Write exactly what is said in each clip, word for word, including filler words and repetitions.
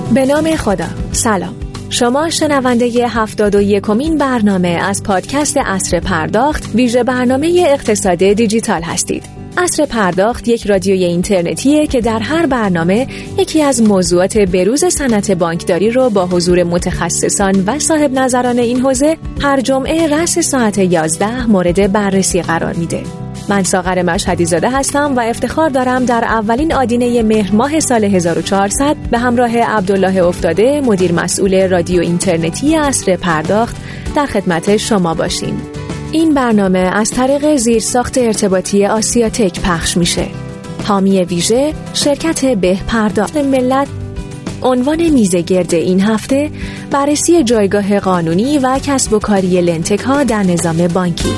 به نام خدا. سلام. شما شنونده هفتاد و یکمین برنامه از پادکست عصر پرداخت، ویژه برنامه اقتصاد دیجیتال هستید. عصر پرداخت یک رادیوی اینترنتیه که در هر برنامه یکی از موضوعات بروز صنعت بانکداری رو با حضور متخصصان و صاحب نظران این حوزه هر جمعه رأس ساعت یازده مورد بررسی قرار میده. من ساغر مشهدی زاده هستم و افتخار دارم در اولین آدینه مهر ماه سال هزار و چهارصد به همراه عبدالله افتاده، مدیر مسئول رادیو اینترنتی عصر پرداخت، در خدمت شما باشیم. این برنامه از طریق زیرساخت ارتباطی آسیاتک پخش میشه. حامی ویژه شرکت به پرداخت ملت. عنوان میزگرد این هفته بررسی جایگاه قانونی و کسب و کاری لنتک ها در نظام بانکی.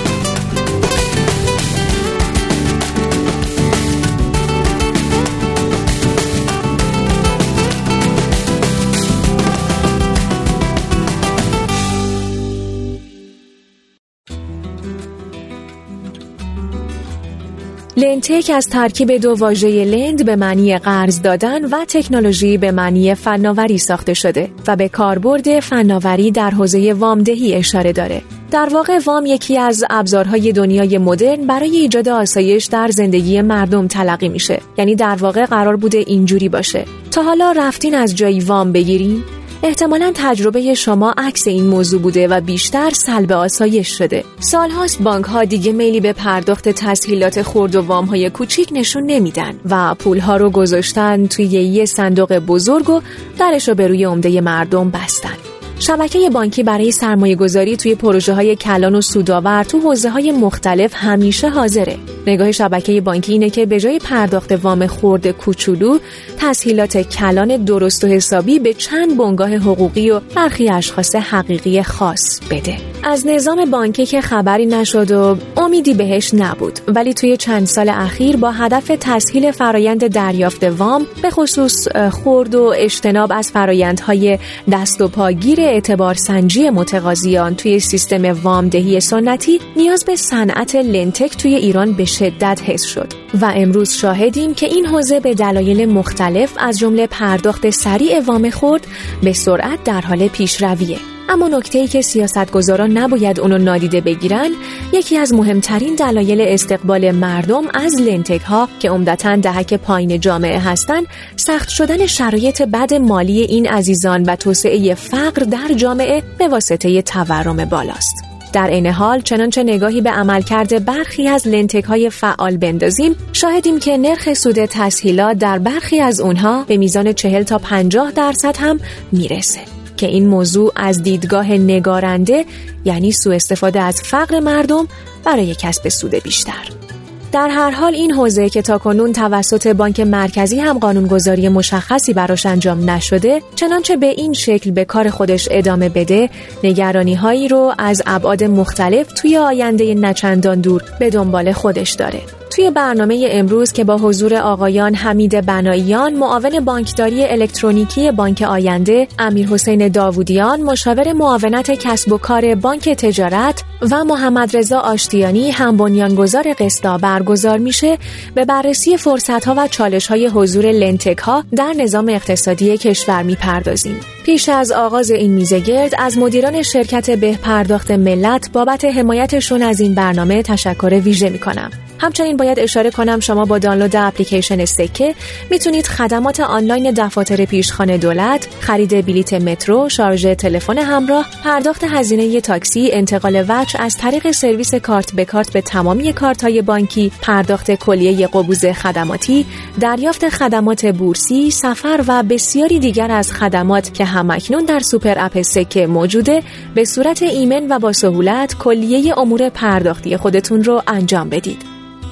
لنتک از ترکیب دو واژه لند به معنی قرض دادن و تکنولوژی به معنی فناوری ساخته شده و به کاربرد فناوری در حوزه وامدهی اشاره داره. در واقع وام یکی از ابزارهای دنیای مدرن برای ایجاد آسایش در زندگی مردم تلقی میشه. یعنی در واقع قرار بوده اینجوری باشه: تا حالا رفتین از جایی وام بگیرین؟ احتمالاً تجربه شما عکس این موضوع بوده و بیشتر سلب آسایش شده. سالهاست بانک‌ها دیگه میلی به پرداخت تسهیلات خرد و وام‌های کوچیک نشون نمیدن و پول‌ها رو گذاشتن توی یه صندوق بزرگ و درش رو به روی عمده مردم بستن. شبکه بانکی برای سرمایه‌گذاری توی پروژه‌های کلان و سودآور تو حوزه‌های مختلف همیشه حاضره. نگاه شبکه بانکی اینه که به جای پرداخت وام خرد کوچولو، تسهیلات کلان درست و حسابی به چند بنگاه حقوقی و برخی اشخاص حقیقی خاص بده. از نظام بانکی که خبری نشد و امیدی بهش نبود، ولی توی چند سال اخیر با هدف تسهیل فرایند دریافت وام، به خصوص خرد و اجتناب از فرایندهای دست و پاگیر اعتبار سنجی متقاضیان توی سیستم وامدهی سنتی، نیاز به صنعت لنتک توی ایران به شدت حس شد و امروز شاهدیم که این حوزه به دلایل مختلف از جمله پرداخت سریع وام خرد به سرعت در حال پیشرویه. اما نکته‌ای که سیاستگزاران نباید اونو نادیده بگیرن، یکی از مهمترین دلایل استقبال مردم از لنتک ها که عمدتاً دهک پایین جامعه هستن، سخت شدن شرایط بد مالی این عزیزان و توسعه فقر در جامعه به واسطه تورم بالاست. در این حال چنانچه نگاهی به عملکرد برخی از لنتک های فعال بندازیم، شاهدیم که نرخ سود تسهیلات در برخی از اونها به میزان چهل تا پنجاه درصد هم میرسه که این موضوع از دیدگاه نگارنده یعنی سوء استفاده از فقر مردم برای کسب سود بیشتر. در هر حال این حوزه که تاکنون توسط بانک مرکزی هم قانونگذاری مشخصی براش انجام نشده، چنانچه به این شکل به کار خودش ادامه بده، نگرانی هایی رو از ابعاد مختلف توی آینده نچندان دور به دنبال خودش داره. توی برنامه امروز که با حضور آقایان حمید بناییان، معاون بانکداری الکترونیکی بانک آینده، امیرحسین داوودیان، مشاور معاونت کسب و کار بانک تجارت و محمد رضا آشتیانی، هم بنیانگذار قسطا، برگزار میشه، به بررسی فرصت‌ها و چالش‌های حضور لنتک‌ها در نظام اقتصادی کشور میپردازیم. پیش از آغاز این میزگرد از مدیران شرکت به پرداخت ملت بابت حمایتشون از این برنامه تشکر ویژه میکنم. همچنین باید اشاره کنم شما با دانلود اپلیکیشن سکه میتونید خدمات آنلاین دفاتر پیشخوان دولت، خرید بلیت مترو، شارژ تلفن همراه، پرداخت هزینه تاکسی، انتقال وجه از طریق سرویس کارت به کارت به تمامی کارت‌های بانکی، پرداخت کلیه قبوز خدماتی، دریافت خدمات بورسی، سفر و بسیاری دیگر از خدمات که همکنون در سوپر اپ سکه موجوده، به صورت ایمن و با سهولت کلیه امور پرداختی خودتون رو انجام بدید.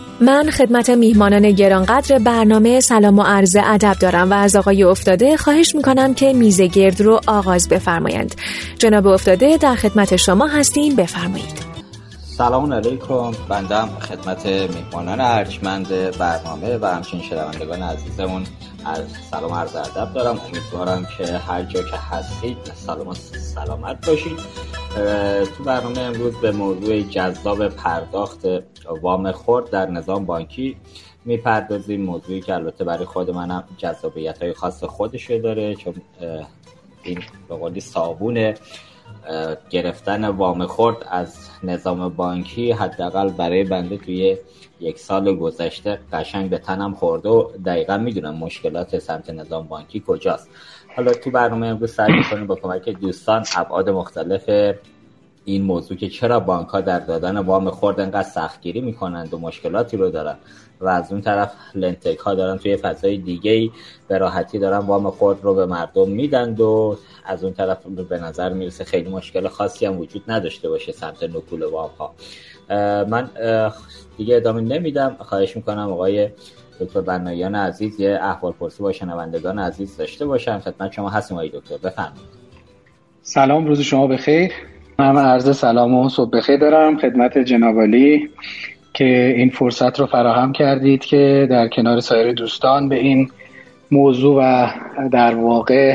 من خدمت میهمانان گرانقدر برنامه سلام و عرض ادب دارم و از آقای افتاده خواهش میکنم که میزگرد رو آغاز بفرمایند. جناب افتاده در خدمت شما هستیم، بفرمایید. سلام علیکم. بنده خدمت میهمانان ارجمند برنامه و همچنین شنوندگان عزیزمون از سلام عرض ادب دارم. امیدوارم که هر جا که هستید سلام و سلامت باشید. تو برنامه امروز به موضوع جذاب پرداخت وام خرد در نظام بانکی میپردازیم. موضوعی که البته برای خود منم جذابیت‌های خاص خودش داره، چون این به قولی صابون گرفتن وام خرد از نظام بانکی حداقل برای بنده توی یک سال گذشته قشنگ به تنم خورده و دقیقا میدونم مشکلات سمت نظام بانکی کجاست. حالا تو برنامه امروز سعی می‌کنیم با کمک دوستان ابعاد مختلف این موضوع که چرا بانک‌ها در دادن وام خرد انقدر سختگیری میکنند و مشکلاتی رو دارن و از اون طرف لنتک ها دارن توی فضای دیگه‌ای به راحتی دارن وام خرد رو به مردم میدن و از اون طرف به نظر میرسه خیلی مشکل خاصی هم وجود نداشته باشه سمت نکول وام ها. من دیگه ادامه نمیدم، خواهش میکنم آقای دکتر بنایان عزیز یه احوالپرسی با شنوندگان عزیز داشته باشن. خدمت شما هستیم آقای دکتر، بفرمایید. سلام، روز شما بخیر. من عرض سلام و صبح بخیر دارم خدمت جناب عالی که این فرصت رو فراهم کردید که در کنار سایر دوستان به این موضوع و در واقع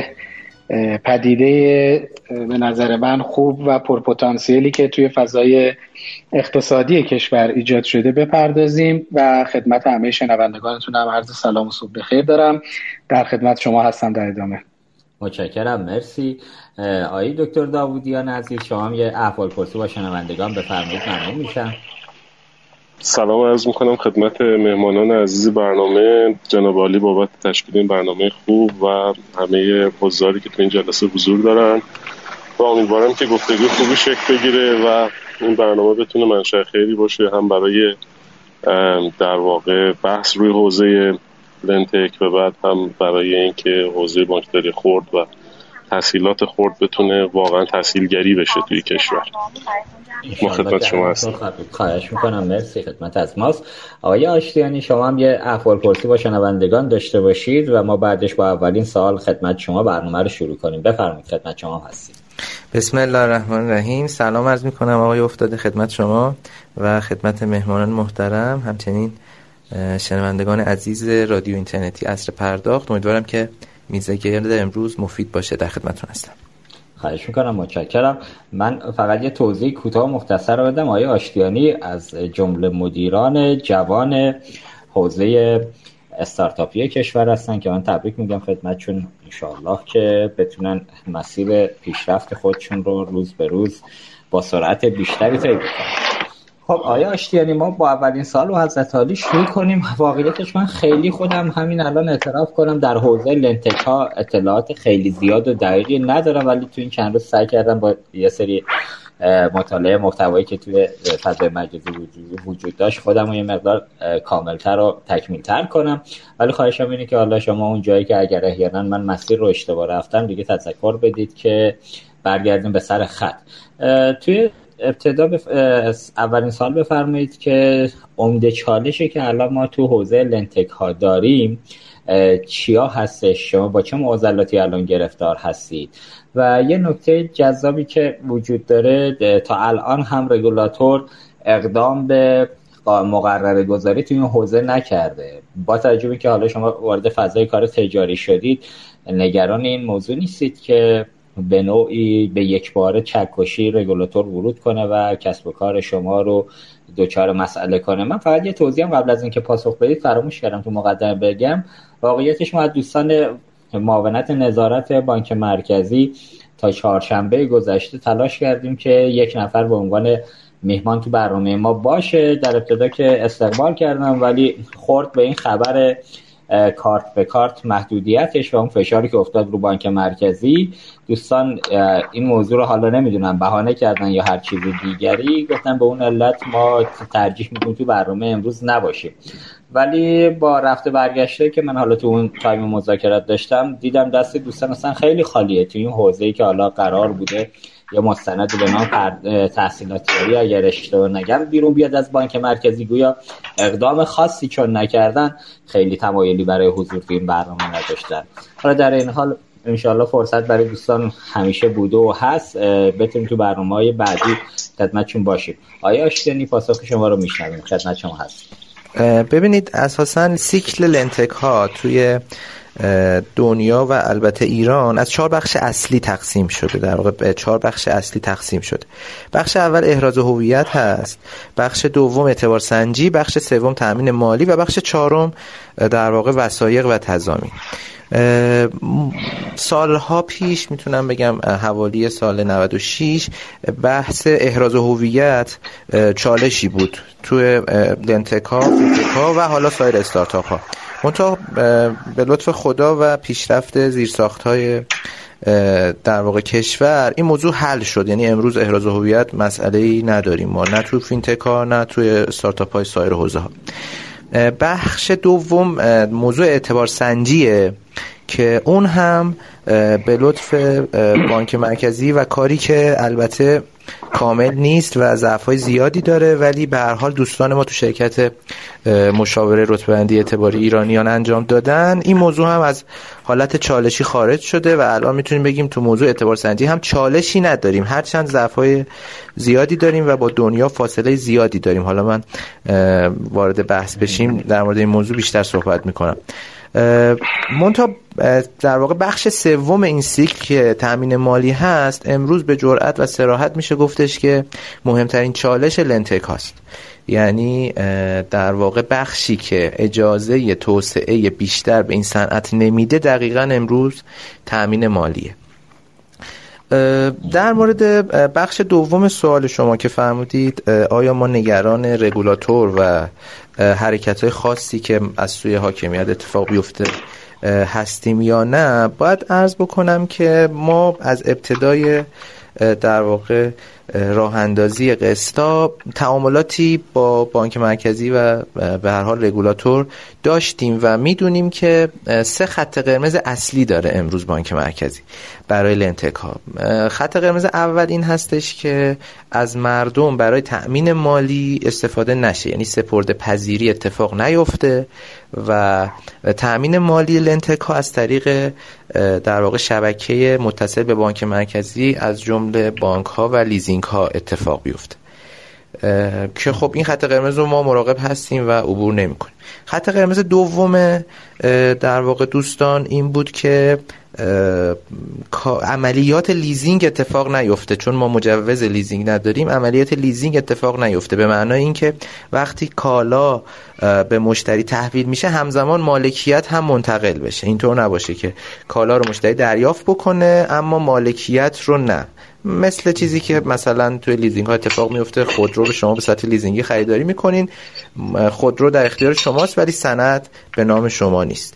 پدیده به نظر من خوب و پرپتانسیلی که توی فضای اقتصادی کشور ایجاد شده بپردازیم و خدمت همه شنوندگانتون هم عرض سلام و صبح بخیر دارم. در خدمت شما هستم در ادامه. متشکرم، مرسی. آقای دکتر داوودیان عزیز شما هم یه احوالپرسی با شنوندگان بفرمایید، ممنون میشم. سلام عرض میکنم خدمت مهمانان عزیز برنامه، جناب عالی بابت تشکیل این برنامه خوب و همه حضاری که تو این جلسه حضور دارن و امیدوارم که گفتگو خوبی شکل بگیره و این برنامه بتونه منشأ خیری باشه، هم برای در واقع بحث روی حوزه لنتک و بعد هم برای اینکه حوزه بانکداری خرد و تسهیلات خرد بتونه واقعا تسهیلگری بشه توی کشور. ما خدمت شما هستیم. خواهش میکنم، مرسی، خدمت از ماست. آقای آشتیانی شما هم یه احوالپرسی با شنوندگان داشته باشید و ما بعدش با اولین سوال خدمت شما برنامه رو شروع کنیم. بفرمایید، خدمت شما هستیم. بسم الله الرحمن الرحیم. سلام عرض میکنم آقای افتاده خدمت شما و خدمت مهمانان محترم، همچنین شنوندگان عزیز رادیو اینترنتی عصر پرداخت. امیدوارم که میزه گرد امروز مفید باشه. در خدمتتون هستم. خواهش میکنم، متشکرم. من فقط یه توضیح کوتاه مختصر رو بدم. آقای آشتیانی از جمله مدیران جوان حوزه استارتاپی کشور هستن که من تبریک میگم خدمتشون، انشاءالله که بتونن مسیر پیشرفت خودشون رو روز به روز با سرعت بیشتری طی کنن. خب آقای آشتیانی ما با اولین سال و حضرت عالی شروع کنیم. واقعیتش من خیلی خودم همین الان اعتراف کنم در حوزه لنتک ها اطلاعات خیلی زیاد و دقیقی ندارم، ولی تو این چند روز سعی کردم با یه سری مطالعه محتوایی که توی فضای مجازی وجود داشت خودم رو یه مقدار کاملتر و تکمیلتر کنم. ولی خواهشم اینه که حالا شما اون جایی که اگر احیانا من مسیر رو اشتباه رفتم دیگه تذکر بدید که برگردیم به سر خط. توی ابتدا بف... اولین سال بفرمایید که عمده چالشی که الان ما تو حوزه لنتک ها داریم چیا هستش؟ شما با چه معضلاتی الان گرفتار هستید؟ و یه نکته جذابی که وجود داره، تا الان هم رگولاتور اقدام به مقرره گذاری تو این حوزه نکرده. با توجه به که حالا شما وارد فضای کار تجاری شدید، نگران این موضوع نیستید که به نوعی به یک باره چکشی رگولاتور ورود کنه و کسب و کار شما رو دوچار مسئله کنه؟ من فقط یه توضیحم قبل از اینکه پاسخ بدید فراموش کردم تو مقدمه بگم. واقعیتش ما از دوستان معاونت نظارت بانک مرکزی تا چهارشنبه گذشته تلاش کردیم که یک نفر به عنوان مهمان تو برنامه ما باشه. در ابتدا که استقبال کردم، ولی خورد به این خبر کارت به کارت محدودیتش و اون فشاری که افتاد رو بانک مرکزی، دوستان این موضوع رو حالا نمیدونم بهانه کردن یا هر چیز دیگری، گفتن به اون علت ما ترجیح میدیم تو برنامه امروز نباشیم. ولی با رفته برگشته که من حالا تو اون تایم مذاکرات داشتم، دیدم دست دوستان اصلا خیلی خالیه تو این حوزه‌ای که حالا قرار بوده یا مستند به نام تحصیلاتی اگر اشتباه نگم بیرون بیاد از بانک مرکزی. گویا اقدام خاصی چون نکردن، خیلی تمایلی برای حضور تو این برنامه نداشتن. حالا در این حال انشالله فرصت برای دوستان همیشه بوده و هست، بتونیم تو برنامه‌های بعدی خدمتشون باشیم. آیا آشتیانی پاسخ شما رو میشنویم؟ خدمت شما هست. ببینید اساساً سیکل لنتک ها توی دنیا و البته ایران از چهار بخش اصلی تقسیم شده. در واقع به چهار بخش اصلی تقسیم شده. بخش اول احراز هویت هست، بخش دوم اعتبار سنجی، بخش سوم تأمین مالی و بخش چهارم در واقع وثایق و تضامین. سالها پیش میتونم بگم حوالی سال نود و شش بحث احراز هویت چالشی بود توی لنتکا، فینتکا و حالا سایر استارتاپ ها. منتها به لطف خدا و پیشرفت زیرساخت‌های در واقع کشور این موضوع حل شد. یعنی امروز احراز هویت مسئله‌ای نداریم ما، نه توی فینتکا نه توی استارتاپ های سایر حوزه ها. بخش دوم موضوع اعتبار سنجیه که اون هم به لطف بانک مرکزی و کاری که البته کامل نیست و ضعف‌های زیادی داره، ولی به هر حال دوستان ما تو شرکت مشاوره رتبه‌بندی اعتباری ایرانیان انجام دادن، این موضوع هم از حالت چالشی خارج شده و الان میتونیم بگیم تو موضوع اعتبار سنجی هم چالشی نداریم، هرچند ضعف‌های زیادی داریم و با دنیا فاصله زیادی داریم. حالا من وارد بحث بشیم در مورد این موضوع بیشتر صحبت میکنم. منتها در واقع بخش سوم این سیکل که تأمین مالی هست، امروز به جرئت و صراحت میشه گفتش که مهمترین چالش لنتک هاست. یعنی در واقع بخشی که اجازه توسعه بیشتر به این صنعت نمیده دقیقاً امروز تأمین مالیه. در مورد بخش دوم سوال شما که فرمودید آیا ما نگران رگولاتور و حرکت‌های خاصی که از سوی حاکمیت اتفاق بیفته هستیم یا نه، باید عرض بکنم که ما از ابتدای در واقع راه اندازی قسطا تعاملاتی با بانک مرکزی و به هر حال رگولاتور داشتیم و میدونیم که سه خط قرمز اصلی داره امروز بانک مرکزی برای لنتک ها. خط قرمز اول این هستش که از مردم برای تأمین مالی استفاده نشه، یعنی سپرده پذیری اتفاق نیفته و تأمین مالی لنتک ها از طریق در واقع شبکه متصل به بانک مرکزی از جمله بانک ها و لیزینگ ها اتفاق بیفته که خب این خط قرمز رو ما مراقب هستیم و عبور نمی کنیم. خط قرمز دوم در واقع دوستان این بود که عملیات لیزینگ اتفاق نیفته، چون ما مجوز لیزینگ نداریم. عملیات لیزینگ اتفاق نیفته به معنای اینکه وقتی کالا به مشتری تحویل میشه همزمان مالکیت هم منتقل بشه. اینطور نباشه که کالا رو مشتری دریافت بکنه اما مالکیت رو نه. مثل چیزی که مثلا توی لیزینگ ها اتفاق میفته، خودرو رو شما به صورت لیزینگی خریداری میکنین، خودرو در اختیار شماست ولی سند به نام شما نیست.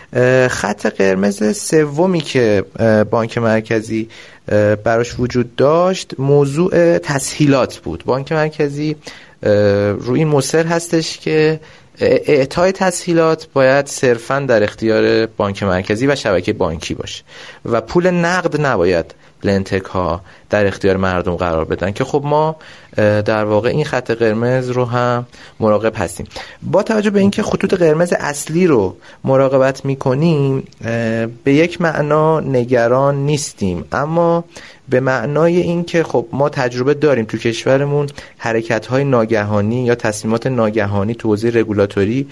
خط قرمز سومی که بانک مرکزی براش وجود داشت موضوع تسهیلات بود. بانک مرکزی روی این مصر هستش که اعطای تسهیلات باید صرفاً در اختیار بانک مرکزی و شبکه بانکی باشه و پول نقد نباید لنتک ها در اختیار مردم قرار بدن، که خب ما در واقع این خط قرمز رو هم مراقب هستیم. با توجه به اینکه خطوط قرمز اصلی رو مراقبت میکنیم به یک معنا نگران نیستیم، اما به معنای این که خب ما تجربه داریم تو کشورمون حرکت‌های ناگهانی یا تصمیمات ناگهانی تو حوزه رگولاتوری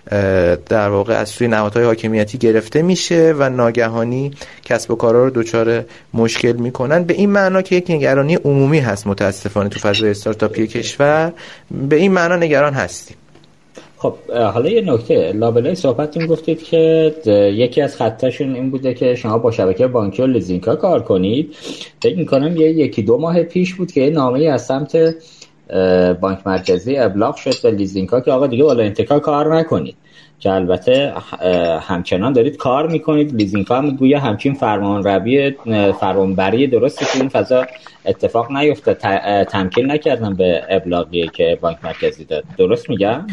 در واقع از سوی نهادهای حاکمیتی گرفته میشه و ناگهانی کسب و کارها رو دچار مشکل میکنن. به این معنا که یک نگرانی عمومی هست متاسفانه تو فضای استارتاپی کشور، به این معنا نگران هستیم. خب حالا یه نکته لابلای صحبتتون گفتید که یکی از خطاشون این بوده که شما با شبکه بانکی و لیزینگ ها کار کنید. فکر می‌کنم یه یکی دو ماه پیش بود که یه نامه‌ای از سمت بانک مرکزی ابلاغ شد به لیزینگ ها که آقا دیگه با لنتک ها کار نکنید، که البته همچنان دارید کار میکنید. لیزینگ ها میگویا همچین فرمان روی فرمانبری درستی که این فضا اتفاق نیفته، تمکین نکردن به ابلاغی که بانک مرکزی داد. درست میگم؟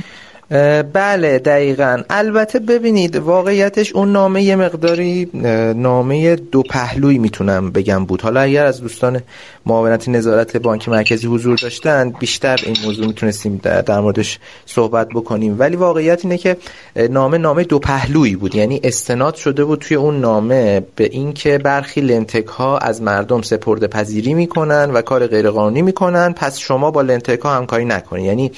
بله دقیقاً. البته ببینید واقعیتش اون نامه یه مقداری نامه دو پهلویی میتونم بگم بود. حالا اگر از دوستان معاونت نظارت بانک مرکزی حضور داشتن بیشتر این موضوع میتونستیم در موردش صحبت بکنیم، ولی واقعیت اینه که نامه نامه دو پهلویی بود. یعنی استناد شده بود توی اون نامه به این که برخی لنتک ها از مردم سپرده پذیری میکنن و کار غیر قانونی میکنن، پس شما با لنتک ها همکاری نکنید. یعنی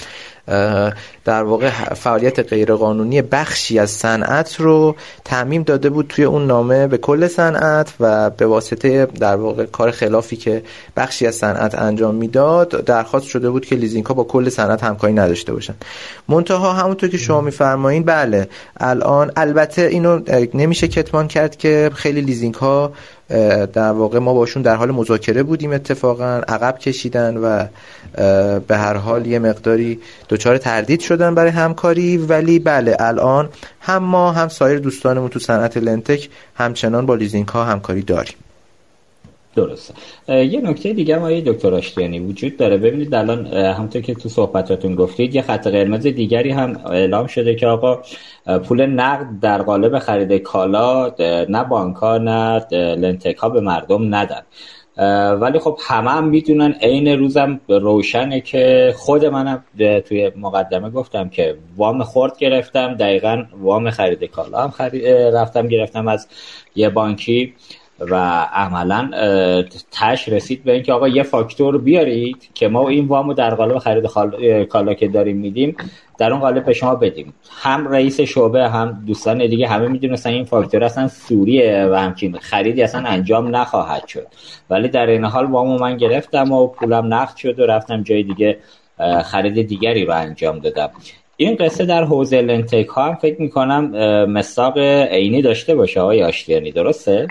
در واقع فعالیت غیرقانونی بخشی از صنعت رو تعمیم داده بود توی اون نامه به کل صنعت و به واسطه در واقع کار خلافی که بخشی از صنعت انجام میداد درخواست شده بود که لیزینگ‌ها با کل صنعت همکاری نداشته باشن. منتها همونطور که شما میفرمایین بله الان البته اینو نمیشه کتمان کرد که خیلی لیزینگ‌ها در واقع ما باشون در حال مذاکره بودیم، اتفاقا عقب کشیدن و به هر حال یه مقداری دچار تردید شدن برای همکاری، ولی بله الان هم ما هم سایر دوستانمون تو صنعت لنتک همچنان با لیزینگ ها همکاری داریم. درسته. یه نکته دیگه ما یه دکتر آشتیانی وجود داره. ببینید الان همونطور که تو صحبتاتون گفتید یه خط قرمز دیگری هم اعلام شده که آقا پول نقد در قالب خرید کالا نه بانک‌ها نه لنتک‌ها به مردم ندن. ولی خب همه هم میدونن، عین روزم روشنه که خود منم توی مقدمه گفتم که وام خرد گرفتم، دقیقاً وام خرید کالا هم خرید رفتم گرفتم از یه بانکی و عملا تش رسید به اینکه آقا یه فاکتور بیارید که ما این وامو در قالب خرید کالا که داریم میدیم در اون قالب به شما بدیم. هم رئیس شعبه هم دوستان دیگه همه میدونستن این فاکتور اصلا سوریه و همچین خریدی اصلا انجام نخواهد شد، ولی در این حال وامو من گرفتم و پولم نقد شد و رفتم جای دیگه خرید دیگری رو انجام دادم. این قصه در حوزه لنتک ها هم فکر میکنم مصداق عینی داشته باشه آقای آشتیانی، درسته؟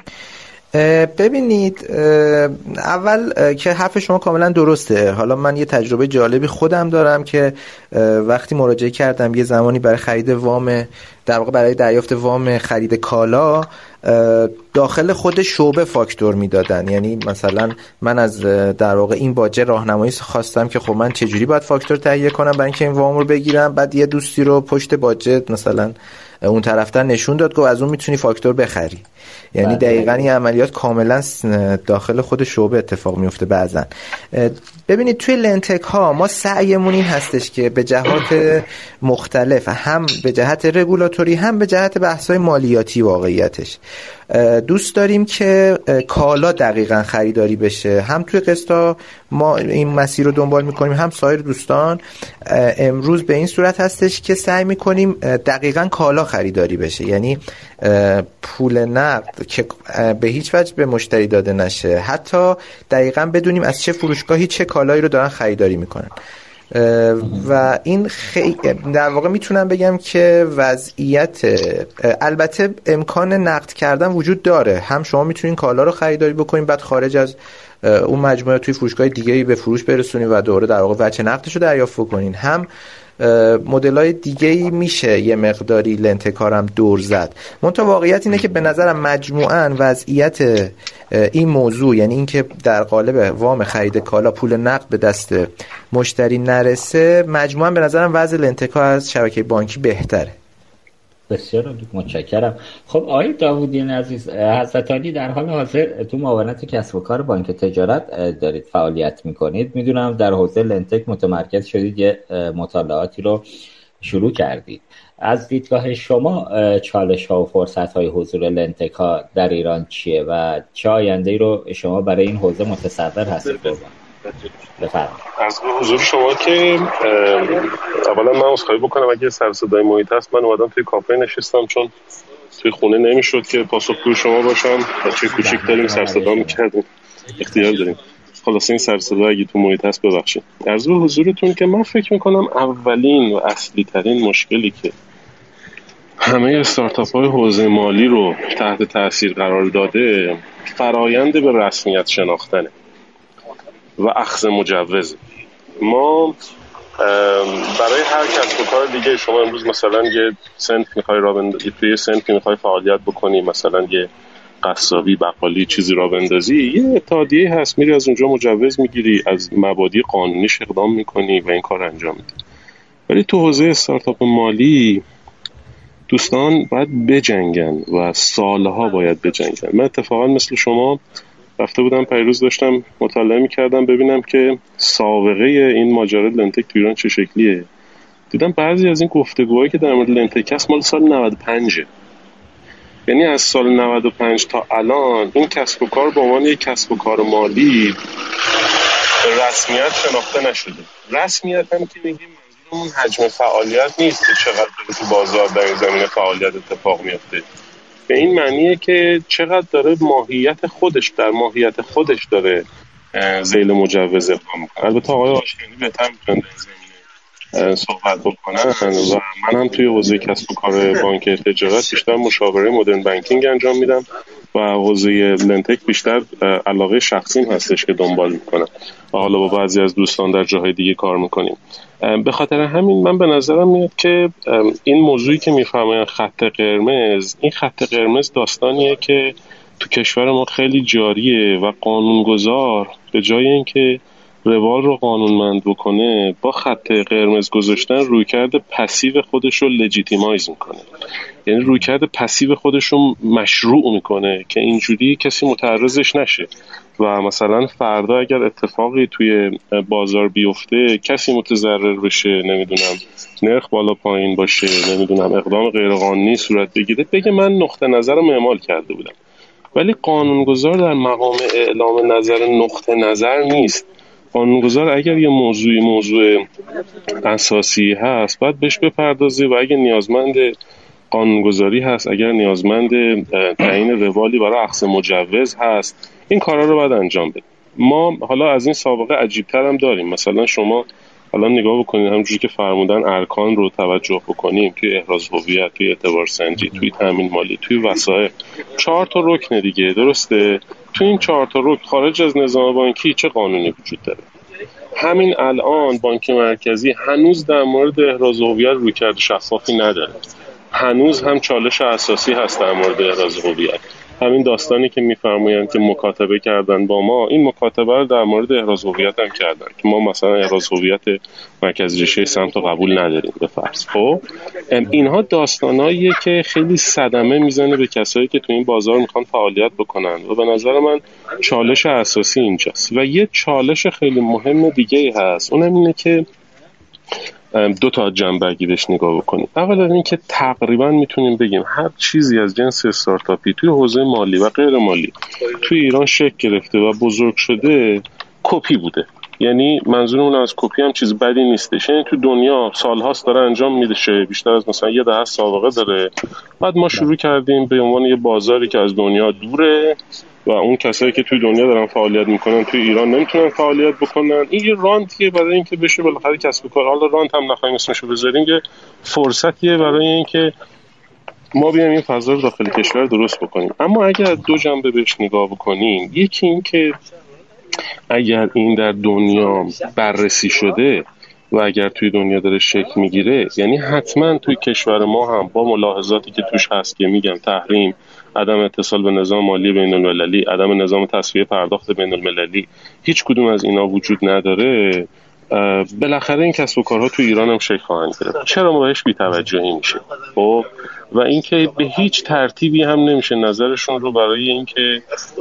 ببینید اول که حرف شما کاملا درسته. حالا من یه تجربه جالبی خودم دارم که وقتی مراجعه کردم یه زمانی برای خرید وام، در واقع برای دریافت وام خرید کالا داخل خود شعبه فاکتور میدادن. یعنی مثلا من از در واقع این باجه راهنمایی خواستم که خب من چجوری باید فاکتور تهیه کنم برای اینکه این وام رو بگیرم، بعد یه دوستی رو پشت باجه مثلا اون طرفدار نشون داد گفت از اون میتونی فاکتور بخری. یعنی دقیقاً این عملیات کاملا داخل خود شعبه اتفاق میفته بعضن. ببینید توی لنتک ها ما سعیمون این هستش که به جهات مختلف، هم به جهت رگولاتوری هم به جهت بحث‌های مالیاتی واقعیتش دوست داریم که کالا دقیقاً خریداری بشه. هم توی قسطا ما این مسیر رو دنبال میکنیم، هم سایر دوستان. امروز به این صورت هستش که سعی میکنیم دقیقاً کالا خریداری بشه، یعنی پول نقد که به هیچ وجه به مشتری داده نشه، حتی دقیقاً بدونیم از چه فروشگاهی چه کالایی رو دارن خریداری میکنن. و این خی... در واقع میتونم بگم که وضعیت، البته امکان نقد کردن وجود داره، هم شما میتونین کالا رو خریداری بکنین بعد خارج از اون مجموعه توی فروشگاه دیگه‌ای به فروش برسونین و دوره در واقع وجه نقدش رو دریافت بکنین. هم مدل‌های دیگه‌ای میشه یه مقداری لنتکارم دور زد. منتها واقعیت اینه که به نظرم مجموعاً وضعیت این موضوع، یعنی اینکه در قالب وام خرید کالا پول نقد به دست مشتری نرسه، مجموعاً به نظرم وضع لنتکا از شبکه بانکی بهتره. بسیار متشکرم. خب آقای داوودیان عزیز، حضرت عالی در حال حاضر تو معاونت کسب و کار بانک تجارت دارید فعالیت میکنید. میدونم در حوزه لنتک متمرکز شدید، یه مطالعاتی رو شروع کردید. از دیدگاه شما چالش ها و فرصت های حضور لنتک ها در ایران چیه و چه آینده‌ای رو شما برای این حوزه متصور هستید؟ بفرمایید. از حضور شما که اولا من عذرخواهی بکنم اگه سر صدای محیط هست. من اومدم توی کافه نشستم چون توی خونه نمیشد که پاسخگوی شما باشم، بچه کوچیک داریم سر صدا میکردیم، اختیار داریم. خلاص این سر صدا اگه تو محیط هست ببخشید. عرض به حضورتون که من فکر میکنم اولین و اصلی ترین مشکلی که همه استارتاپ های حوزه مالی رو تحت تاثیر قرار داده فرایند به رسمیت شناختنه و اخذ مجوز. ما برای هر کسب و کار دیگه، شما امروز مثلا یه سنت میخوای راه بندازی، توی سنت میخوای فعالیت بکنی، مثلا یه قصابی بقالی چیزی راه بندازی، یه اتحادیه هست، میری از اونجا مجوز میگیری، از مبادی قانونی اقدام میکنی و این کار انجام میدی. ولی تو حوزه استارتاپ مالی دوستان باید بجنگن و سالها باید بجنگن. من اتفاقا مثل شما رفته بودم پیروز داشتم مطالعه میکردم ببینم که سابقه این ماجرا لنتک تو ایران چه شکلیه. دیدم بعضی از این گفتگوهایی که در مورد لنتک هست مال سال نود و پنج، یعنی از سال نود و پنج تا الان این کسب و کار به عنوان یک کسب و کار مالی رسمیت شناخته نشده. رسمیت هم که میگیم منظورمون حجم فعالیت نیست که چقدر تو بازار در این زمینه فعالیت اتفاق میفته. به این معنیه که چقدر داره ماهیت خودش در ماهیت خودش داره ذیل مجوز اقدام میکنه. البته آقای آشکانی بهتر میتونن در زمینه صحبت بکنن و من هم توی حوزه کسب و کار بانک تجارت بیشتر مشاوره مدرن بانکینگ انجام میدم و حوزه لنتک بیشتر علاقه شخصیم هستش که دنبال میکنم و حالا با بعضی از دوستان در جاهای دیگه کار میکنیم. به خاطر همین من به نظرم میاد که این موضوعی که میفهمن خط قرمز، این خط قرمز داستانیه که تو کشور ما خیلی جاریه و قانونگذار به جای اینکه روال رو قانونمند بکنه با خط قرمز گذاشتن رویکرد پسیو خودش رو لجیتیمایز میکنه، یعنی رویکرد پسیو خودش رو مشروع میکنه که اینجوری کسی متعرضش نشه و مثلا فردا اگر اتفاقی توی بازار بیفته کسی متضرر بشه، نمیدونم نرخ بالا پایین باشه، نمیدونم اقدام غیرقانونی صورت بگیره، بگه من نقطه نظرم اعمال کرده بودم. ولی قانونگذار در مقام اعلام نظر نقطه نظر نیست. قانونگذار اگر یه موضوعی موضوع اساسی هست باید بهش بپردازه و اگر نیازمند قانونگذاری هست، اگر نیازمند تعیین روالی برای اخذ مجوز هست، این کارا رو باید انجام بده. ما حالا از این سابقه عجیب‌تر هم داریم. مثلا شما حالا نگاه بکنید همونجوری که فرمودن ارکان رو توجه بکنیم توی احراز هویت، توی اعتبار سنجی، توی تامین مالی، توی وثائق، چهار تا رکن دیگه، درسته؟ توی این چهار تا رکن خارج از نظام بانکی چه قانونی وجود داره؟ همین الان بانک مرکزی هنوز در مورد احراز هویت رویکرد شفافی نداره. هنوز هم چالش اساسی هست در مورد احراز هویت. همین داستانی که میفرمایند که مکاتبه کردن با ما، این مکاتبه رو در مورد احراز هویت هم کردن که ما مثلا احراز هویت مرکز ریشه سمت قبول نداریم به فرض. خب اینها داستاناییه که خیلی صدمه میزنه به کسایی که تو این بازار میخوان فعالیت بکنن و به نظر من چالش اساسی اینجاست. و یه چالش خیلی مهم دیگه هست، اونم اینه که دو تا جنبه بهش نگاه بکنیم. اولا اینکه تقریبا میتونیم بگیم هر چیزی از جنس استارتاپی توی حوزه مالی و غیر مالی توی ایران شکل گرفته و بزرگ شده کپی بوده. یعنی منظورمون از کپی هم چیز بدی نیستش، یعنی تو دنیا سالهاست داره انجام میشه، بیشتر از مثلا یه دهه سابقه داره. بعد ما شروع کردیم به عنوان یه بازاری که از دنیا دوره و اون کسایی که توی دنیا دارن فعالیت میکنن توی ایران نمیتونن فعالیت بکنن. این یه رانتیه برای اینکه بشه بالاخره کسب و کار، حالا رانت هم نخوایم اسمشو بذاریم، یه فرصتیه برای اینکه ما بیایم این فضا رو داخل کشور درست بکنیم. اما اگر دو جنبه بهش نگاه بکنیم، یکی این که اگر این در دنیا بررسی شده و اگر توی دنیا داره شکل میگیره، یعنی حتما توی کشور ما هم با ملاحظاتی که توش هست که میگم تحریم، عدم اتصال به نظام مالی بین المللی، عدم نظام تسویه پرداخت بین المللی، هیچ کدوم از اینا وجود نداره، بالاخره این کسب و کارها تو ایران هم شکل خواهند گرفت. چرا ما بهش بی‌توجهی میشه؟ خب و اینکه به هیچ ترتیبی هم نمیشه نظرشون رو برای اینکه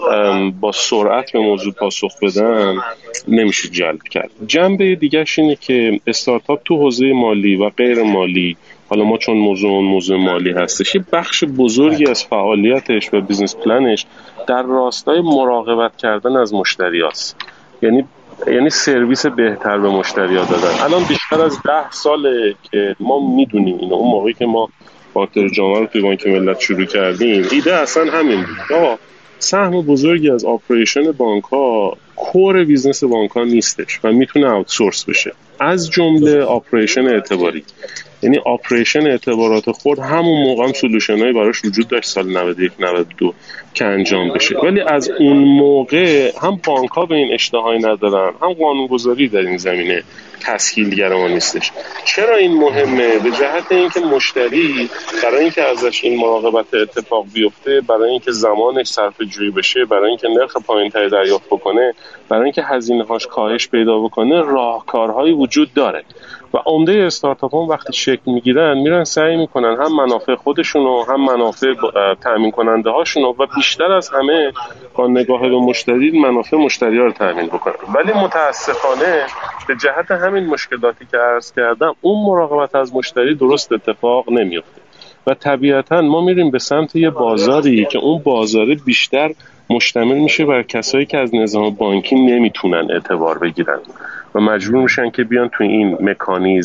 با سرعت به موضوع پاسخ بدن نمیشه جلب کرد. جنبه دیگه‌ش اینه که استارتاپ تو حوزه مالی و غیر مالی، حالا ما چون موضوع موضوع مالی هستش، یه بخش بزرگی از فعالیتش و بیزنس پلنش در راستای مراقبت کردن از مشتریاست. یعنی یعنی سرویس بهتر به مشتری‌ها دادن. الان بیشتر از ده ساله که ما میدونیم اینو. اون موقعی که ما بانک جامعه رو توی بانک ملت شروع کردیم، ایده اصلا همین بود. آقا سهم بزرگی از آپریشن بانک‌ها کور بیزنس بانک‌ها نیستش و میتونه اوتسورس بشه، از جمله آپریشن اعتباری. یعنی آپریشن اعتبارات خود همون موقع هم سولوشن‌هایی براش وجود داشت سال نود و یک نود و دو که انجام بشه، ولی از اون موقع هم بانک‌ها به این اشتهایی ندارن، هم قانونگذاری در این زمینه تسهیلگر ما نیستش. چرا این مهمه؟ به جهت اینکه مشتری برای اینکه ازش این مراقبت اتفاق بیفته، برای اینکه زمانش صرفه‌جویی بشه، برای اینکه نرخ پایین‌تری دریافت بکنه، برای اینکه هزینه‌هاش کاهش پیدا بکنه، راهکارهایی وجود داره. و عمده استارتاپ‌ها وقتی شکل میگیرن میرن سعی میکنن هم منافع خودشونو هم منافع تامین کننده هاشونو و بیشتر از همه با نگاه به مشتری منافع مشتری‌ها رو تامین بکنن. ولی متاسفانه به جهت همین مشکلاتی که عرض کردم اون مراقبت از مشتری درست اتفاق نمیفته و طبیعتاً ما میریم به سمت یه بازاری که اون بازار بیشتر مشتمل میشه بر کسایی که از نظام بانکی نمیتونن اعتبار بگیرن و مجبور میشن که بیان تو این مکانیزم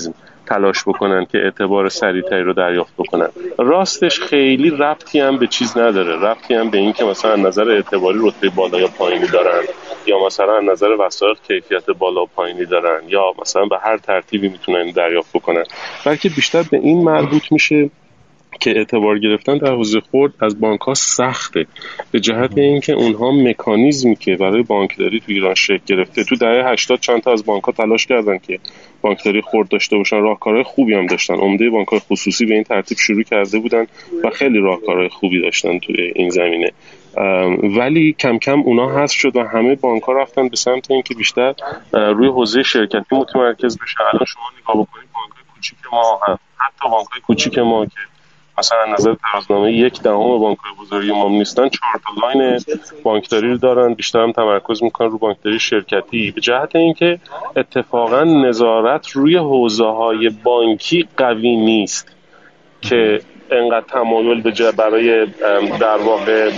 تلاش بکنن که اعتبار سریعتری رو دریافت بکنن. راستش خیلی ربطی هم به چیز نداره، ربطی هم به این که مثلا از نظر اعتباری رتبه بالا یا پایینی دارن یا مثلا از نظر وسایل کیفیت بالا و پایینی دارن یا مثلا به هر ترتیبی میتونن دریافت بکنن، بلکه بیشتر به این مربوط میشه که اعتبار گرفتن در حوزه خرد از بانک‌ها سخته، به جهت اینکه اونها مکانیزمی که برای بانکداری تو ایران شکل گرفته، تو دهه هشتاد چند تا از بانک‌ها تلاش کردن که بانکداری خرد داشته باشن، راهکارهای خوبی هم داشتن، عمده بانک‌های خصوصی به این ترتیب شروع کرده بودن و خیلی راهکارهای خوبی داشتن توی این زمینه، ولی کم کم اونا حذف شد و همه بانک‌ها رفتن به سمت اینکه بیشتر روی حوزه شرکتی متمرکز بشن. الان شما نگاه بکنید بانک‌های کوچیک ما هم، حتی بانک‌های کوچیک ما که مثلا نظر ترازنامه یک دهم بانک‌های بزرگی ما نیستن، چهار تا لاین بانکداری رو دارن، بیشتر هم تمرکز میکنن رو بانکداری شرکتی، به جهت اینکه اتفاقا نظارت روی حوزه‌های بانکی قوی نیست که انقدر تمایل به جه برای در واقع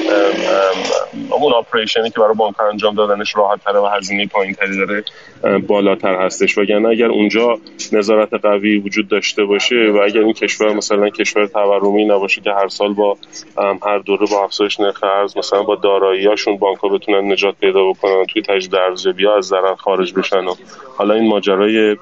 اون آپریشنی که برای بانک انجام دادنش راحت تره و هزینه پایین تری داره بالاتر هستش. وگرنه اگر اونجا نظارت قوی وجود داشته باشه و اگر این کشور مثلا کشور تورمی نباشه که هر سال با هر دوره با افزایش نرخ ارز مثلا با دارایی‌هاشون بانک‌ها بتونن نجات پیدا بکنن توی تجدید ارزیابی‌ها از ضرر خارج بشن، و حالا این ماجرای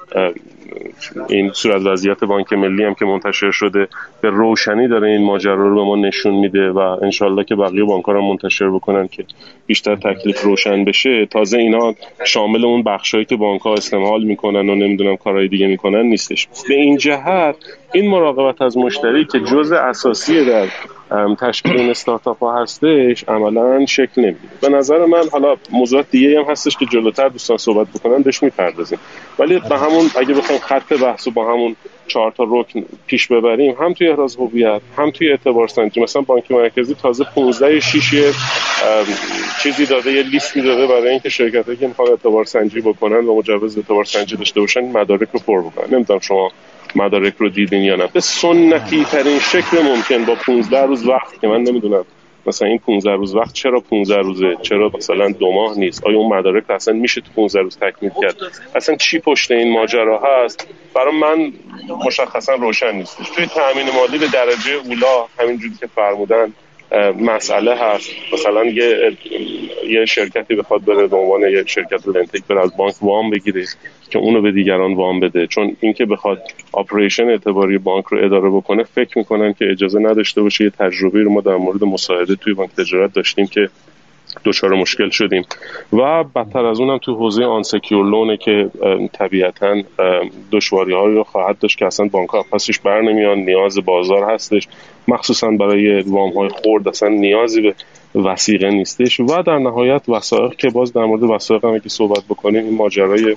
این صورت وضعیت بانک ملی هم که منتشر شده به روشنی داره این ماجرا رو به ما نشون میده و انشالله که بقیه بانک‌ها رو منتشر بکنن که بیشتر تکلیف روشن بشه. تازه اینا شامل اون بخشایی که بانک‌ها استعمال میکنن و نمیدونم کارهای دیگه میکنن نیستش. به این جهت این مراقبت از مشتری که جزء اساسی در تشکیل این استارتاپ ها هستش عملا شکل نمیگیره. به نظر من حالا موضوعات دیگه هم هستش که جلوتر دوستان صحبت بکنن بهش میپردازیم، ولی به همون اگه بخوایم خط بحثو با همون چهار تا رکن پیش ببریم، هم توی احراز هویت، هم توی اعتبار سنجی، مثلا بانک مرکزی تازه پانزده شش چیزی داده، یه لیستی داده برای اینکه شرکتایی که میخوان اعتبار سنجی بکنن و مجوز اعتبار سنجی داشته باشن مدارک رو پر بکنن. نمیدونم شما مدارک رو دیدین یا نه. به سنتی ترین شکل ممکن با پانزده روز وقت که من نمیدونم مثلا این پانزده روز وقت چرا پانزده روزه، چرا مثلا دو ماه نیست، آیا اون مدارک اصلا میشه تو پانزده روز تکمیل کرد، اصلا چی پشت این ماجرا هست برای من مشخصا روشن نیست. توی تامین مالی به درجه اولا همینجوری که فرمودن مسئله هست، مثلا یه یه شرکتی بخواد بره به عنوان یه شرکت لنتک بره از بانک وام بگیره که اونو به دیگران وام بده، چون اینکه بخواد آپریشن اعتباری بانک رو اداره بکنه فکر میکنن که اجازه نداشته باشه. یه تجربه رو ما در مورد مساعده توی بانک تجارت داشتیم که دچار مشکل شدیم و بدتر از اونم تو حوزه آن سکیور لونه که طبیعتاً دشواری‌هایی رو خواهد داشت که اصلا بانک‌ها پسش بر نمیان، نیاز بازار هستش، مخصوصاً برای وام‌های خرد اصلا نیازی به وثیقه نیستش. و در نهایت وثایق که باز در مورد وثایق هم که صحبت بکنیم، این ماجرای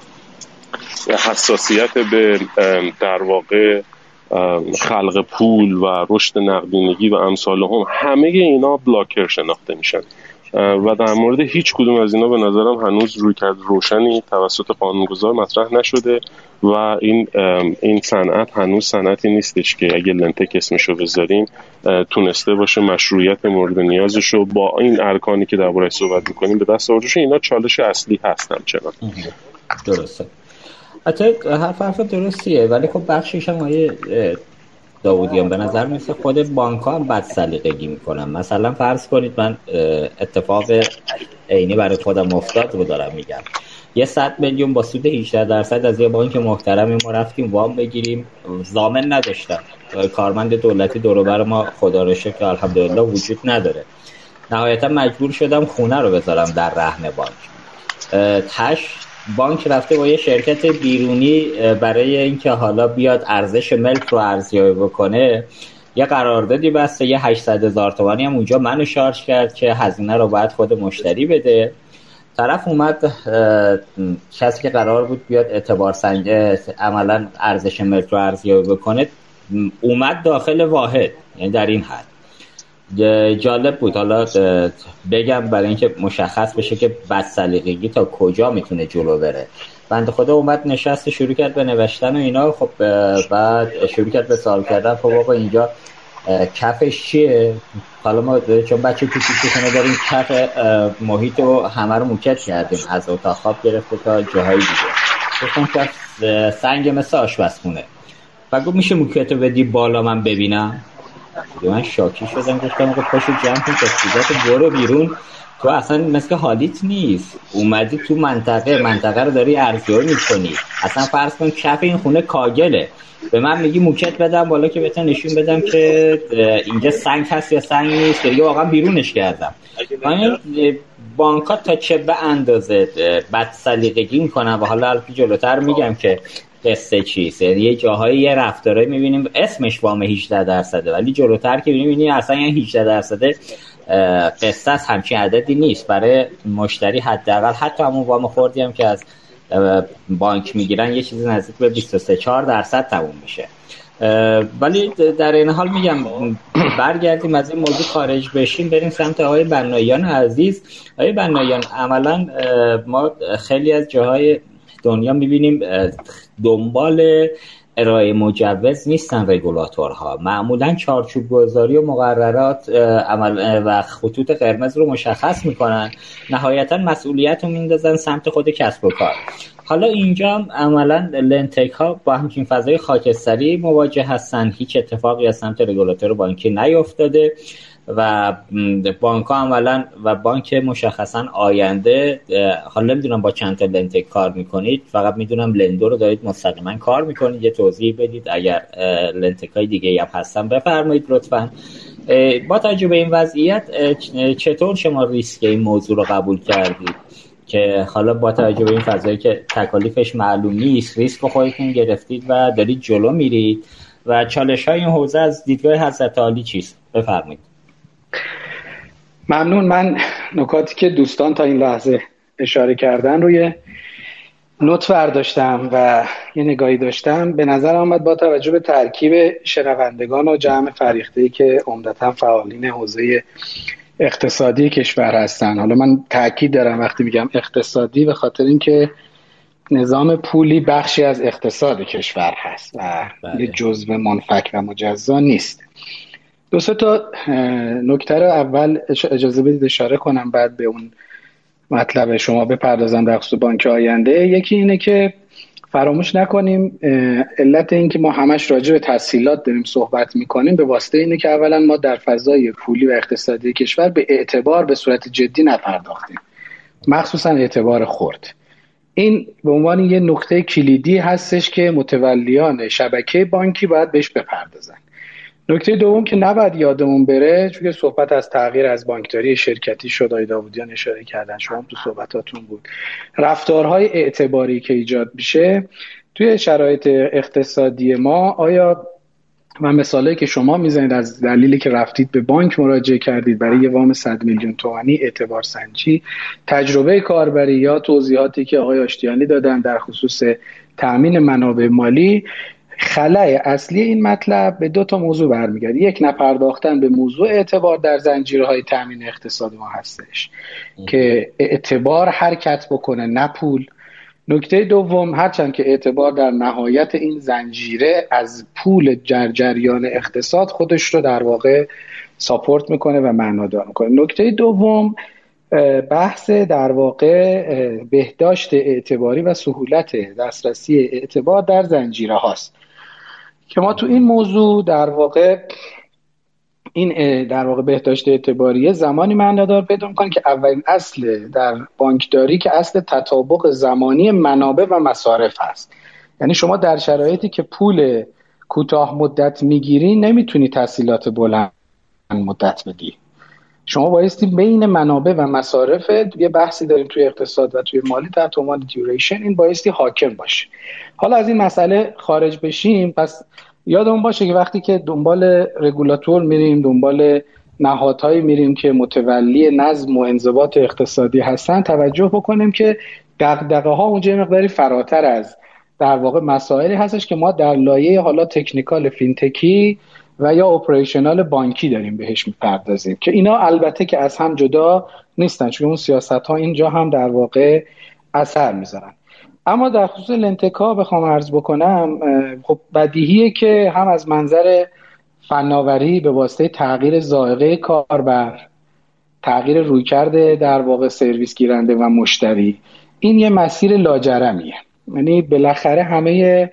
حساسیت به در واقع خلق پول و رشد نقدینگی و امثال هم، همه اینا بلاکر شناخته میشن و در مورد هیچ کدوم از اینا به نظرم هنوز رویکرد روشنی توسط قانونگذار مطرح نشده و این این صنعت هنوز صنعتی نیستش که اگه لنتک اسمشو بذاریم تونسته باشه مشروعیت مورد نیازشو با این ارکانی که درباره‌اش صحبت می‌کنیم به دست آورده. اینا چالش اصلی هست همچنان. درسته. حتی حرف حرف درستیه، ولی خب بخشش هم آیه داودیان به نظر میسه خود بانک ها هم بد سلیقگی میکنن. مثلا فرض کنید من اتفاق عینی برای خودم افتاد رو دارم میگم، یه صد میلیون با سود هجده درصد از یه بانک محترمی ما رفتیم وام بگیریم، ضامن نداشتم، کارمند دولتی دور و بر ما خدا رو شکر الحمدلله وجود نداره، نهایتا مجبور شدم خونه رو بذارم در رهن بانک. تاش بانک رفته با یه شرکت بیرونی برای اینکه حالا بیاد ارزش ملک رو ارزیابی بکنه یه قراردادی بسته، یه هشتصد هزار تومانی هم اونجا منو شارژ کرد که هزینه رو باید خود مشتری بده. طرف اومد کسی که قرار بود بیاد اعتبار سنجی عملا ارزش ملک رو ارزیابی بکنه اومد داخل واحد، یعنی در این حد جالب بود. حالا بگم برای اینکه مشخص بشه که بد سلیقگی تا کجا میتونه جلو بره. بنده خدا اومد نشست شروع کرد به نوشتن و اینا، خب بعد شروع کرد به سوال کردن، خب آقا اینجا کفش چیه؟ حالا ما چون بچه کوچیک‌تونه داریم کف محیط رو همه رو موکت کردیم، از اتاق خواب گرفته تا جاهای دیگه. گفتم کف سنگ مثل آشپزخونه. و گفت میشه موکتو بدی بالا من ببینم. من شاکی شدم، گفتم آقا پاشو جمع کن تسلیحات برو بیرون، تو اصلا مثل حالیت نیست، اومدی تو منطقه منطقه رو داری ارزیابی میکنی، اصلا فرض کن کف این خونه کاگله، به من میگی موکت بدم بالا که بهت نشون بدم که اینجا سنگ هست یا سنگ نیست، دیگه واقعا بیرونش کردم. من بانک‌ها تا چه به اندازه بد سلیقگی میکنن و حالا البته جلوتر میگم که قصه چیست. یه جاهایی یه رفتارایی میبینیم اسمش وام هجده درصده ولی جلوتر که میبینیم اصلا یه هجده درصده قصه است، همچین عددی نیست برای مشتری. حداقل حتی همون وام خوردی هم که از بانک میگیرن یه چیزی نزدیک به بیست و سه چهار درصد تموم میشه. ولی در این حال میگم برگردیم از این موضوع خارج بشیم، بریم سمت آقای بنایان عزیز. آقای بنایان، عملا ما خیلی از جاهای دنیا میبینیم دنبال ارائه مجوز نیستن رگولاتورها، معمولا چارچوب گذاری و مقررات عمل و خطوط قرمز رو مشخص میکنن، نهایتا مسئولیت رو میندازن سمت خود کسب و کار. حالا اینجا هم عملا لنتک ها با همچین فضای خاکستری مواجه هستن، هیچ اتفاقی از سمت رگولاتور بانکی نیفتاده و بانک ها عملا و بانک مشخصا آینده، حالا نمیدونم با چند تا لنتک کار میکنید، فقط میدونم لندو رو دارید مستقیما کار میکنید، یه توضیح بدید اگر لنتک های دیگه هم هستن بفرمایید لطفا. با توجه به این وضعیت چطور شما ریسک این موضوع رو قبول کردید که حالا با توجه به این فضایی که تکالیفش معلوم نیست ریسک رو خودتون گرفتید و دارید جلو میرید و چالش های این حوزه از دیدگاه حضرت عالی چیست؟ بفرمایید. ممنون. من نکاتی که دوستان تا این لحظه اشاره کردن روی نوت برداشتم و یه نگاهی داشتم. به نظر آمد با توجه به ترکیب شنوندگان و جمع فریخته‌ای که عمدتاً فعالین حوزه اقتصادی کشور هستن، حالا من تاکید دارم وقتی میگم اقتصادی به خاطر اینکه نظام پولی بخشی از اقتصاد کشور هست و یه جزو منفک و مجزا نیست. دو سه تا نکته رو اول اجازه بدید اشاره کنم، بعد به اون مطلب شما بپردازم در خصوص بانک آینده. یکی اینه که فراموش نکنیم علت این که ما همش راجع به تسهیلات داریم صحبت میکنیم به واسطه اینه که اولا ما در فضای پولی و اقتصادی کشور به اعتبار به صورت جدی نپرداختیم، مخصوصا اعتبار خرد. این به عنوان یه نکته کلیدی هستش که متولیان شبکه بانکی باید بهش بپردازن. نکته دوم که نباید یادمون بره، چون که صحبت از تغییر از بانکداری شرکتی شد، آقای داودیان اشاره کردن، شما هم تو صحبتاتون بود، رفتارهای اعتباری که ایجاد میشه توی شرایط اقتصادی ما. آیا و مثالی که شما میزنید از دلیلی که رفتید به بانک مراجعه کردید برای یه وام صد میلیون تومانی اعتبار سنجی، تجربه کاربری یا توضیحاتی که آقای آشتیانی دادن در خصوص تأمین منابع مالی، خلأ اصلی این مطلب به دو تا موضوع برمیگرده. یک، نپرداختن به موضوع اعتبار در زنجیرهای تأمین اقتصاد ما هستش ام. که اعتبار حرکت بکنه نه پول. نکته دوم، هرچند که اعتبار در نهایت این زنجیره از پول جریان اقتصاد خودش رو در واقع ساپورت میکنه و معنادار میکنه. نکته دوم بحث در واقع بهداشت اعتباری و سهولت دسترسی اعتبار در زنجیره هاست که ما تو این موضوع در واقع این در واقع بهداشت اعتباری زمانی معنادار پیدا می‌کنه که اولین اصل در بانکداری که اصل تطابق زمانی منابع و مصارف هست. یعنی شما در شرایطی که پول کوتاه مدت میگیری نمیتونی تسهیلات بلند مدت بدی، شما بایستی بین منابع و مصارف، یه بحثی داریم توی اقتصاد و توی مالی تحت عنوان دیوریشن، این بایستی حاکم باشه. حالا از این مسئله خارج بشیم، پس یادمون باشه که وقتی که دنبال رگولاتور میریم، دنبال نهادهایی میریم که متولی نظم و انضباط اقتصادی هستن، توجه بکنیم که دغدغه ها اونجا مقداری فراتر از در واقع مسائلی هستش که ما در لایه حالا تکنیکال فینتکی و یا اپریشنال بانکی داریم بهش میپردازیم که اینا البته که از هم جدا نیستن، چون اون سیاست ها اینجا هم در واقع اثر میذارن. اما در خصوص لنتکا بخوام عرض بکنم، خب بدیهیه که هم از منظر فناوری به واسطه تغییر ذائقه کاربر، تغییر رویکرد در واقع سرویس گیرنده و مشتری، این یه مسیر لاجرمیه. یعنی بالاخره همه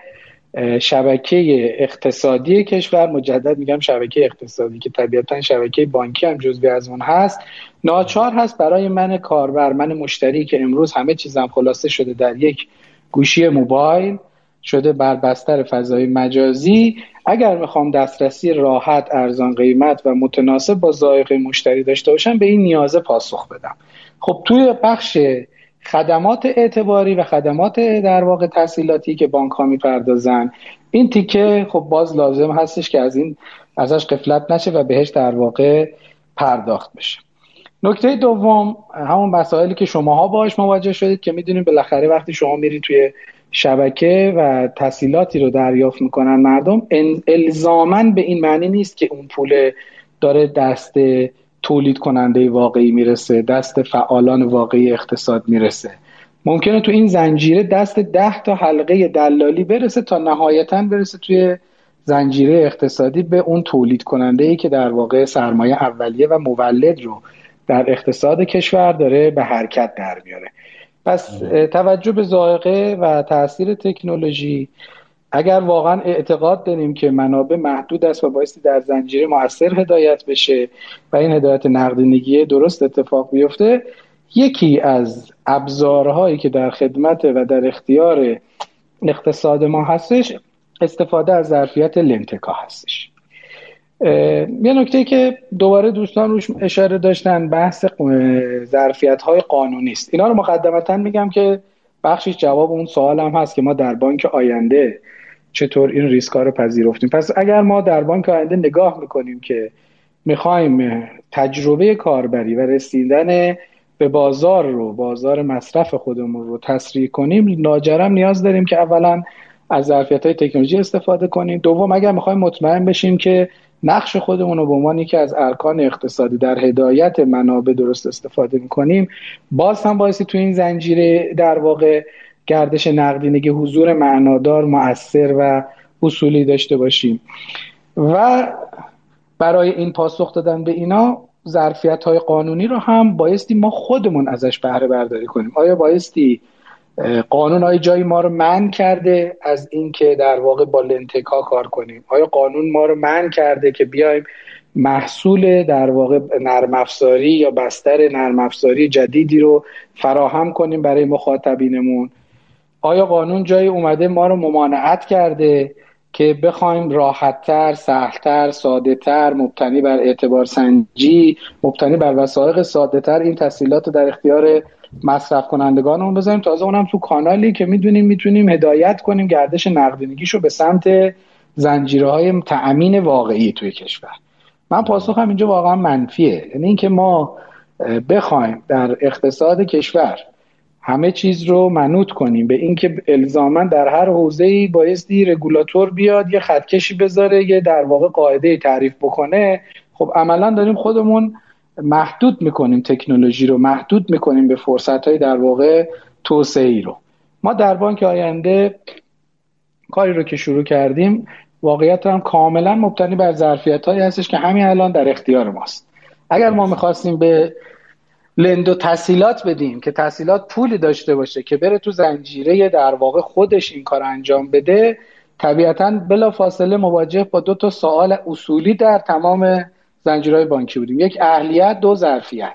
شبکه اقتصادی کشور، مجدد میگم شبکه اقتصادی که طبیعتا شبکه بانکی هم جزوی از اون هست، ناچار هست برای من کاربر، من مشتری که امروز همه چیزم خلاصه شده در یک گوشی موبایل، شده بر بستر فضای مجازی، اگر میخوام دسترسی راحت، ارزان قیمت و متناسب با ذائقه مشتری داشته باشم، به این نیازه پاسخ بدم. خب توی بخش خدمات اعتباری و خدمات در واقع تسهیلاتی که بانک ها میپردازن، این تیکه خب باز لازم هستش که از این ازش غفلت نشه و بهش در واقع پرداخت بشه. نکته دوم همون مسائلی که شماها باهاش مواجه شدید که میدونید بالاخره وقتی شما میری توی شبکه و تسهیلاتی رو دریافت میکنن مردم، الزاماً به این معنی نیست که اون پول داره دست تولید کننده واقعی میرسه، دست فعالان واقعی اقتصاد میرسه. ممکنه تو این زنجیره دست ده تا حلقه دلالی برسه تا نهایتاً برسه توی زنجیره اقتصادی به اون تولید کننده‌ای که در واقع سرمایه اولیه و مولد رو در اقتصاد کشور داره به حرکت در میاره. پس توجه به ذائقه و تأثیر تکنولوژی، اگر واقعا اعتقاد داریم که منابع محدود است و بایستی در زنجیره مؤثر هدایت بشه و این هدایت نقدینگی درست اتفاق بیفته، یکی از ابزارهایی که در خدمت و در اختیار اقتصاد ما هستش استفاده از ظرفیت لنتکا هستش. یه نکته که دوباره دوستان روش اشاره داشتن بحث ظرفیت‌های قانونی است. اینا رو مقدمتاً میگم که بخشش جواب اون سوال هم هست که ما در بانک آینده چطور این ریسک‌ها رو پذیرفتیم. پس اگر ما در بانک آینده نگاه میکنیم که میخوایم تجربه کاربری و رسیدن به بازار رو، بازار مصرف خودمون رو تسریع کنیم، لاجرم نیاز داریم که اولا از ظرفیت‌های تکنولوژی استفاده کنیم. دوم اگر میخوایم مطمئن بشیم که نقش خودمون رو به عنوان یکی از ارکان اقتصادی در هدایت منابع درست استفاده میکنیم، باز هم بایستی تو این زنجیره در واقع گردش نقدینگی حضور معنادار، مؤثر و اصولی داشته باشیم. و برای این پاسخ دادن به اینا ظرفیت‌های قانونی رو هم بایستی ما خودمون ازش بهره برداری کنیم. آیا بایستی قانون های جایی ما رو منع کرده از اینکه در واقع با لنتکا کار کنیم؟ آیا قانون ما رو منع کرده که بیایم محصول در واقع نرم افزاری یا بستر نرم افزاری جدیدی رو فراهم کنیم برای مخاطبینمون؟ آیا قانون جایی اومده ما رو ممانعت کرده که بخوایم راحت‌تر، سهل‌تر، ساده‌تر، مبتنی بر اعتبار سنجی، مبتنی بر وثایق ساده‌تر این تسهیلات رو در اختیار مصرف کنندگانمون بذاریم، تازه اونم تو کانالی که میدونیم میتونیم هدایت کنیم گردش نقدینگیشو به سمت زنجیره‌های تأمین واقعی توی کشور؟ من پاسخم اینجا واقعا منفیه. یعنی اینکه ما بخوایم در اقتصاد کشور همه چیز رو منوط کنیم به اینکه الزاماً در هر حوزه‌ای بایستی رگولاتور بیاد یه خطکشی بذاره، یه در واقع قاعده تعریف بکنه، خب عملاً داریم خودمون محدود میکنیم، تکنولوژی رو محدود میکنیم به فرصت‌های در واقع توسعه‌ای رو. ما در بانک آینده کاری رو که شروع کردیم واقعیت هم کاملا مبتنی بر ظرفیت‌هایی هستش که همین الان در اختیار ماست. اگر ما می‌خواستیم به لندو تسهیلات بدیم که تسهیلات پولی داشته باشه که بره تو زنجیره در واقع خودش این کار انجام بده، طبیعتاً بلا فاصله مواجه با دو تا سوال اصولی در تمام زنجیرهای بانکی بودیم. یک اهلیت، دو ظرفیت.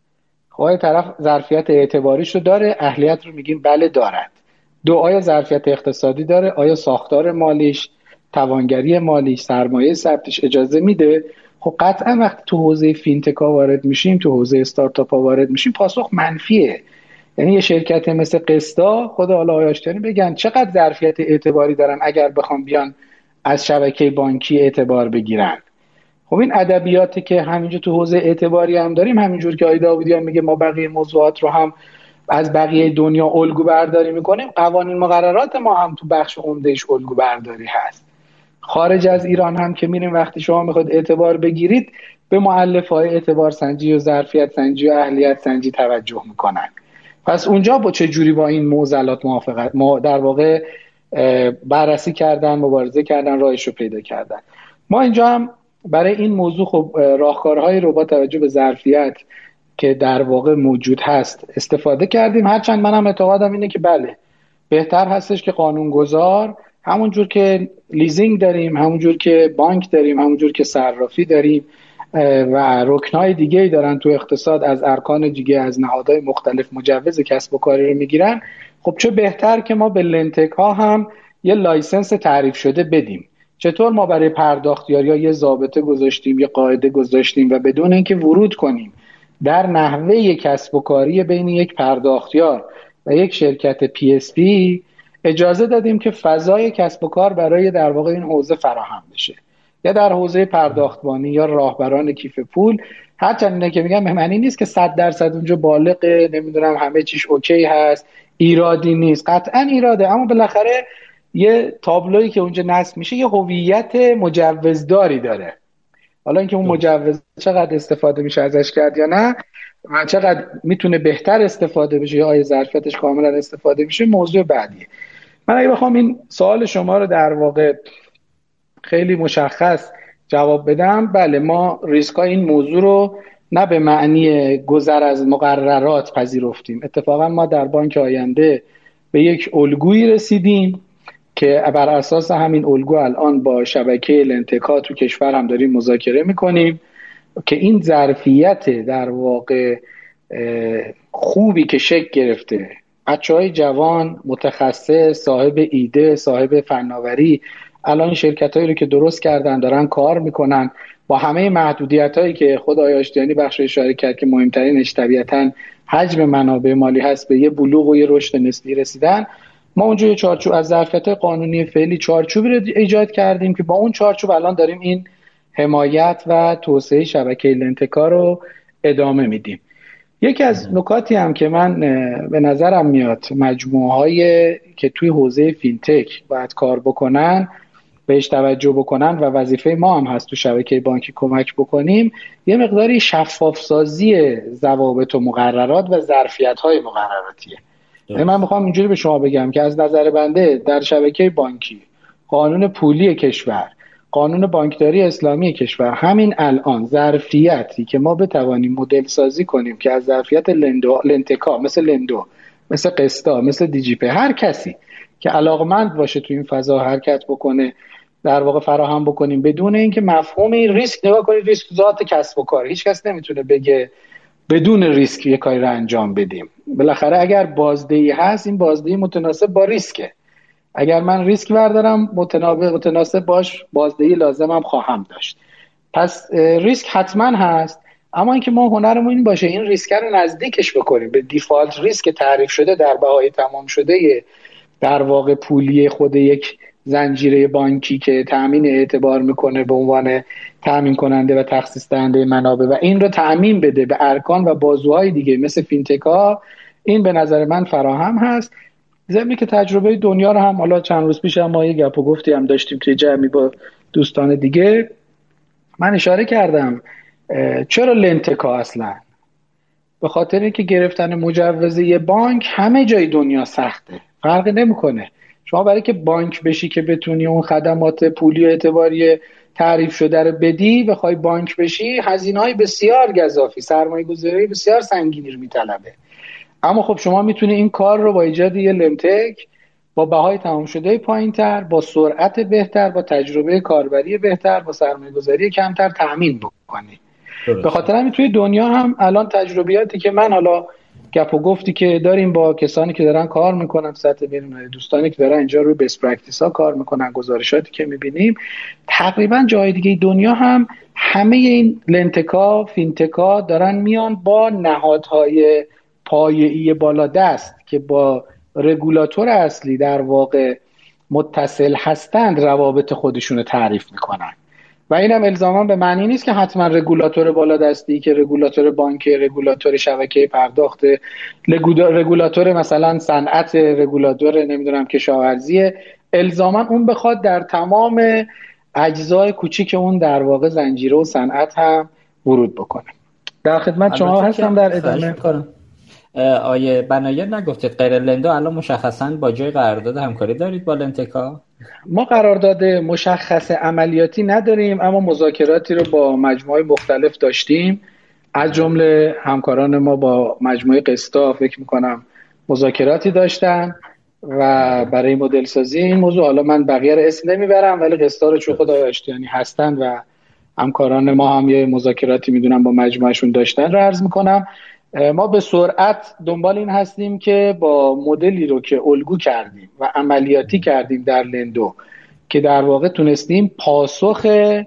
خب طرف ظرفیت اعتباریش رو داره، اهلیت رو میگیم بله دارد. دو، آیا ظرفیت اقتصادی داره؟ آیا ساختار مالیش، توانگری مالیش، سرمایه ثبتش اجازه میده؟ خب قطعا وقتی تو حوزه فینتکا وارد میشیم، تو حوزه استارتاپ ها وارد میشیم، پاسخ منفیه. یعنی یه شرکت مثل قسطا، خدا حالا آیاشتنی بگن چقدر ظرفیت اعتباری دارن اگر بخوام بیان از شبکه بانکی اعتبار بگیرن. خب این ادبیاتی که همینجا تو حوزه اعتباری هم داریم، همینجور که آقای داودیان میگه ما بقیه موضوعات رو هم از بقیه دنیا الگو برداری میکنیم، قوانین مقررات ما هم تو بخش عمدهش الگو برداری هست. خارج از ایران هم که میریم وقتی شما میخواد اعتبار بگیرید به مؤلفه‌های اعتبار سنجی و ظرفیت سنجی و اهلیت سنجی توجه میکنن. پس اونجا با چه جوری با این معضلات موافقت ما در واقع بررسی کردن، مبارزه کردن، راهش رو پیدا کردن. ما اینجا هم برای این موضوع خب راهکارهایی رو با توجه به ظرفیت که در واقع موجود هست استفاده کردیم. هرچند منم اعتقادم اینه که بله بهتر هستش که قانونگذار همون جور که لیزینگ داریم، همون جور که بانک داریم، همون جور که صرافی داریم و رکنهای دیگه ای دارن تو اقتصاد، از ارکان دیگه از نهادهای مختلف مجوز کسب و کاری رو میگیرن. خب چه بهتر که ما به لنتک ها هم یه لایسنس تعریف شده بدیم. چطور ما برای پرداختیاریا یه ضابطه گذاشتیم، یه قاعده گذاشتیم و بدون اینکه ورود کنیم در نحوه کسب و کاری بین یک پرداختیار و یک شرکت پی اس پی، اجازه دادیم که فضای کسب و کار برای در واقع این حوزه فراهم بشه، یا در حوزه پرداختبانی یا راهبران کیف پول. هرچند اینه که میگم به معنی نیست که صد درصد اونجا بالغه، نمیدونم همه چیش اوکی هست، ایرادی نیست، قطعا ایراده، اما بالاخره یه تابلویی که اونجا نصب میشه یه هویت مجوزداری داره. حالا اینکه اون مجوز چقدر استفاده میشه ازش کرد یا نه و چقدر میتونه بهتر استفاده بشه یا آیا ظرفیتش کاملا استفاده میشه موضوع بعدیه. من اگه بخوام این سوال شما رو در واقع خیلی مشخص جواب بدم، بله ما ریسکای این موضوع رو نه به معنی گذر از مقررات پذیرفتیم. اتفاقا ما در بانک آینده به یک الگویی رسیدیم که بر اساس همین الگو الان با شبکه لنتک‌ها تو کشور هم داریم مذاکره میکنیم که این ظرفیت در واقع خوبی که شکل گرفته، بچه‌های جوان متخصص، صاحب ایده، صاحب فناوری، الان شرکتایی رو که درست کردن دارن کار میکنن با همه محدودیتایی که خود آقای آشتیانی بخش اشاره کرد که مهمترینش طبیعتاً حجم منابع مالی هست، به یه بلوغ و یه رشد نسبی رسیدن. ما اونجا یه چارچوب از ظرفیت‌های قانونی فعلی چارچوبی رو ایجاد کردیم که با اون چارچوب الان داریم این حمایت و توسعه شبکه لنتک‌ها رو ادامه میدیم. یکی از نکاتی هم که من به نظرم میاد مجموعه‌های که توی حوزه فینتک باید کار بکنن بهش توجه بکنن و وظیفه ما هم هست تو شبکه بانکی کمک بکنیم، یه مقداری شفاف سازی ضوابط و مقررات و ظرفیت‌های مقرراتیه. یعنی من میخوام اینجوری به شما بگم که از نظر بنده در شبکه بانکی، قانون پولی کشور، قانون بانکداری اسلامی کشور، همین الان ظرفیتی که ما بتوانیم مدل سازی کنیم که از ظرفیت لندو، لنتکا مثل لندو، مثل قسطا، مثل دیجیپه، هر کسی که علاقمند باشه تو این فضا حرکت بکنه در واقع فراهم بکنیم بدون اینکه مفهوم این ریسک، نگاه کنید ریسک ذات کسب و کار، هیچ کس نمیتونه بگه بدون ریسک یه کاری رو انجام بدیم. بالاخره اگر بازدهی هست این بازدهی متناسب با ریسکه. اگر من ریسک بردارم متناسب باش بازدهی لازمم خواهم داشت. پس ریسک حتما هست، اما اینکه ما هنرمون این باشه این ریسک رو نزدیکش بکنیم به دیفالت ریسک تعریف شده در بهای تمام شده در واقع پولی خود یک زنجیره بانکی که تأمین اعتبار میکنه به عنوان تأمین کننده و تخصیص دهنده منابع و این رو تأمین بده به ارکان و بازوهای دیگه مثل فینتک ها. این به نظر من فراهم هست. ضمن که تجربه دنیا رو هم حالا چند روز پیش هم ما یه گپ و گفتی هم داشتیم توی جمعی با دوستان دیگه، من اشاره کردم چرا لنتکا اصلا؟ به خاطر اینکه گرفتن مجوز یه بانک همه جای دنیا سخته، فرقی نمیکنه. شما برای که بانک بشی که بتونی اون خدمات پولی و اعتباری تعریف شده رو بدی، بخوای بانک بشی هزینه‌های بسیار گزافی، سرمایه‌گذاری بسیار سنگینی رو میطلبه. اما خب شما میتونی این کار رو با ایجاد یه لنتک با بهای تمام شده پایین‌تر، با سرعت بهتر، با تجربه کاربری بهتر، با سرمایه‌گذاری کمتر تأمین بکنی. به خاطر همین توی دنیا هم الان تجربیاتی که من حالا گپ و گفتی که داریم با کسانی که دارن کار میکنن سطح بین‌المللی، دوستانی که دارن اینجا روی بیس پرکتیس ها کار میکنن، گزارشاتی که میبینیم تقریبا جای دیگه دنیا هم همه این لنتکا، فینتکا دارن میان با نهادهای پایه‌ای بالا دست که با رگولاتور اصلی در واقع متصل هستند روابط خودشون رو تعریف میکنن. و اینم الزاما به معنی نیست که حتما رگولاتور بالادستی که رگولاتور بانک، رگولاتور شبکه پرداخت، رگولاتور مثلا صنعت، رگولاتور نمیدونم کشاورزی، الزاما اون بخواد در تمام اجزای کوچیک اون در واقع زنجیره و صنعت هم ورود بکنه. در خدمت شما هستم در ادامه کارم. آیه بنایه نگفتید غیر لندو الان مشخصاً با جای قرارداد همکاری دارید با لنتکا؟ ما قرارداد مشخص عملیاتی نداریم، اما مذاکراتی رو با مجموعه مختلف داشتیم. از جمله همکاران ما با مجموعه قسطا فکر میکنم مذاکراتی داشتن و برای مدل سازی این موضوع، حالا من بقیه رو اسم نمیبرم ولی قسطا رو چون خدای آشتیانی هستن و همکاران ما هم یه مذاکراتی میدونم با مجموعشون داشتن رو عرض میکنم. ما به سرعت دنبال این هستیم که با مدلی رو که الگو کردیم و عملیاتی کردیم در لندو که در واقع تونستیم پاسخ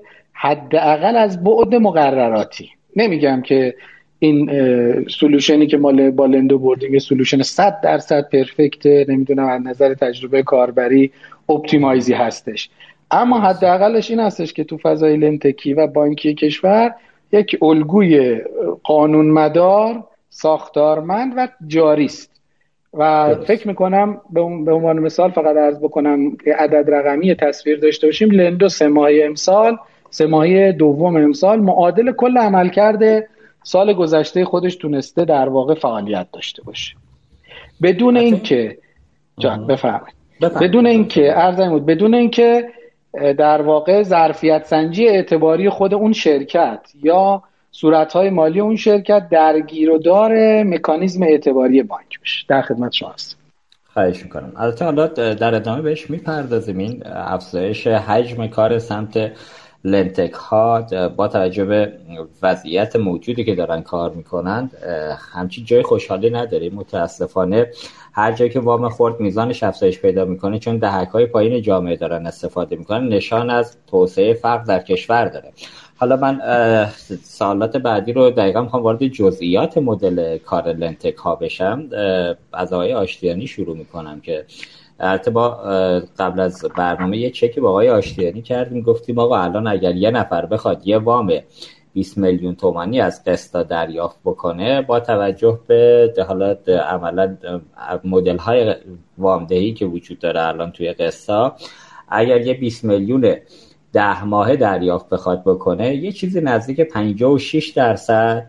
حداقل از بعد مقرراتی، نمیگم که این سولوشنی که ما با لندو بردیم یه سولوشن صد درصد پرفکت، نمیدونم از نظر تجربه کاربری اپتیمایزی هستش، اما حداقلش این هستش که تو فضای لنتکی و بانکی کشور یک الگوی قانونمدار، ساختارمند و جاری است. و فکر میکنم به عنوان مثال فقط عرض بکنم عدد رقمی تصویر داشته باشیم، لندو سه ماهی امسال سه ماهی دوم امسال معادل کل عمل کرده سال گذشته خودش تونسته در واقع فعالیت داشته باشه بدون اینکه جان بفرمایید بدون اینکه عرضم بود بدون اینکه در واقع ظرفیت سنجی اعتباری خود اون شرکت یا صورت‌های مالی اون شرکت درگیر و دار مکانیزم اعتباری بانک بشه. در خدمت شما هستم. خواهش میکنم. البته حالا در ادامه بهش میپردازیم. این افزایش حجم کار سمت لنتک ها با توجه به وضعیت موجودی که دارن کار میکنند همچین جای خوشحالی نداریم. متاسفانه هر جایی که وام خرد میزانش افزایش پیدا میکنه، چون دهک‌های پایین جامعه دارن استفاده میکنن، نشان از توسعه فقر در کشور داره. حالا من سوالات بعدی رو دقیقا میخوام وارد جزئیات مدل کار لنتک ها بشم. از آقای آشتیانی شروع میکنم که البته با قبل از برنامه یه چکی با آقای آشتیانی کردیم، گفتیم آقا الان اگر یه نفر بخواد یه وام بیست میلیون تومانی از قسطا دریافت بکنه، با توجه به حالت عملا مدل های وامدهی که وجود داره الان توی قسطا، اگر یه بیست میلیون ده ماهه دریافت بخواد بکنه، یه چیزی نزدیک پنجاه و شش درصد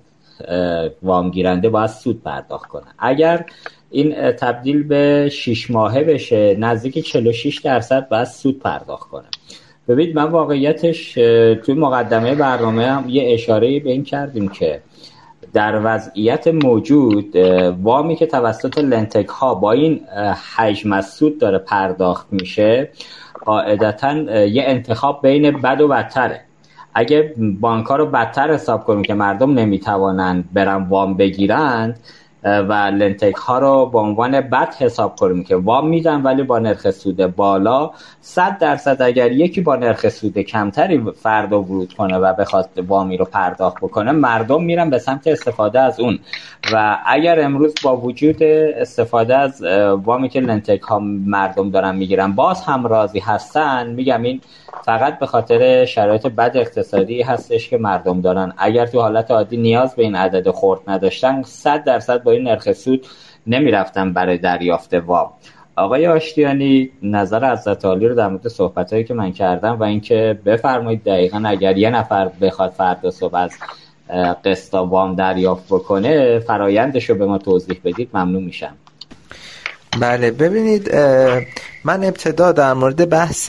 وام گیرنده باید سود پرداخت کنه. اگر این تبدیل به شش ماهه بشه، نزدیک چهل و شش درصد باید سود پرداخت کنه. ببینید من واقعیتش توی مقدمه برنامه هم یه اشاره به این کردیم که در وضعیت موجود وامی که توسط لنتک ها با این حجم از سود داره پرداخت میشه، قاعدتاً یه انتخاب بین بد و بدتره. اگه بانک ها رو بدتر حساب کنیم که مردم نمیتوانند برن وام بگیرند و لنتک ها رو با عنوان بد حساب کنیم که وام میدن ولی با نرخ سود بالا، صد درصد اگر یکی با نرخ سود کمتری فردا ورود کنه و بخواد وامی رو پرداخت بکنه، مردم میرن به سمت استفاده از اون. و اگر امروز با وجود استفاده از وامی که لنتک ها مردم دارن میگیرن باز هم راضی هستن، میگم این فقط به خاطر شرایط بد اقتصادی هستش که مردم دارن. اگر تو حالت عادی نیاز به این عدد خرد نداشتن، صد درصد با این نرخ سود نمیرفتن برای دریافت وام. آقای آشتیانی نظر حضرت عالی رو در مورد صحبتایی که من کردم و اینکه بفرمایید دقیقاً اگر یه نفر بخواد فردا صبح از قسطا وام دریافت بکنه، فرایندش رو به ما توضیح بدید، ممنون میشم. بله ببینید، من ابتدا در مورد بحث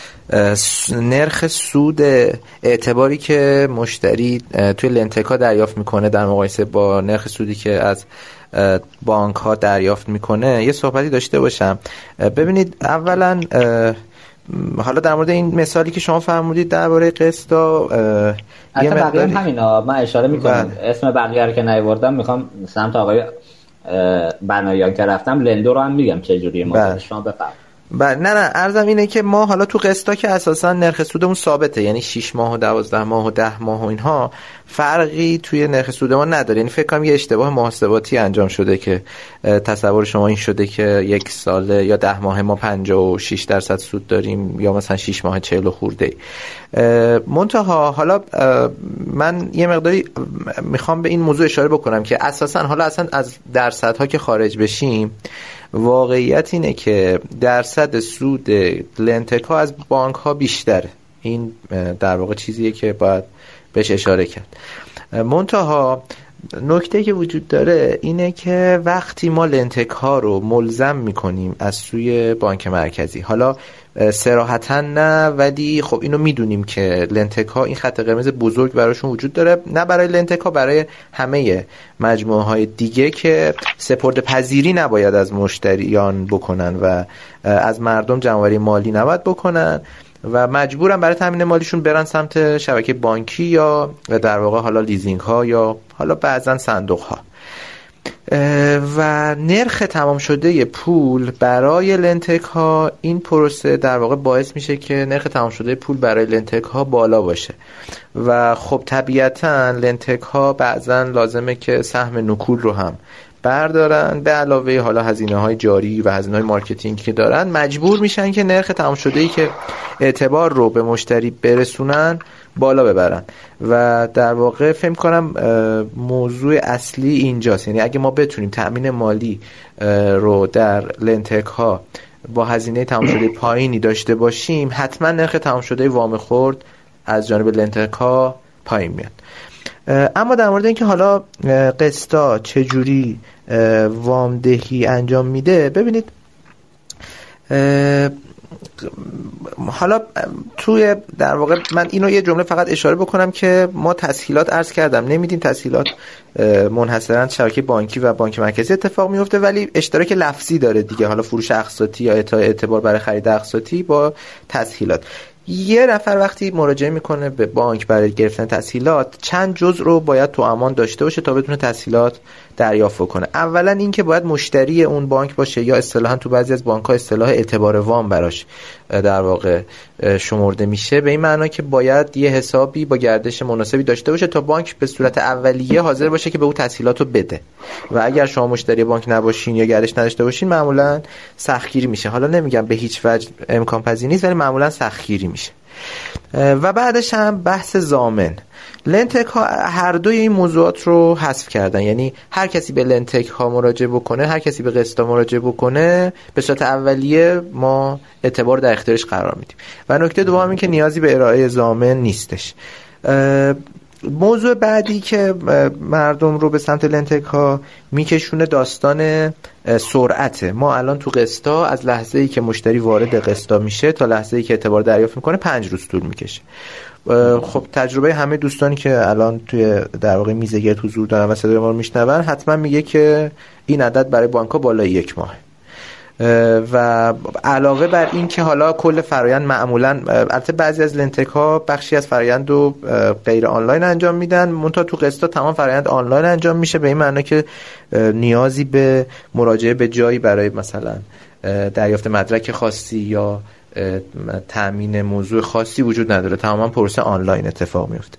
نرخ سود اعتباری که مشتری توی لنتکا دریافت میکنه در مقایسه با نرخ سودی که از بانک ها دریافت میکنه یه صحبتی داشته باشم. ببینید اولا حالا در مورد این مثالی که شما فرمودید درباره قسطا، حتی بقیه هم همینا من اشاره میکنم. اسم بقیه رو که نیاوردم میخوام سمت آقای بنایان که رفتم لندو رو هم میگم چجوریه ما. شما بفرمایید. بله نه نه عرضم اینه که ما حالا تو قسطا که اساسا نرخ سودمون ثابته، یعنی شش ماه و دوازده ماه و ده ماه و اینها فرقی توی نرخ سود ما نداره. یعنی فکر کنم یه اشتباه محاسباتی انجام شده که تصور شما این شده که یک سال یا ده ماه ما پنجاه و شش درصد سود داریم یا مثلا شش ماه چهل خورده. منتها حالا من یه مقداری میخوام به این موضوع اشاره بکنم که اساسا حالا اصلا از درصدها که خارج بشیم، واقعیت اینه که درصد سود لنتک ها از بانک ها بیشتره. این در واقع چیزیه که باید بهش اشاره کرد. منتها نکته که وجود داره اینه که وقتی ما لنتک ها رو ملزم میکنیم از سوی بانک مرکزی، حالا صراحتا نه ولی خب اینو میدونیم که لنتک ها این خط قرمز بزرگ براشون وجود داره، نه برای لنتک ها، برای همه مجموعه های دیگه که سپرده پذیری نباید از مشتریان بکنن و از مردم جمع‌آوری مالی نباید بکنن و مجبورن برای تامین مالیشون برن سمت شبکه بانکی یا در واقع حالا لیزینگ ها یا حالا بعضا صندوق ها. و نرخ تمام شده پول برای لنتک ها، این پروسه در واقع باعث میشه که نرخ تمام شده پول برای لنتک ها بالا باشه و خب طبیعتا لنتک ها بعضا لازمه که سهم نکول رو هم بردارن، به علاوه حالا هزینه های جاری و هزینه های مارکتینگ که دارن مجبور میشن که نرخ تمام شده ای که اعتبار رو به مشتری برسونن بالا ببرن و در واقع فهم کنم موضوع اصلی اینجاست. یعنی اگه ما بتونیم تأمین مالی رو در لنتک ها با هزینه تمام شده پایینی داشته باشیم، حتما نرخ تمام شده وام خرد از جانب لنتک ها پایین میاد. اما در مورد اینکه حالا قسطا چجوری وامدهی انجام میده، ببینید حالا توی در واقع من اینو یه جمله فقط اشاره بکنم که ما تسهیلات عرض کردم نمیدیم، تسهیلات منحصراً شبکه بانکی و بانک مرکزی اتفاق میفته ولی اشتراک لفظی داره دیگه، حالا فروش اقساطی یا اعتبار برای خرید اقساطی با تسهیلات. یه نفر وقتی مراجعه میکنه به بانک برای گرفتن تسهیلات چند جزء رو باید تو امان داشته باشه تا بتونه تسهیلات دریافت کنه. اولا این که باید مشتری اون بانک باشه یا اصطلاحاً تو بعضی از بانک‌ها اصطلاح اعتبار وام براش در واقع شمرده میشه، به این معنا که باید یه حسابی با گردش مناسبی داشته باشه تا بانک به صورت اولیه حاضر باشه که به اون تسهیلات رو بده و اگر شما مشتری بانک نباشین یا گردش نداشته باشین معمولاً سختگیری میشه. حالا نمیگم به هیچ وجه امکان پذیر نیست ولی معمولاً سختگیری میشه. و بعدش هم بحث ضامن. لنتک ها هر دوی این موضوعات رو حذف کردن، یعنی هر کسی به لنتک ها مراجعه بکنه، هر کسی به قسطا مراجعه بکنه به صورت اولیه ما اعتبار در اختیارش قرار میدیم. و نکته دوم این که نیازی به ارائه ضامن نیستش. موضوع بعدی که مردم رو به سمت لنتک ها میکشونه داستان سرعته. ما الان تو قسطا از لحظه ای که مشتری وارد قسطا میشه تا لحظه ای که اعتبار دریافت میکنه پنج روز طول میکشه. خب تجربه همه دوستانی که الان توی در واقع میزگرد حضور دارن و صدای ما رو میشنون حتما میگه که این عدد برای بانک‌ها بالای یک ماه و علاوه بر این که حالا کل فرایند معمولا، البته بعضی از لنتک ها بخشی از فرایند رو غیر آنلاین انجام میدن، منتها تو قسطا تمام فرایند آنلاین انجام میشه، به این معنی که نیازی به مراجعه به جایی برای مثلا دریافت مدرک خاصی یا تامین موضوع خاصی وجود نداره، تماما پروسه آنلاین اتفاق میفته.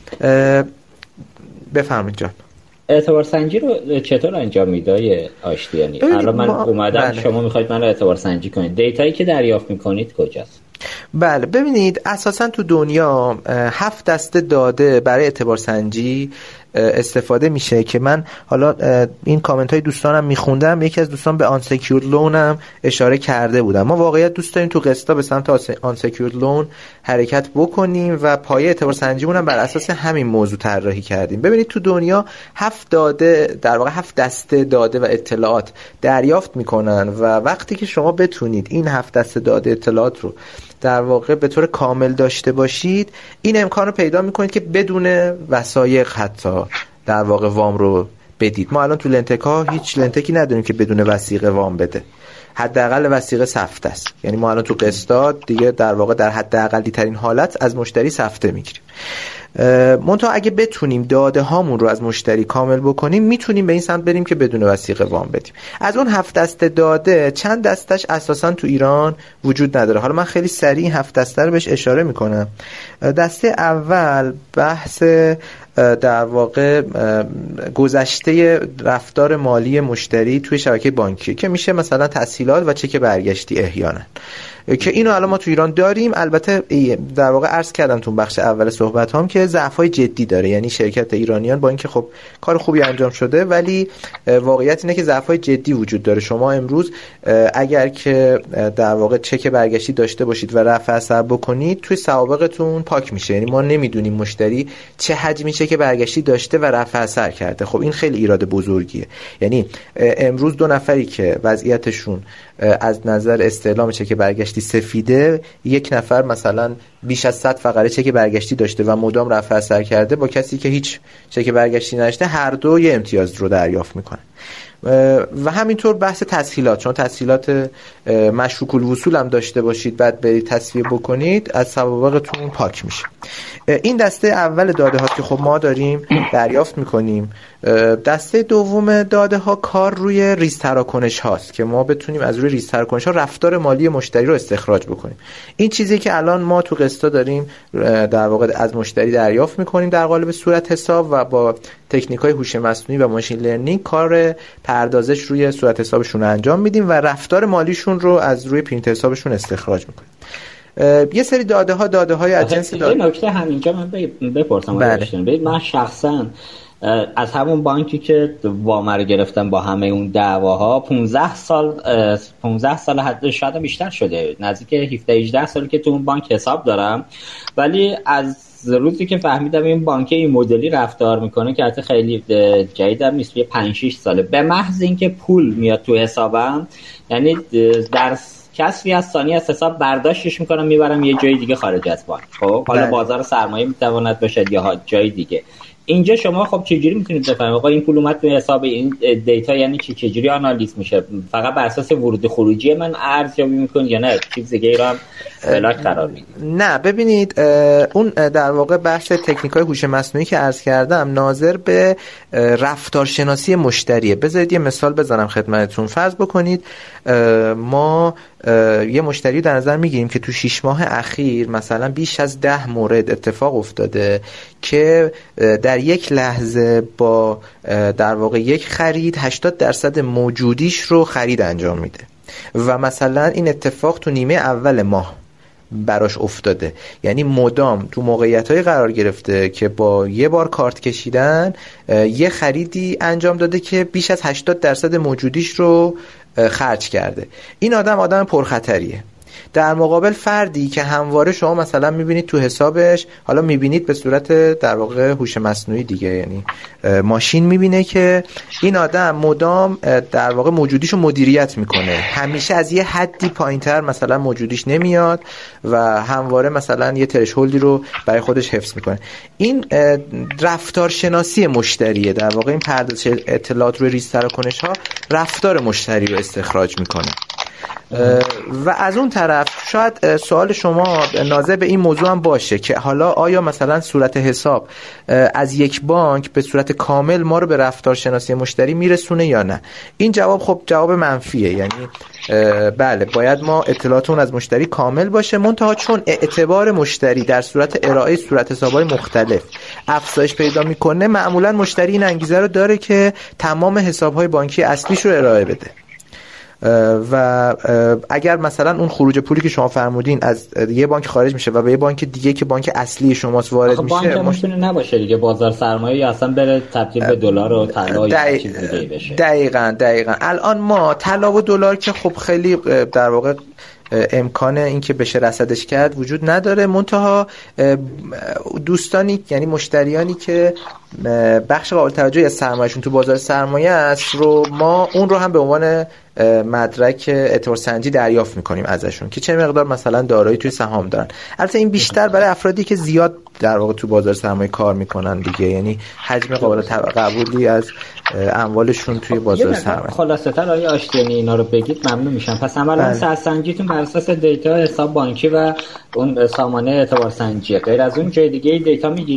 بفرمایید جان. اعتبار سنجی رو چطور انجام میده آشتیانی؟ الان من ما... اومدم بله. شما میخواید من رو اعتبار سنجی کنید، دیتایی که دریافت میکنید کجاست؟ بله ببینید اساسا تو دنیا هفت دسته داده برای اعتبار سنجی استفاده میشه که من حالا این کامنت های دوستانم میخوندم، یکی از دوستان به آنسکیورد لون هم اشاره کرده بودم. ما واقعیت دوست داریم تو قسطا به سمت آنسکیورد لون حرکت بکنیم و پایه اعتبار سنجیمون هم بر اساس همین موضوع طراحی کردیم. ببینید تو دنیا هفت داده در واقع هفت دسته داده و اطلاعات دریافت میکنن و وقتی که شما بتونید این هفت دسته داده اطلاعات رو در واقع به طور کامل داشته باشید، این امکان رو پیدا میکنید که بدون وثایق حتی در واقع وام رو بدید. ما الان تو لنتک ها هیچ لنتکی نداریم که بدون وثیقه وام بده، حداقل وثیقه سفته است. یعنی ما الان تو قسطا دیگه در واقع در حداقلی ترین حالت از مشتری سفته میگیریم. منتها اگه بتونیم داده هامون رو از مشتری کامل بکنیم میتونیم به این سمت بریم که بدون وثیقه وام بدیم. از اون هفت دسته داده چند دستش اساسا تو ایران وجود نداره. حالا من خیلی سریع هفت دسته رو بهش اشاره میکنم. دسته اول بحث در واقع گذشته رفتار مالی مشتری توی شبکه بانکی که میشه مثلا تسهیلات و چک برگشتی احیانا. که اینو الان ما تو ایران داریم. البته در واقع عرض کردم تو بخش اول صحبت هم که ضعف‌های جدی داره، یعنی شرکت ایرانیان با اینکه خب کار خوبی انجام شده ولی واقعیت اینه که ضعف‌های جدی وجود داره. شما امروز اگر که در واقع چک برگشتی داشته باشید و رفع اثر بکنید توی سوابقتون پاک میشه، یعنی ما نمیدونیم مشتری چه حجمی چک برگشتی داشته و رفع اثر کرده. خب این خیلی ایراد بزرگیه. یعنی امروز دو نفری که وضعیتشون از نظر استعلام چک برگشتی سفیده، یک نفر مثلا بیش از صد فقره چک برگشتی داشته و مدام رفع اثر کرده، با کسی که هیچ چک برگشتی نداشته، هر دو یه امتیاز رو دریافت میکنن. و همینطور بحث تسهیلات، چون تسهیلات مشروط الوصول هم داشته باشید بعد برید تصفیه بکنید، از سوابقتون پاک میشه. این دسته اول داده ها که خب ما داریم دریافت میکنیم. دسته دوم داده ها کار روی ریز تراکنش هاست که ما بتونیم از روی ریز تراکنش ها رفتار مالی مشتری رو استخراج بکنیم. این چیزی که الان ما تو قسطا داریم در واقع از مشتری دریافت میکنیم در قالب صورت حساب و با تکنیک‌های هوش مصنوعی و ماشین لرنینگ کار پردازش روی صورت حسابشون انجام میدیم و رفتار مالیشون رو از روی پرینت حسابشون استخراج میکنیم. یه سری داده ها داده های از جنس داده. یه نکته همینجا من بپرسم. بله. من شخصا از همون بانکی که وام رو گرفتم با همه اون دعواها پانزده سال پانزده سال حد شاید بیشتر شده، نزدیک هفده هجده سالی که تو اون بانک حساب دارم، ولی از روزی که فهمیدم این بانک این مدلی رفتار میکنه که حتی خیلی جدیدم نیست، یه پنج شش ساله، به محض اینکه پول میاد تو حسابم، یعنی در کسری از ثانیه از حساب برداشتش میکنم میبرم یه جای دیگه خارج از بانک. خب حالا بازار سرمایه میتواند باشد یا جای دیگه. اینجا شما خب چجوری میتونید بفهمید آقا این پول اومد تو حساب، این دیتا یعنی چی، چجوری آنالیز میشه؟ فقط بر اساس ورود خروجی من ارزیابی میکنید یا نه چیز دیگه رو هم بلاک قرار میدید؟ نه ببینید، اون در واقع بحث تکنیک‌های هوش مصنوعی که عرض کردم ناظر به رفتارشناسی مشتریه. بذارید یه مثال بزنم خدمتتون. فرض بکنید ما یه مشتری در نظر میگیریم که تو شش ماه اخیر مثلا بیش از ده مورد اتفاق افتاده که در یک لحظه با در واقع یک خرید هشتاد درصد موجودیش رو خرید انجام میده و مثلا این اتفاق تو نیمه اول ماه براش افتاده، یعنی مدام تو موقعیت‌های قرار گرفته که با یه بار کارت کشیدن یه خریدی انجام داده که بیش از هشتاد درصد موجودیش رو خرج کرده. این آدم آدم پرخطریه. در مقابل فردی که همواره شما مثلا میبینید تو حسابش، حالا میبینید به صورت در واقع هوش مصنوعی دیگه، یعنی ماشین میبینه که این آدم مدام در واقع موجودیشو مدیریت میکنه، همیشه از یه حدی پایینتر مثلا موجودیش نمیاد و همواره مثلا یه ترشهولدی رو برای خودش حفظ میکنه. این رفتارشناسی مشتریه. در واقع این پردازش اطلاعات روی ریز تراکنش ها رفتار مشتری رو استخراج میکنه. و از اون طرف شاید سوال شما ناظر به این موضوع هم باشه که حالا آیا مثلا صورت حساب از یک بانک به صورت کامل ما رو به رفتار شناسی مشتری میرسونه یا نه؟ این جواب خب جواب منفیه. یعنی بله باید ما اطلاعاتون از مشتری کامل باشه، منتها چون اعتبار مشتری در صورت ارائه صورت حساب‌های مختلف افزایش پیدا میکنه، معمولا مشتری این انگیزه رو داره که تمام حساب‌های بانکی اصلیش رو ارائه بده. و اگر مثلا اون خروج پولی که شما فرمودین از یه بانک خارج میشه و به یه بانک دیگه که بانک اصلی شماست وارد میشه، بانک میتونه نباشه دیگه، بازار سرمایه یا اصلا بره تبدیل به دلار و طلا یا چیز دیگه بشه. دقیقاً دقیقاً الان ما طلا و دلار که خب خیلی در واقع امکان اینکه بشه رصدش کرد وجود نداره، منتها دوستانی یعنی مشتریانی که بخش قابل توجهی از سرمایه‌شون تو بازار سرمایه است رو ما اون رو هم به عنوان مدرک اعتبار سنجی دریافت میکنیم ازشون که چه مقدار مثلا دارایی توی سهام دارن. البته این بیشتر برای افرادی که زیاد در واقع تو بازار سرمایه کار میکنن دیگه، یعنی حجم قابل قبولی از اموالشون توی بازار سرمایه. خلاصه تر آیه آشتیانی اینا رو بگید ممنون میشم. پس عملاً سرسنجیتون بر اساس دیتا حساب بانکی و اون سامانه اعتبار سنجی، غیر از اون جای دیگه دیتا میگیرید؟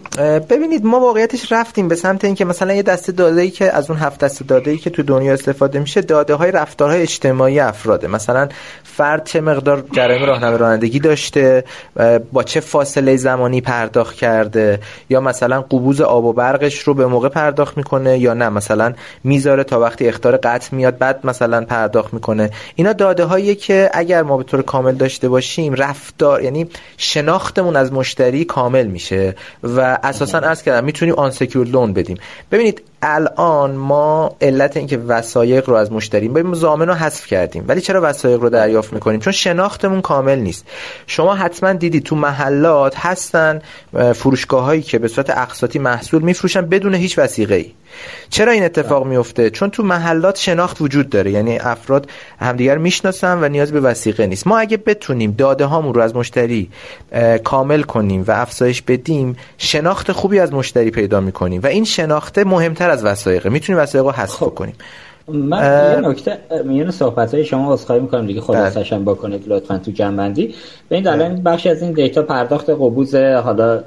ببینید ما واقعیتش رفتیم به سمت اینکه مثلا یه دسته داده‌ای که از اون هفت دسته داده‌ای که تو دنیا استفاده میشه داده‌های رفتارهای اجتماعی افراده. مثلا فرد چه مقدار جرایم راهنمای رانندگی داشته، با چه فاصله زمانی پرداخت کرده، یا مثلا قبوز آب و برقش رو به موقع پرداخت میکنه یا نه مثلا میذاره تا وقتی اخطار قطع میاد بعد مثلا پرداخت میکنه. اینا داده‌هاییه که اگر ما به طور کامل داشته باشیم رفتار یعنی شناختمون از مشتری کامل میشه و اساساً عرض کردم میتونیم آن سکیور لون بدیم. ببینید الان ما علت اینکه وثایق رو از مشتری ببینیم ضامن رو حذف کردیم، ولی چرا وثایق رو دریافت میکنیم؟ چون شناختمون کامل نیست. شما حتما دیدید تو محلات هستن فروشگاهایی که به صورت اقساطی محصول میفروشن بدون هیچ وثیقه‌ای. چرا این اتفاق میفته؟ چون تو محلات شناخت وجود داره، یعنی افراد همدیگر میشناسن و نیاز به وثیقه نیست. ما اگه بتونیم داده هامون رو از مشتری کامل کنیم و افزایش بدیم شناخت خوبی از مشتری پیدا میکنیم و این شناخت مهمتر از وثایقه، میتونیم وثایق رو حذف کنیم. من یه نکته میون صحبت‌های شما عذرخواهی می‌کنم دیگه خلاصش هم بکنید لطفاً تو جنبندی. ببینید الان بخشی از این دیتا پرداخت قبوز حالا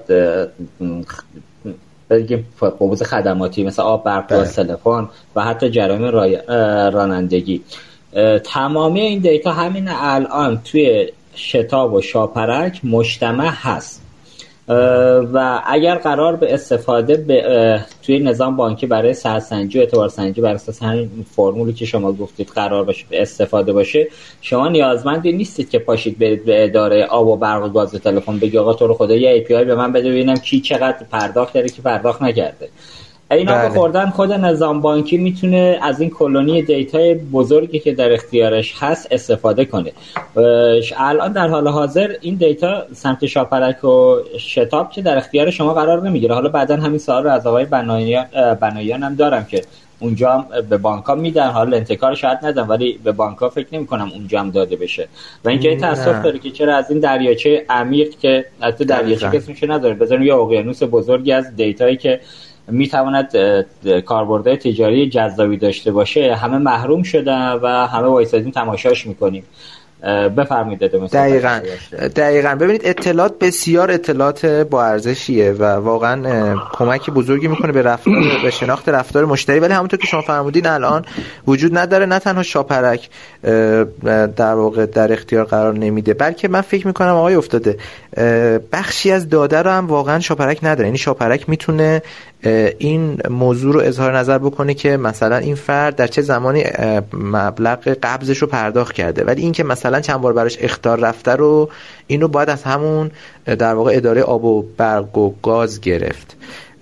بگیم قبوز خدماتی مثل آب، برق، گاز، تلفن و حتی جرایم رانندگی، تمامی این دیتا همین الان توی شتاب و شاپرک مجتمع هست و اگر قرار به استفاده به توی نظام بانکی برای سرسنجی و اعتبار سنجی بر اساس همین فرمولی که شما گفتید قرار باشه به استفاده باشه، شما نیازمندی نیستید که پاشید برید به اداره آب و برق و گاز و تلفن بگی آقا تو رو خدا یه ای پی آی به من بده ببینم کی چقدر پرداخت کرده کی پرداخت نکرده. اینا بله. بخوردن خود نظام بانکی میتونه از این کلونی دیتای بزرگی که در اختیارش هست استفاده کنه. الان در حال حاضر این دیتا سمت شاپرک و شتاب که در اختیار شما قرار نمیگیره. حالا بعدن همین سوال رو از آقای بناییان بناییان هم دارم که اونجا هم به بانک‌ها میدن، حالا انتکار شاید ندن ولی به بانک‌ها فکر نمی‌کنم اونجا هم داده بشه و اینکه تأسف داره که چرا از این دریاچه عمیق که حتی دریاچه کسی میشه نداره بذاریم یه اقیانوس بزرگی از دیتایی که میتواند کاربردهای تجاری جذابی داشته باشه همه محروم شدن و همه وایسادیم تماشاش میکنیم. بفرمایید. دقیقاً دقیقاً ببینید اطلاعات بسیار اطلاعات با ارزشیه و واقعا کمک بزرگی میکنه به رفتار به شناخت رفتار مشتری، ولی همونطور که شما فرمودین الان وجود نداره. نه تنها شاپرک در واقع در اختیار قرار نمیده، بلکه من فکر میکنم آقای افتاده بخشی از داده رو هم واقعا شاپرک نداره. یعنی شاپرک میتونه این موضوع رو اظهار نظر بکنه که مثلا این فرد در چه زمانی مبلغ قبضش رو پرداخت کرده، ولی این که مثلا چند بار براش اخطار رفته رو اینو باید از همون در واقع اداره آب و برق و گاز گرفت.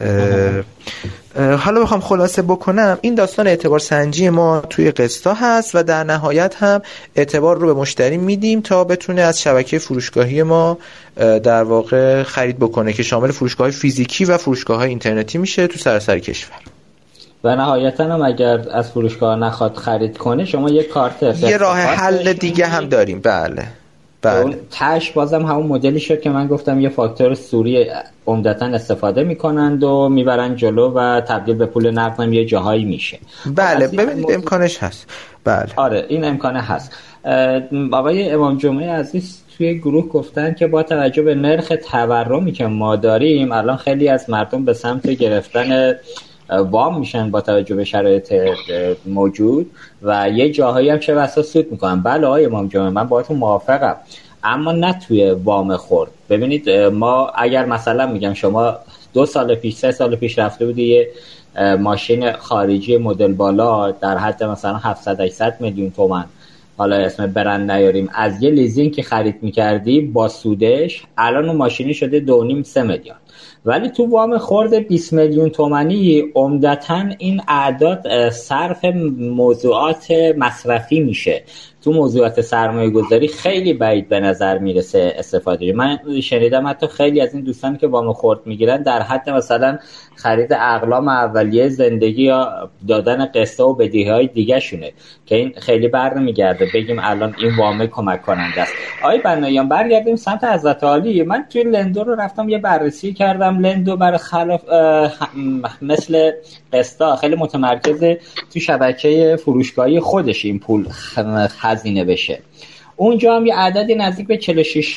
حالا بخوام خلاصه بکنم این داستان اعتبار سنجی ما توی قسطا هست و در نهایت هم اعتبار رو به مشتری میدیم تا بتونه از شبکه فروشگاهی ما در واقع خرید بکنه که شامل فروشگاه فیزیکی و فروشگاه اینترنتی میشه تو سراسر کشور. و نهایتا هم اگر از فروشگاه نخواد خرید کنه شما یک کارت یه راه حل دیگه هم داریم. بله بله. اون تاش بازم همون مدلی شد که من گفتم یه فاکتور سوری عمدتاً استفاده میکنند و میبرن جلو و تبدیل به پول نقد هم یه جاهایی میشه. بله ببینید موضوع... امکانش هست. بله آره این امکانه هست. آقای امام جمعه عزیز توی گروه گفتن که با توجه به نرخ تورمی که ما داریم الان خیلی از مردم به سمت گرفتن وام میشن با توجه به شرایط موجود و یه جاهایی هم چه بسا سود میکنن. بله آقای امام جمعه من باهاتون موافقم، اما نه توی وام خرد. ببینید ما اگر مثلا میگم شما دو سال پیش سه سال پیش رفته بودی یه ماشین خارجی مدل بالا در حد مثلا هفتصد هشتصد میلیون تومان، حالا اسم برند نیاریم، از یه لیزینگ که خرید میکردی با سودش الان اون ماشینی شده دو و نیم سه میلیون. ولی تو وام خرد بیست میلیون تومانی عمدتاً این اعداد صرف موضوعات مصرفی میشه. تو موضوعات سرمایه گذاری خیلی بعید به نظر میرسه استفاده. من شنیدم حتی خیلی از این دوستانی که وام خرد میگیرن در حد مثلا خرید اقلام اولیه زندگی یا دادن قسطه و بدهی‌های دیگه شونه که این خیلی بر نمیگرده بگیم الان این وام کمک کننده است. آقای بناییان برگردیم سمت حضرت عالی. من توی لندو رو رفتم یه بررسی کردم. لندو برای خلاف مثل قسطا خیلی متمرکز تو شبکه فروشگاهی خودش این پول هزینه بشه. اونجا هم یه عددی نزدیک به چهل و شش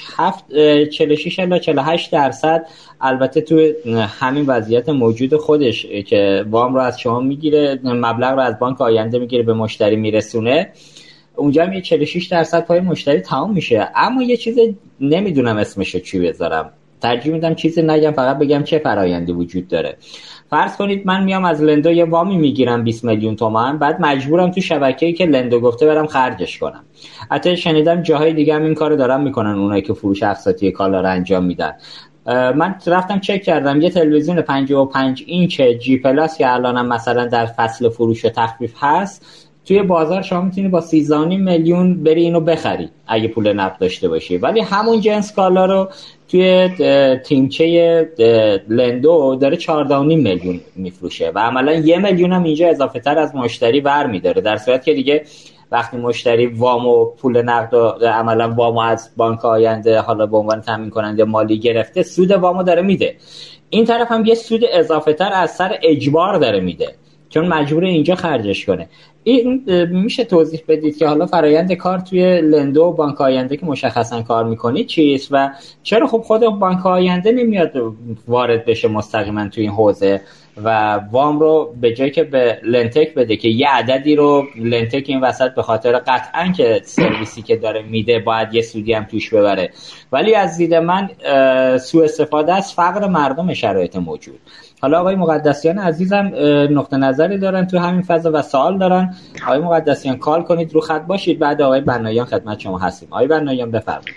الی چهل و هشت درصد البته تو همین وضعیت موجود خودش که وام رو از شما میگیره، مبلغ رو از بانک آینده میگیره به مشتری میرسونه، اونجا هم یه چهل و شش درصد پای مشتری تمام میشه. اما یه چیز نمیدونم اسمشو چی بذارم، ترجیح میدم چیزی نگم، فقط بگم چه فرآیندی وجود داره. فرض کنید من میام از لندو یه وامی میگیرم بیست میلیون تومان، بعد مجبورم تو شبکه‌ای که لندو گفته برم خرجش کنم. حتی شنیدم جاهای دیگه هم این کارو دارن میکنن، اونایی که فروش اقساطی کالا رو انجام میدن. من رفتم چک کردم یه تلویزیون پنجاه و پنج اینچ جی پلاس که الانم مثلا در فصل فروش و تخفیف هست، توی بازار شما میتونی با سیزده و نیم میلیون بری اینو بخری اگه پول نقد داشته باشی، ولی همون جنس کالا رو توی تیمچه لندو داره چهارده و نیم میلیون میفروشه و عملا یه میلیون هم اینجا اضافه تر از مشتری برمیداره، در صورت که دیگه وقتی مشتری وام و پول نقد و عملا وامو از بانک آینده حالا به عنوان تامین کننده مالی گرفته، سود وامو داره میده. این طرف هم یه سود اضافه تر از سر اجبار داره میده چون مجبوره اینجا خرجش کنه. این میشه توضیح بدید که حالا فرایند کار توی لندو و بانک آینده که مشخصا کار میکنید چیست و چرا خب خود بانک آینده نمیاد وارد بشه مستقیما توی این حوزه و وام رو به جای که به لنتک بده که یه عددی رو لنتک این وسط به خاطر قطعا که سرویسی که داره میده باید یه سودی هم توش ببره، ولی از دید من سوء استفاده از فقر مردم شرایط موجود. حالا آقای مقدسیان عزیزم نقطه نظری دارن تو همین فضا و سوال دارن. آقای مقدسیان کال کنید، رو خط باشید، بعد آقای بنایان خدمت شما هستیم. آقای بنایان بفرمایید.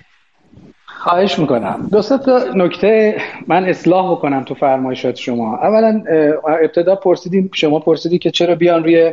خواهش میکنم. دو سه تا نکته من اصلاح بکنم تو فرمایشات شما. اولا ابتدا پرسیدیم، شما پرسیدی که چرا بیان روی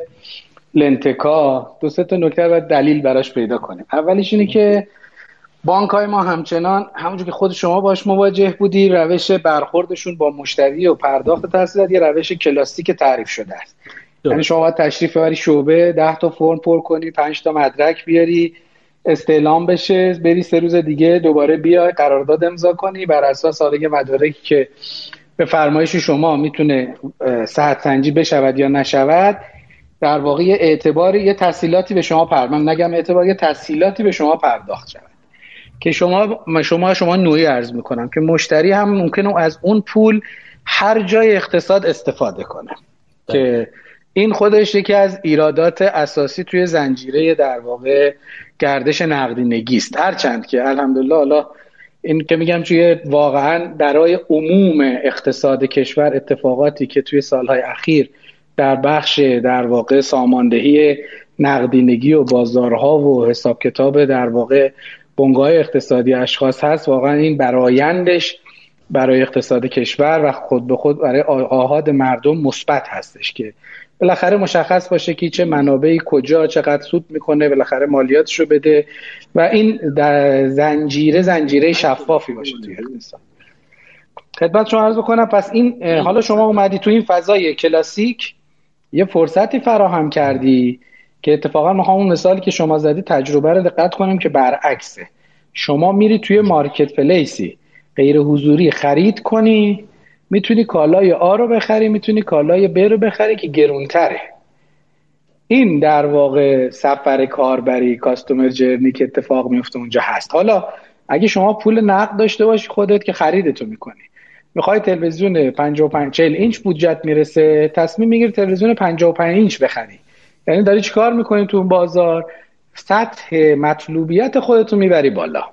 لنتکا، دو سه تا نکته و دلیل براش پیدا کنیم. اولیش اینه که بانک‌های ما همچنان همونجور که خود شما باش مواجه بودی، روش برخوردشون با مشتری و پرداخت تسهیلات یه روش کلاسیک تعریف شده است. یعنی شما باید تشریف ببری شعبه، ده تا فرم پر کنی، پنج تا مدرک بیاری، استعلام بشه، بری سه روز دیگه دوباره بیای قرارداد امضا کنی، بر اساس حالا مدارکی که به فرمایش شما میتونه صحت سنجی بشود یا نشود، در واقع اعتبار یه تسهیلاتی به شما پرداخت، نگم اعتبار یه تسهیلاتی به شما پرداخت شود که شما شما شما نوعی عرض میکنم که مشتری هم ممکنه از اون پول هر جای اقتصاد استفاده کنه ده. که این خودش یکی از ایرادات اساسی توی زنجیره در واقع گردش نقدینگی است، هرچند که الحمدلله حالا این که میگم توی واقعا برای عموم اقتصاد کشور اتفاقاتی که توی سالهای اخیر در بخش در واقع ساماندهی نقدینگی و بازارها و حساب کتاب در واقع بنگاه اقتصادی اشخاص هست، واقعا این برآیندش برای اقتصاد کشور و خود به خود برای آحاد مردم مثبت هستش که بالاخره مشخص باشه که چه منابعی کجا چقدر سود میکنه، بالاخره مالیاتش رو بده و این در زنجیره زنجیره شفافی باشه توی اقتصاد. خدمت شما عرض بکنم پس این حالا شما اومدی تو این فضای کلاسیک یه فرصتی فراهم کردی که اتفاقا ما همون مثالی که شما زدی تجربه رو دقت کنیم که برعکسه. شما میری توی مارکت پلیسی غیر حضوری خرید کنی، میتونی کالای آ رو بخری، میتونی کالای ب رو بخری که گرونتره. این در واقع سفر کاربری کاستومر جرنی که اتفاق میفته اونجا هست. حالا اگه شما پول نقد داشته باشی خودت که خریدتو میکنی، میخوای تلویزیون پنجاه و پنج چهل اینچ بودجت میرسه، تصمیم میگیری تلویزیون پنجاه و پنج اینچ بخری، یعنی داری چیکار میکنی تو بازار؟ سطح مطلوبیت خودتو میبری بالا.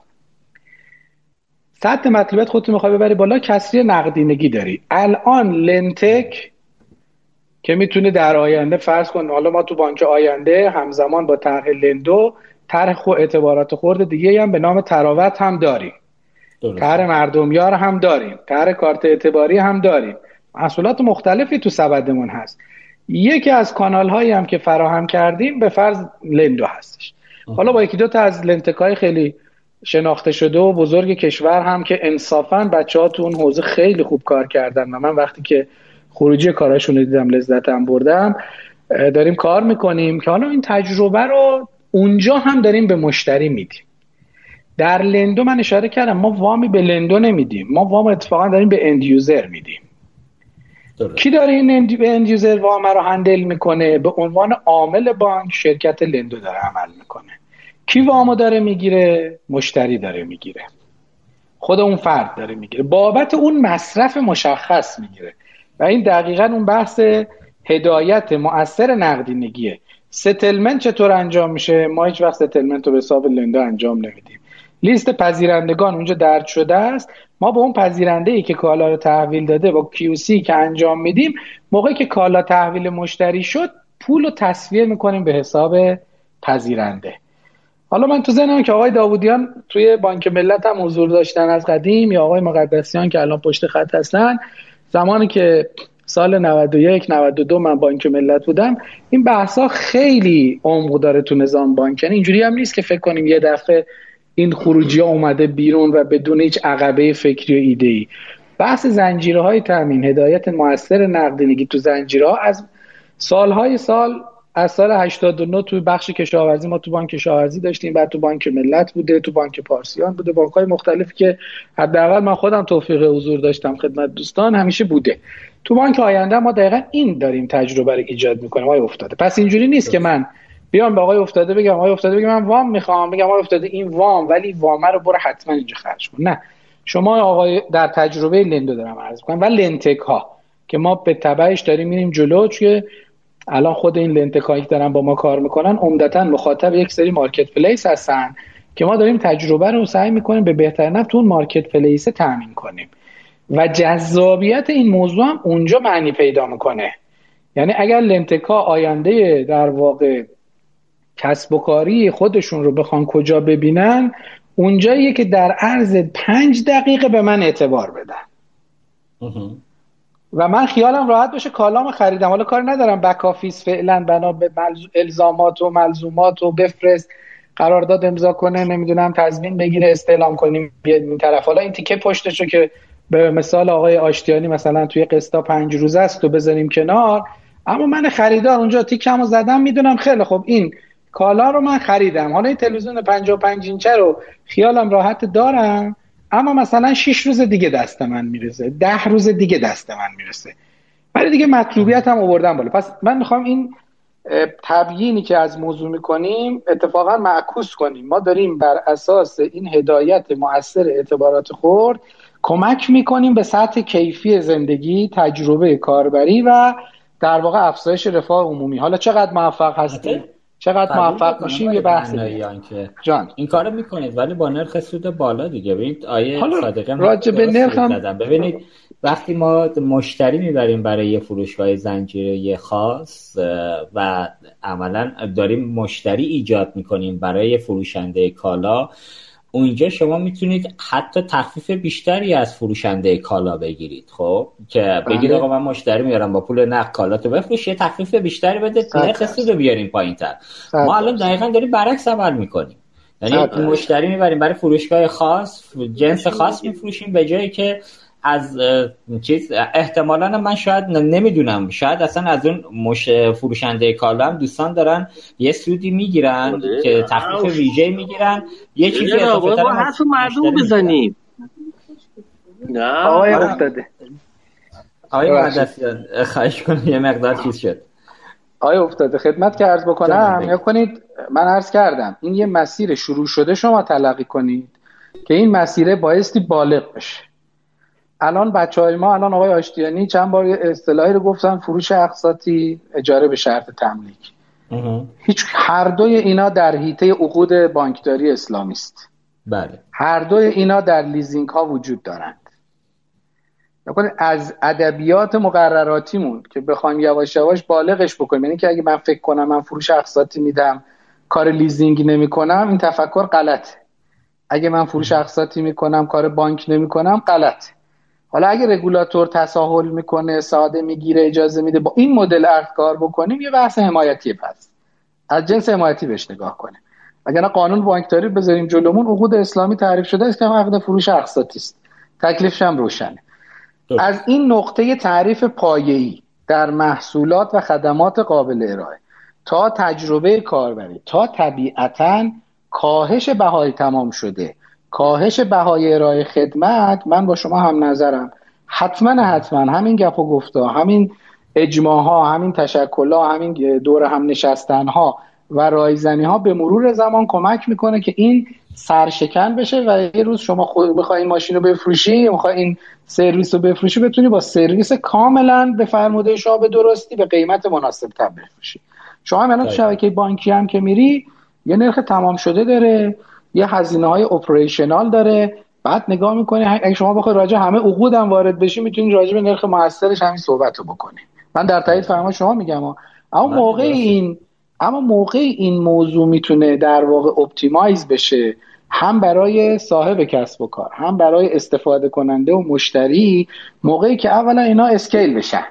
سطح مطلوبیت خودتو میخوای ببری بالا، کسری نقدینگی داری. الان لنتک که میتونه در آینده فرض کن، حالا ما تو بانک آینده همزمان با طرح لندو طرح و اعتبارات خرد دیگه هم به نام تراوت هم داریم، طرح مردمیار هم داریم، طرح کارت اعتباری هم داریم، محصولات مختلفی تو سبدمون هست. یکی از کانال هایی هم که فراهم کردیم به فرض لندو هستش. حالا با یکی دو تا از لنتکای خیلی شناخته شده و بزرگ کشور هم که انصافاً بچه‌ها تو اون حوزه خیلی خوب کار کردن و من وقتی که خروجی کاراشون رو دیدم لذتم بردم، داریم کار میکنیم که حالا این تجربه رو اونجا هم داریم به مشتری میدیم. در لندو من اشاره کردم ما وامی به لندو نمیدیم، ما وام اتفاقا داریم به اند یوزر میدیم. داره. کی داره این اند یوزر وام رو هندل میکنه؟ به عنوان عامل بانک شرکت لندو داره عمل میکنه کی وامو داره میگیره؟ مشتری داره میگیره، خود اون فرد داره میگیره، بابت اون مصرف مشخص میگیره. و این دقیقاً اون بحث هدایت مؤثر نقدینگیه. ستلمنت چطور انجام میشه؟ ما هیچ وقت ستلمنت رو به حساب لندا انجام نمیدیم. لیست پذیرندگان اونجا درج شده است، ما با اون پذیرنده ای که کالا رو تحویل داده با کیو سی که انجام میدیم، موقعی که کالا تحویل مشتری شد پول رو تسویه میکنیم به حساب پذیرنده. حالا من تو ذهنم که آقای داوودیان توی بانک ملت هم حضور داشتن از قدیم، یا آقای مقدسیان که الان پشت خط هستن، زمانی که سال نود و یک نود و دو من بانک ملت بودم، این بحثا خیلی عمق داره تو نظام بانک. یعنی اینجوری هم نیست که فکر کنیم یه دفعه این خروجی ها اومده بیرون و بدون هیچ عقبه فکری و ایده‌ای. بحث زنجیرهای تامین، هدایت موثر نقدینگی تو زنجیرها از سالهای سال، از سال هشتاد و نه تو بخش کشاورزی ما تو بانک کشاورزی داشتیم، بعد تو بانک ملت بوده، تو بانک پارسیان بوده، بانک‌های مختلفی که حداقل من خودم توفیق حضور داشتم خدمت دوستان همیشه بوده. تو بانک آینده ما دقیقاً این داریم تجربه رو ایجاد می‌کنیم. آقای افتاده، پس اینجوری نیست که من بیام به آقای افتاده بگم آقای افتاده بگم من وام میخوام، بگم آقای افتاده این وام ولی وام رو برو حتما اینجا خرج کن. نه، شما آقای در تجربه لندو دارم عرض می‌کنم و لنتک ها که ما به تبعش داریم میریم جلو، چون الان خود این لنتک هایی که دارن با ما کار میکنن عمدتاً مخاطب یک سری مارکت پلیس هستن که ما داریم تجربه رو سعی میکنیم به بهترین نحو تو اون مارکت پلیس تامین کنیم و جذابیت این موضوع هم اونجا معنی پیدا میکنه. یعنی اگر لنتک ها آینده در واقع کسب و کاری خودشون رو بخوان کجا ببینن، اونجاییه که در عرض پنج دقیقه به من اعتبار بدن و من خیالم راحت باشه کالام خریدم. حالا کار ندارم بک آفیس فعلا بنا به الزامات و ملزومات و بفرست قرارداد امضا کنه، نمیدونم تضمین بگیره، استعلام کنیم این طرف. حالا این تیکه پشتشو که به مثال آقای آشتیانی مثلا توی قسطا پنج روزه است و بذاریم کنار، اما من خریدار اونجا تیکمو زدم، میدونم خیلی خب این کالا رو من خریدم، حالا این تلویزیون پنجاه و پنج اینچه رو خیالم راحت دارم، اما مثلا شش روز دیگه دست من میرسه، ده روز دیگه دست من میرسه، ولی دیگه مطلوبیت هم آوردم بالا. پس من میخوام این تبیینی که از موضوع میکنیم اتفاقا معکوس کنیم. ما داریم بر اساس این هدایت مؤثر اعتبارات خرد کمک میکنیم به سطح کیفی زندگی، تجربه کاربری و در واقع افزایش رفاه عمومی. حالا چقدر موفق هستیم، چقدر موفق میشیم یه بحث دیگه. جان این کارو میکنید ولی با نرخ سود بالا دیگه. ببینید آیه صادقی راجع به نرخ هم ببینید وقتی ما مشتری میبریم برای یه فروشگاه زنجیره خاص و عملا داریم مشتری ایجاد میکنیم برای فروشنده کالا، اونجا شما میتونید حتی تخفیف بیشتری از فروشنده کالا بگیرید. خب که بگید آقا من مشتری میارم با پول نقد کالاتو بفروش، یه تخفیف بیشتری بده، نرخ سود رو بیاریم پایین‌تر. ما الان دقیقاً داریم برعکس عمل میکنیم. یعنی مشتری میبریم برای فروشگاه خاص، جنس خاص میفروشیم، به جایی که از چیز احتمالاً من شاید نمیدونم، شاید اصلا از اون مش فروشنده کالا هم دوستان دارن یه سودی میگیرن که تخفیف ویژه میگیرن، یه چیزی اضافه تر ما حرف مردم بزنیم. نه آقای افتاده، آقای مقدسیان خواهش کنم یه مقدار چیز شد. آقای افتاده خدمت که عرض بکنم، یا کنید من عرض کردم این یه مسیر شروع شده شما تلقی کنید که این مسیر بایستی بالغ بشه. الان بچه‌های ما، الان آقای آشتیانی چند بار اصطلاحی رو گفتن، فروش اقساطی، اجاره به شرط تملیک. هیچ هر دوی اینا در حیطه عقود بانکداری اسلامی است. بله. هر دوی اینا در لیزینگ ها وجود دارند. یعنی از ادبیات مقرراتیمون که بخوایم یواش یواش بالغش بکنیم، یعنی که اگه من فکر کنم من فروش اقساطی میدم کار لیزینگ نمی‌کنم، این تفکر غلطه. اگه من فروش اقساطی میکنم کار بانک نمی‌کنم، غلطه. حالا اگه رگولاتور تساهل میکنه، ساده میگیره، اجازه میده با این مدل عقد کار بکنیم، یه بحث حمایتیه، پس از جنس حمایتی بهش نگاه کنه. اگر نه قانون بانکداری بذاریم جلومون، عقود اسلامی تعریف شده است که عقد فروش اقساطی است، تکلیفش هم روشنه. دوست. از این نقطه تعریف پایه‌ای در محصولات و خدمات قابل ارائه تا تجربه کاربری تا طبیعتاً کاهش بهای تمام شده، کاهش بهای ارائه خدمت، من با شما هم نظرم. حتما حتما همین گپ و گفتا، همین اجماع ها، همین تشکل ها، همین دور هم نشستن ها و رایزنی ها به مرور زمان کمک میکنه که این سرشکن بشه و یه روز شما خود بخوای این ماشین رو بفروشی یا بخوای این سرویس رو بفروشی بتونی با سرویس کاملا به فرموده شما به درستی به قیمت مناسب تر بفروشی. شما الان تو شبکه بانکی هم که میری یه نرخ تمام شده داره، یه هزینه های اپریشنال داره، بعد نگاه میکنی اگه شما بخوای راجع همه عقود هم وارد بشی میتونی راجع به نرخ موثرش همین صحبت رو بکنی. من در تایید فرمان شما میگم اما موقع این اما موقع این موضوع میتونه در واقع اپتیمایز بشه هم برای صاحب کسب و کار هم برای استفاده کننده و مشتری، موقعی که اولا اینا اسکیل بشن.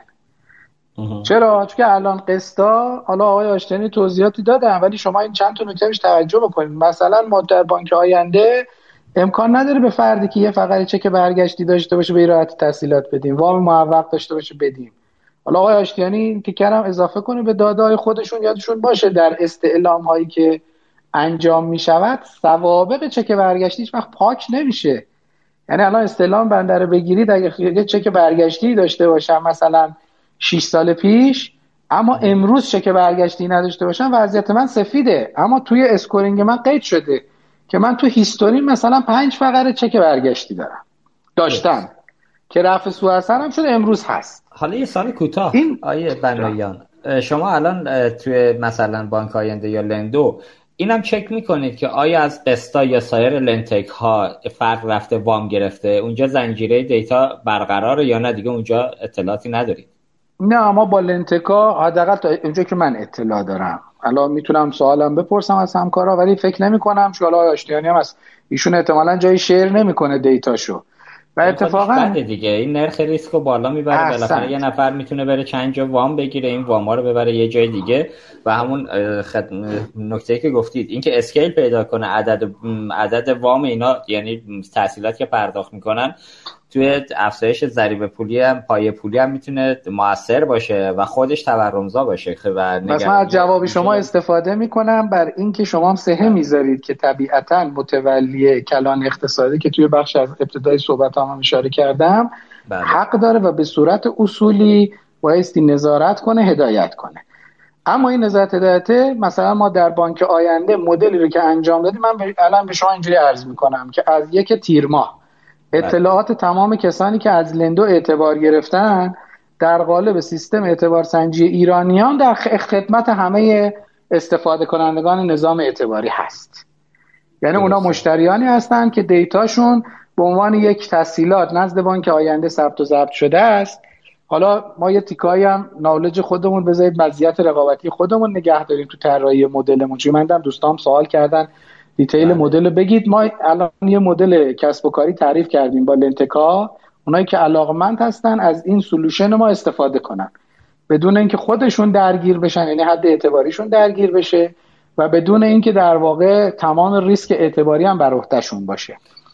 چرا؟ چون که الان قسطا، حالا آقای آشتیانی توضیحاتی دادن، ولی شما این چند تا نکته بهش توجه بکنید. مثلا ما در بانک آینده امکان نداره به فردی که یه فقط چک برگشتی داشته باشه به راحتی تسهیلات بدیم، وام معوق داشته باشه بدیم. حالا آقای آشتیانی تیکرم اضافه کنه به داده‌های خودشون، یادشون باشه در استعلام هایی که انجام می شود سوابق چک برگشتی هیچ وقت پاک نمیشه. یعنی الان استعلام بنده رو بگیرید اگه یه چک برگشتی داشته باشم مثلا شش سال پیش، اما امروز چک برگشتی نداشته باشم وضعیت من سفیده، اما توی اسکورینگ من قید شده که من تو هیستوری مثلا پنج فقره چک برگشتی دارم داشتم که رفع سوء اثر هم شده امروز هست. حالا یه سال کوتاه این... آیه بنایان، شما الان توی مثلا بانک آینده یا لندو اینم چک میکنید که آیا از قسطا یا سایر لنتک ها فرق رفته وام گرفته، اونجا زنجیره دیتا برقراره یا نه دیگه اونجا اطلاعاتی ندارید؟ نه ما با لنتکا حداقل تا اینجا که من اطلاع دارم، الان میتونم سوالم بپرسم از همکارا ولی فکر نمی کنم چون آقای آشتیانی هم از ایشون احتمالاً جای شیر نمیکنه دیتاشو و اتفاقا دیگه این نرخ ریسک رو بالا میبره. بالاخره یه نفر میتونه بره چند جا وام بگیره، این واما رو ببره یه جای دیگه و همون خد... نکته‌ای که گفتید این که اسکیل پیدا کنه عدد عدد وام اینا، یعنی تحصیلات که پرداخت میکنن توی افزایش ضریب پولی هم پایه پولی هم میتونه موثر باشه و خودش تورمزا باشه. و بس من از جواب شما استفاده میکنم بر این که شما هم سهه میذارید که طبیعتاً متولی کلان اقتصادی که توی بخش از ابتدای صحبت هم اشاره کردم بله. حق داره و به صورت اصولی بایستی نظارت کنه، هدایت کنه. اما این نظارت هدایت مثلا ما در بانک آینده مدلی رو که انجام دادیم، من الان به شما اینجوری عرض میکنم که از یک تیر ماه اطلاعات تمام کسانی که از لندو اعتبار گرفتن در قالب سیستم اعتبار سنجی ایرانیان در خدمت همه استفاده کنندگان نظام اعتباری هست. یعنی اونا مشتریانی هستن که دیتاشون به عنوان یک تسهیلات نزد بانک آینده ثبت و ضبط شده است. حالا ما یه تیکایی هم نالج خودمون بذارید مزیت رقابتی خودمون نگه داریم تو طراحی مدلمون. چون من دیدم دوستام سوال کردن دیتیل مدل رو بگید. ما الان یه مدل کسب و کاری تعریف کردیم با لنتکا، اونایی که علاقمند هستن از این سولوشن ما استفاده کنن بدون اینکه خودشون درگیر بشن، یعنی حد اعتباریشون درگیر بشه و بدون اینکه در واقع تمام ریسک اعتباری هم بر عهدهشون باشه.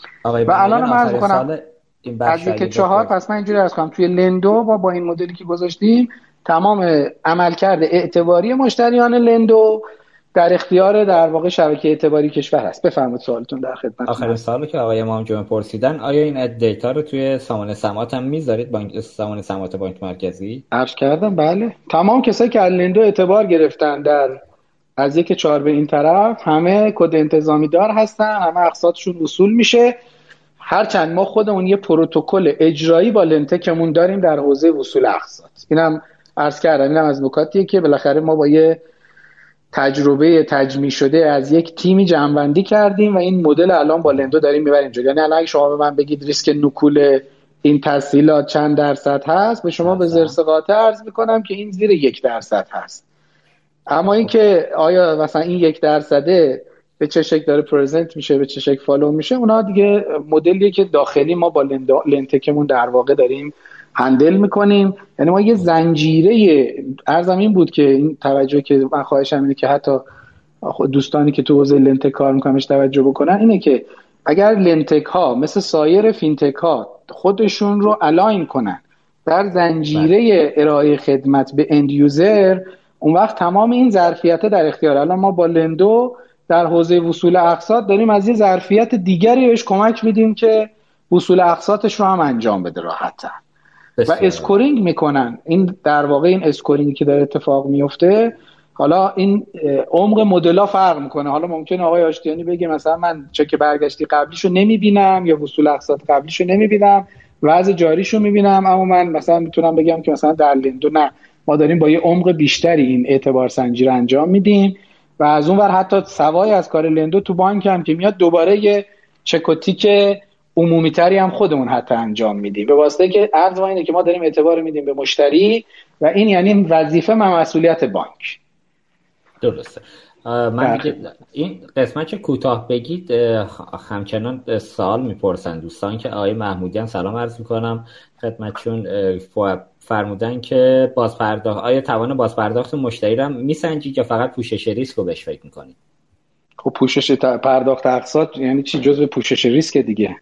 و الان من عرض کنم از یک چهار پس من اینجوری عرض کنم توی لندو با با این مدلی که گذاشتیم تمام عملکرد اعتباری مشتریان لندو در اختیار در واقع شبکه اعتباری کشور هست. بفرمایید سوالتون در خدمت. آخرین سوالی که آقای امام جمعه پرسیدن، آیا این دیتا رو توی سامان سمات هم میذارید بانک سامان سمات بانک مرکزی؟ عرض کردم بله. تمام کسایی که لندو اعتبار گرفتن در از یک چهار به این طرف همه کد انتظامی دار هستن، همه اقساطشون وصول میشه. هرچند ما خودمون یه پروتکل اجرایی با لنتکمون داریم در حوزه وصول اقساط. اینم عرض کردم، اینم از نکاتیه که بالاخره ما با یه تجربه تجمیع شده از یک تیمی جمع‌بندی کردیم و این مدل الان با لندو داریم میبریم جلو. یعنی الان اگه شما به من بگید ریسک نکول این تسهیلات چند درصد هست، به شما به زرس قاطع عرض میکنم که این زیر یک درصد هست. اما این که آیا مثلا این یک درصده به چه شکل داره پرزنت میشه، به چه شکل فالو میشه، اونا دیگه مدلیه که داخلی ما با لنتکمون در واقع داریم هندل میکنیم. یعنی ما یه زنجیره عرضم این بود که این توجه که من خواهشم اینه که حتی دوستانی که تو حوزه لنتک کار میکننش توجه بکنن، اینه که اگر لنتک ها مثل سایر فینتک ها خودشون رو الاین کنن در زنجیره ارائه خدمت به اند یوزر، اون وقت تمام این ظرفیت در اختیار. الان ما با لندو در حوزه وصول اقساط داریم از یه ظرفیت دیگری بهش کمک میدیم که وصول اقساطش رو هم انجام بده راحت‌تر و اسکورینگ میکنن. این در واقع این اسکورینگی که داره اتفاق میفته حالا این عمق مدل‌ها فرق میکنه. حالا ممکنه آقای آشتیانی بگه مثلا من چک برگشتی قبلیشو نمیبینم یا وصول اقساط قبلیشو نمیبینم، وضع جاریشو میبینم، اما من مثلا میتونم بگم که مثلا در لندو نه، ما داریم با یه عمق بیشتری این اعتبار سنجی رو انجام میدیم و از اون ور حتی سوای از کار لندو تو بانک هم که میاد دوباره یه چک و تیک عمومی تری هم خودمون حتی انجام میدیم، به واسطه که عرض ما اینه که ما داریم اعتبار میدیم به مشتری و این یعنی وظیفه و مسئولیت بانک. درسته. من این قسمت چه کوتاه بگید، همچنان سوال میپرسن دوستان که آقای محمودیان سلام عرض میکنم خدمتشون، فرمودن که بازپرداخت، آیا توان بازپرداخت مشتری رو میسنجید یا فقط پوشش ریسک رو بهش فکر میکنید؟ خب پوشش پرداخت اقساط یعنی چی؟ جزء پوشش ریسک دیگه.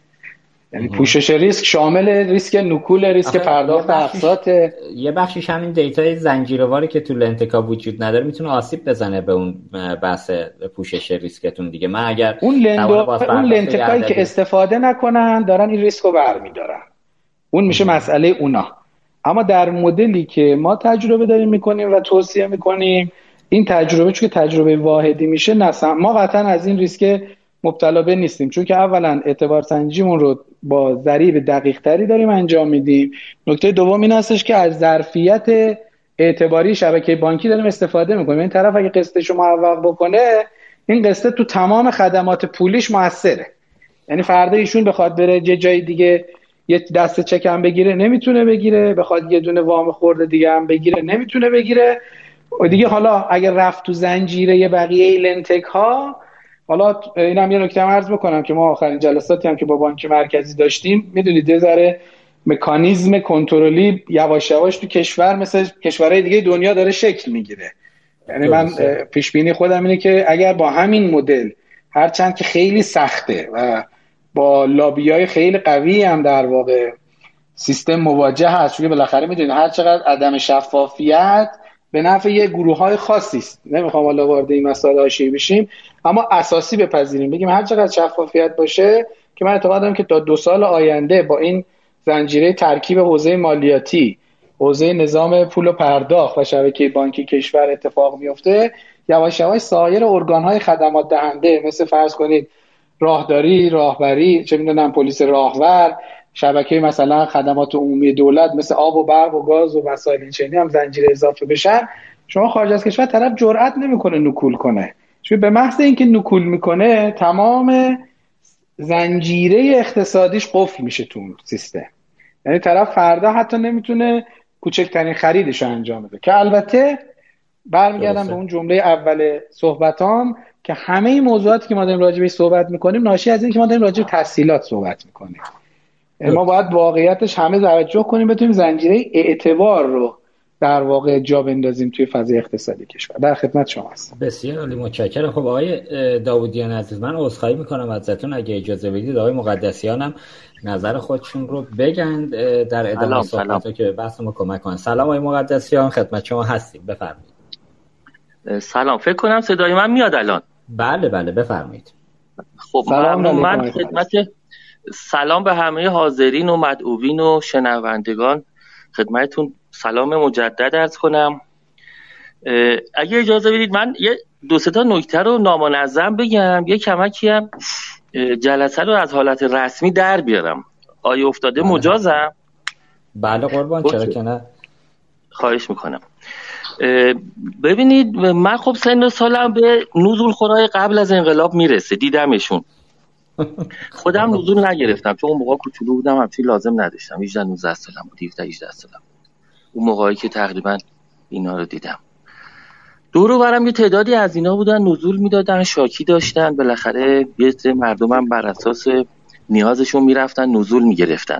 یعنی پوشش ریسک شامل ریسک نکول، ریسک پرداخت اقساط. یه بخشش همین دیتای زنجیرواری که تو لنتکا وجود نداره میتونه آسیب بزنه به اون بحث پوشش ریسکتون دیگه. من اگر اون لندو اون لنتکایی که استفاده نکنن دارن این ریسکو برمیدارن، اون میشه مسئله اونا. اما در مدلی که ما تجربه داریم میکنیم و توصیه میکنیم، این تجربه چون که تجربه واحدی میشه، نه ما قطعا از این ریسک مبتلا به نیستیم، چون که اولا اعتبار سنجیمون رو با ضریب دقیق تری داریم انجام میدیم. نکته دوم این هستش که از ظرفیت اعتباری شبکه بانکی داریم استفاده میکنیم. این طرف اگه قسطش رو معوق بکنه، این قسط تو تمام خدمات پولیش موثره. یعنی فردا ایشون بخواد بره یه جای دیگه یه دست چک هم بگیره نمیتونه بگیره، بخواد یه دونه وام خورده دیگه هم بگیره نمیتونه بگیره. و دیگه حالا اگر رفت تو زنجیره بقیه لنتک ها، حالا اینم یه نکته عرض بکنم که ما آخرین جلساتی هم که با بانک مرکزی داشتیم، میدونید یه ذره مکانیزم کنترلی یواش یواش تو کشور مثل کشورهای دیگه دنیا داره شکل میگیره. یعنی من پیش بینی خودم اینه که اگر با همین مدل، هرچند که خیلی سخته و با لابیای خیلی قوی هم در واقع سیستم مواجه هست، چون بالاخره میدونید هر چقدر عدم شفافیت به نفع یه گروه‌های خاصی است، نمیخوام حالا وارد این مسائل حاشیه‌ای بشیم، اما اساسی بپذیریم بگیم هر چقدر شفافیت باشه، که من اعتقاد دارم که تا دو سال آینده با این زنجیره ترکیب حوزه مالیاتی، حوزه نظام پول و پرداخت و شبکه بانکی کشور اتفاق میفته، یواش یواش سایر ارگان‌های خدمات دهنده مثل فرض کنید راهداری، راهبری، چه می‌دونم پلیس راهور، شبکه مثلا خدمات عمومی دولت مثل آب و برق و گاز و وسایل این چنینی هم زنجیره اضافه بشن، شما خارج از کشور طرف جرئت نمیکنه نکول کنه، چون به محض اینکه نکول میکنه تمام زنجیره اقتصادیش قفل میشه تو سیستم. یعنی طرف فردا حتی نمیتونه کوچکترین خریدش رو انجام بده. که البته برمیگردم به اون جمله اول صحبتام که همه این موضوعاتی که ما داریم راجع بهش صحبت میکنیم ناشی از اینه که ما داریم راجع به تسهیلات صحبت میکنیم. ما باید واقعیتش همه توجه کنیم بتونیم زنجیره اعتبار رو در واقع جا بندازیم توی فضای اقتصادی کشور. در خدمت شما هستم. بسیار عالی، متشکرم. خب آقای داودیان عزیز، من عذرخواهی میکنم ازتون، اگه اجازه بدید آقای مقدسیان هم نظر خودشون رو بگن در ادامه صحبت‌ها که بحث ما کمک کنن. سلام آقای مقدسیان، خدمت شما هستیم، بفرمایید. سلام، فکر کنم صدای من میاد الان. بله بله بفرمایید. خب ممنون. من خدمت سلام به همه حاضرین و مدعوین و شنوندگان خدمتتون سلام مجدد عرض کنم. اگه اجازه بدید من یه دو سه تا نکته رو نامنظم بگم، یه کمکی هم جلسه رو از حالت رسمی در بیارم. آیا افتاده بله. مجازم؟ بله قربان، چرا که نه. خواهش میکنم. ببینید من خب سن و سالم به نزول خورای قبل از انقلاب میرسه، دیدمشون. خودم نزول نگرفتم چون اون موقع کوچولو بودم، همچین لازم نداشتم. هجده نوزده سالم بود، هفده هجده سالم اون موقعی که تقریبا اینا رو دیدم. دور و برم یه تعدادی از اینا بودن نزول میدادن، شاکی داشتن، بالاخره یه سری مردمم بر اساس نیازشون میرفتن نزول میگرفتن.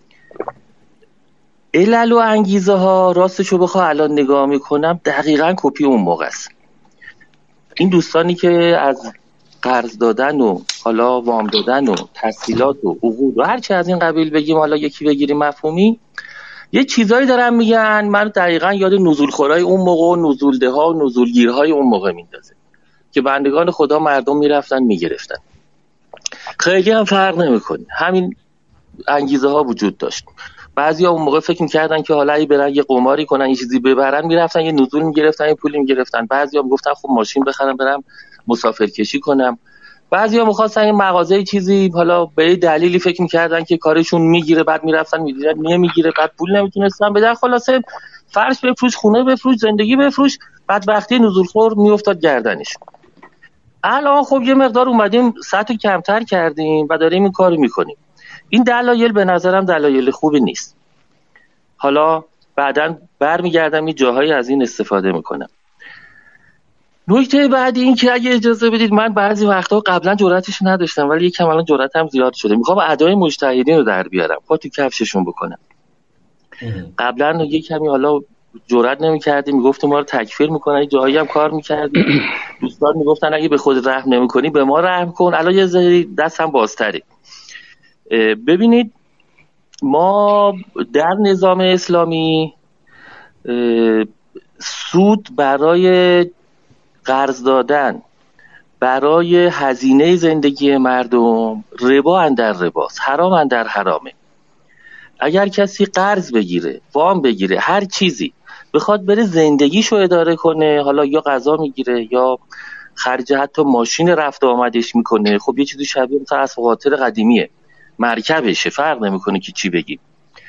علل و انگیزه ها راستشو بخواه الان نگاه میکنم دقیقاً کپی اون موقع است. این دوستانی که از قرض دادن و حالا وام دادن و تسهیلات و عقود و هر چی از این قبیل بگیم، حالا یکی بگیریم مفهومی، یه چیزایی دارن میگن، من دقیقاً یاد نزولخورای اون موقع و نزولده ها و نزولگیرهای اون موقع میندازه که بندگان خدا مردم میرفتن میگرفتن. خیلی هم فرق نمیکنه، همین انگیزه ها وجود داشت. بعضیا اون موقع فکر می‌کردن که حالا اگه برن یه قماری کنن یه چیزی ببرن میرفتن یه نزول می‌گرفتن یه پولی می‌گرفتن. بعضیا میگفتن خب ماشین بخرم برم مسافرکشی کنم. بعضیا می‌خواستن یه مغازه چیزی حالا به دلیلی فکر می‌کردن که کارشون میگیره، بعد میرفتن می‌دیدن نمیگیره، بعد پول نمیتونستن بدن. خلاصه فرش بفروش، خونه بفروش، زندگی بفروش، بدبختی نزولخور میافتاد گردنش. الان خب یه مقدار اومدیم سطح کمتر کردیم و داریم این کارو میکنیم. این دلایل به نظرم دلایل خوبی نیست. حالا بعداً برمیگردم این جاهایی از این استفاده میکنم. نکته بعدی این که اگه اجازه بدید من بعضی وقتا قبلا جرأتش نداشتم ولی یکم الان جرأتم زیاد شده. میخوام ادای مجتهدین رو در بیارم، پا تو کفششون بکنم. قبلا یه کمی حالا جرئت نمی‌کردیم، میگفتیم ما رو تکفیر میکنن، جایی هم کار می‌کردیم دوستان میگفتن اگه به خود رحم نمی‌کنی به ما رحم کن. الان یه ذره دست هم بازتره. ببینید ما در نظام اسلامی سود برای قرض دادن، برای هزینه زندگی مردم ربا اندر رباست، حرام اندر حرامه. اگر کسی قرض بگیره، وام بگیره، هر چیزی بخواد بره زندگیشو اداره کنه، حالا یا غذا میگیره یا خرج حتی ماشین رفت و آمدش میکنه، خب یه چیزی شبیه مثلا اسب قاطر قدیمیه، مرکبشه، فرق نمیکنه که چی بگی.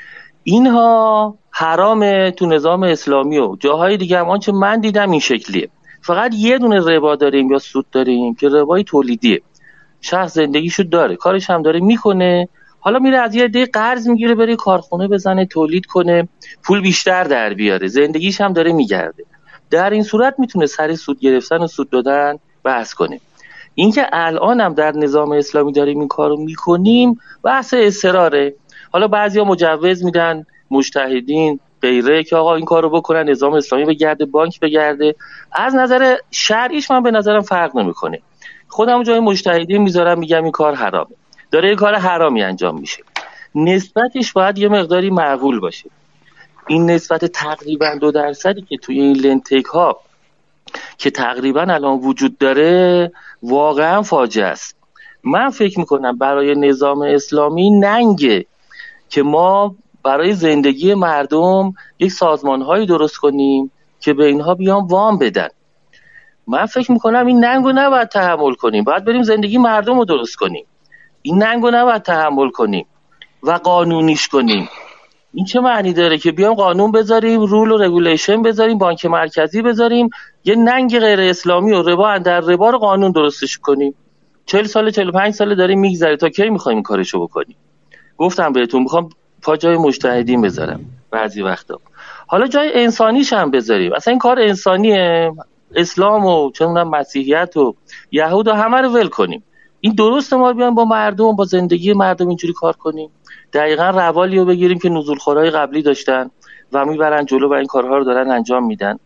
اینها حرامه تو نظام اسلامی و جاهای دیگه هم. آنچه من دیدم این شکلیه. فقط یه دونه ربا داریم یا سود داریم که ربای تولیدیه. شخص زندگیشو داره، کارش هم داره میکنه، حالا میره از یه عده قرض میگیره بره کارخونه بزنه، تولید کنه، پول بیشتر در بیاره، زندگیش هم داره میگرده. در این صورت میتونه سر سود گرفتن و سود دادن بحث کنه. اینکه الان هم در نظام اسلامی داریم این کارو میکنیم بحث اصراره. حالا بعضیا مجوز میدن مجتهدین غیره که آقا این کارو بکنن، نظام اسلامی بگرده، بانک بگرده. از نظر شرعیش من به نظرم فرق نمیکنه. خودم جای مجتهدین میذارم، میگم این کار حرامه، داره یه کار حرامی انجام میشه، نسبتش باید یه مقداری معقول باشه. این نسبت تقریبا دو درصدی که توی این لنتک ها که تقریبا الان وجود داره واقعا فاجعه است. من فکر میکنم برای نظام اسلامی ننگه که ما برای زندگی مردم یک سازمان هایی درست کنیم که به اینها بیان وام بدن. من فکر میکنم این ننگو نباید تحمل کنیم، باید بریم زندگی مردم رو درست کنیم. این ننگو نباید تحمل کنیم و قانونیش کنیم. این چه معنی داره که بیام قانون بذاریم، رول و رگولیشن بذاریم، بانک مرکزی بذاریم، یه ننگ غیر اسلامی و ربا اندر ربا رو قانون درستش کنیم؟ چهل سال چهل و پنج سال داریم میگذره، تا کی میخوایم این کارشو بکنیم؟ گفتم بهتون میخوام پا جای مجتهدین بذارم بعضی وقتا، حالا جای انسانیش هم بذاریم. اصلا این کار انسانیه، اسلام و چه میدونم مسیحیت و یهود و همه رو ول کنیم. این درسته ما بیان با مردم، با زندگی مردم اینجوری کار کنیم؟ دقیقاً روالی رو بگیریم که نزولخورای قبلی داشتن و میبرن جلو و این کارها رو دارن انجام میدن.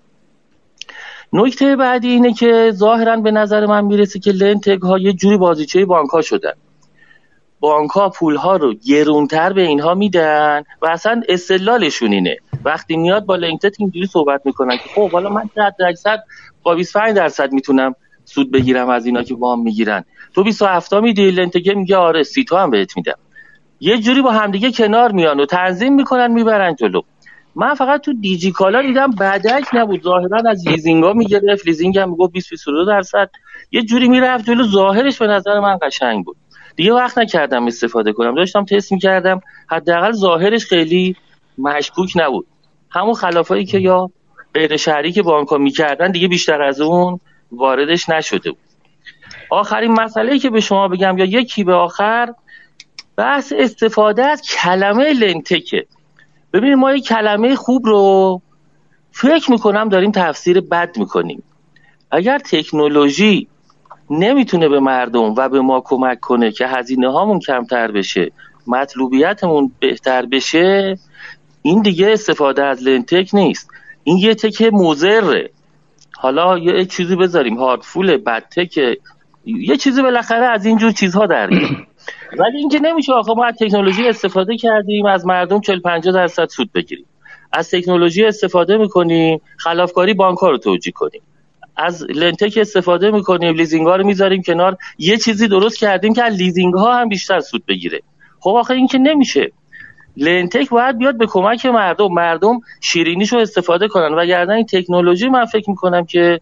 نکته بعدی اینه که ظاهراً به نظر من میرسه که لنتک ها یه جوری بازیچه بانک ها شدن. بانک ها پول ها رو گرونتر به اینها میدن و اصلا استدلالشون اینه وقتی میاد با لنتک اینجوری صحبت میکنن که خب حالا من صد درصد با بیست و پنج درصد میتونم سود بگیرم از اینا که وام میگیرن، تو بیست و هفت تا میدی، لنتک میگه آره سی تا هم بهت میدم. یه جوری با همدیگه کنار میان و تنظیم میکنن میبرن جلو. من فقط تو دیجی کالا دیدم بدک نبود، ظاهرا از لیزینگا میگرفت، لیزینگ هم میگفت بیست بیست و دو درصد، یه جوری میرفت جلو، ظاهرش به نظر من قشنگ بود. دیگه وقت نکردم استفاده کنم، داشتم تست میکردم، حداقل ظاهرش خیلی مشکوک نبود. همون خلافایی که یا غیر شهری که بانک‌ها میکردن دیگه بیشتر از اون واردش نشده بود. آخرین مسئله‌ای که به شما بگم یا یکی به آخر، بحث استفاده از کلمه لنتکه. ببینید ما یک کلمه خوب رو فکر میکنم داریم تفسیر بد میکنیم. اگر تکنولوژی نمیتونه به مردم و به ما کمک کنه که هزینه هامون کمتر بشه، مطلوبیتمون بهتر بشه، این دیگه استفاده از لنتک نیست، این یه تک مضره. حالا یه چیزی بذاریم هاردفول، بدتک، یه چیزی بالاخره از اینجور چیزها در میاد. ولی اینکه نمیشه آخه ما از تکنولوژی استفاده کردیم از مردم چهل پنجاه درصد سود بگیریم، از تکنولوژی استفاده میکنیم خلافکاری بانک‌ها رو توجیه کنیم، از لنتک استفاده میکنیم لیزینگ‌ها رو میذاریم کنار، یه چیزی درست کردیم که از لیزینگ‌ها هم بیشتر سود بگیره. خب آخه این که نمیشه. لنتک باید بیاد به کمک مردم مردم شیرینیشو استفاده کنن، وگرنه این تکنولوژی من فکر میکنم که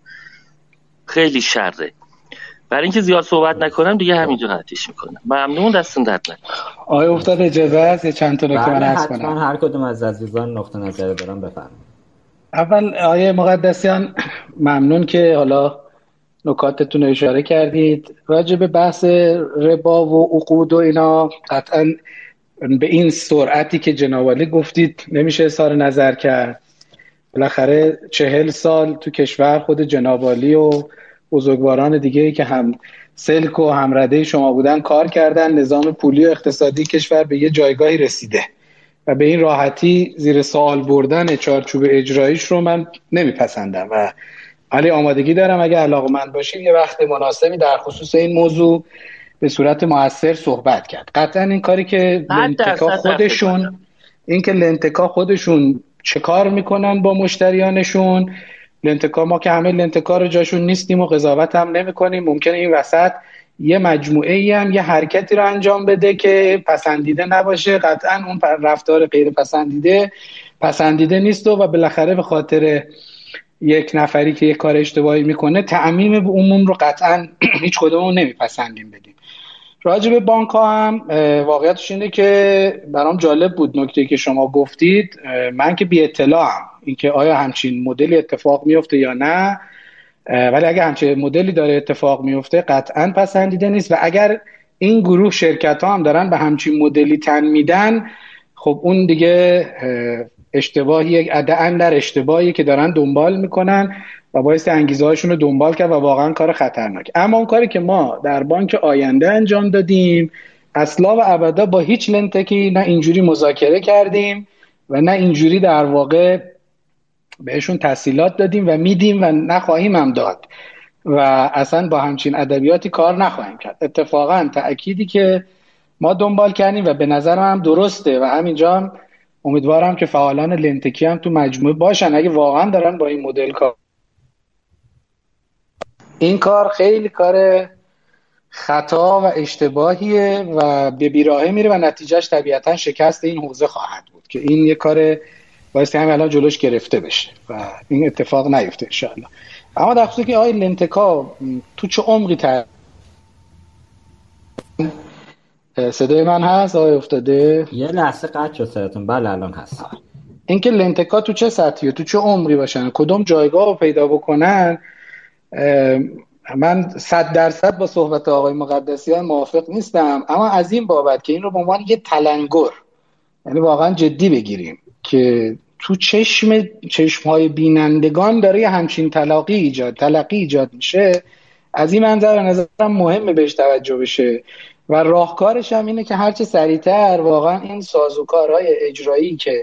خیلی شره. برای اینکه زیاد صحبت نکنم دیگه همینجا قطعش میکنم. ممنون، دستون درد نکنه. آیا افتاد اجازه است یه چند تا نکته من عرض کنم؟ حتما هر کدوم از عزیزان نقطه نظر دارم بفرمایید. اول آیه مقدسیان ممنون که حالا نکاتتون رو اشاره کردید. راجع به بحث ربا و عقود و اینا قطعا به این سرعتی که جناب عالی گفتید نمیشه اظهار نظر کرد. بالاخره چهل سال تو کشور خود جناب عالی و بزرگواران دیگه‌ای که هم سلک و همرده شما بودن کار کردن، نظام پولی و اقتصادی کشور به یه جایگاهی رسیده و به این راحتی زیر سوال بردن چارچوب اجراییش رو من نمیپسندم و علی آمادگی دارم اگه علاقه‌مند باشید یه وقت مناسبی در خصوص این موضوع به صورت مؤثر صحبت کرد. قطعا این کاری که لنتکا خودشون این که لنتکا خودشون چه کار میکنن با مشتریانشون، لنتکا ما که همه لنتکا رو جاشون نیستیم و قضاوت هم نمی کنیم، ممکنه این وسط یه مجموعه ای هم یه حرکتی رو انجام بده که پسندیده نباشه. قطعا اون رفتار غیر پسندیده پسندیده نیست و بالاخره به خاطر یک نفری که یک کار اشتباهی میکنه تعمیم به عموم رو قطعا هیچ کدومون نمیپسندیم بدیم. راجع به بانک ها هم واقعیتش اینه که برام جالب بود نکته که شما گفتید. من که بی اطلاعم اینکه آیا همچین مدلی اتفاق میفته یا نه، ولی اگه همچین مدلی داره اتفاق میفته قطعا پسندیده نیست و اگر این گروه شرکت ها هم دارن به همچین مدلی تن میدن، خب اون دیگه اشتباهی ادعا در اشتباهی که دارن دنبال میکنن و باعث انگیزه هاشون رو دنبال کرد و واقعا کار خطرناک. اما اون کاری که ما در بانک آینده انجام دادیم اصلا و ابدا با هیچ لنتکی نه اینجوری مذاکره کردیم و نه اینجوری در واقع بهشون تسهیلات دادیم و میدیم و نخواهیم هم داد و اصلا با همچین ادبیاتی کار نخواهیم کرد. اتفاقا تأکیدی که ما دنبال کردیم و به نظر من درسته و همینجا هم امیدوارم که فعالان لنتکی هم تو مجموعه باشن اگه واقعا دارن با این مدل کار. این کار خیلی کار خطا و اشتباهیه و به بیراهه میره و نتیجهش طبیعتا شکست این حوزه خواهد بود که این یه کار باعث همین الان جلوش گرفته بشه و این اتفاق نیفته انشاءالله. اما در خصوصی که آقای لنتکا تو چه عمقی تر صدای من هست آقای افتاده؟ یه لحظه قطع شد صداتون. بله الان هست. اینکه لنتکا تو چه سطحی و تو چه عمقی باشن، کدوم جایگاه رو پیدا بکنن، من صد درصد با صحبت آقای مقدسیان موافق نیستم، اما از این بابت که این رو به عنوان یه تلنگر یعنی واقعا جدی بگیریم که تو چشم چشمهای بینندگان داره یه همچین تلاقی ایجاد تلقی ایجاد میشه، از این منظر به نظرم مهمه بهش توجه بشه و راهکارش هم اینه که هرچه سریعتر واقعا این سازوکارهای اجرایی که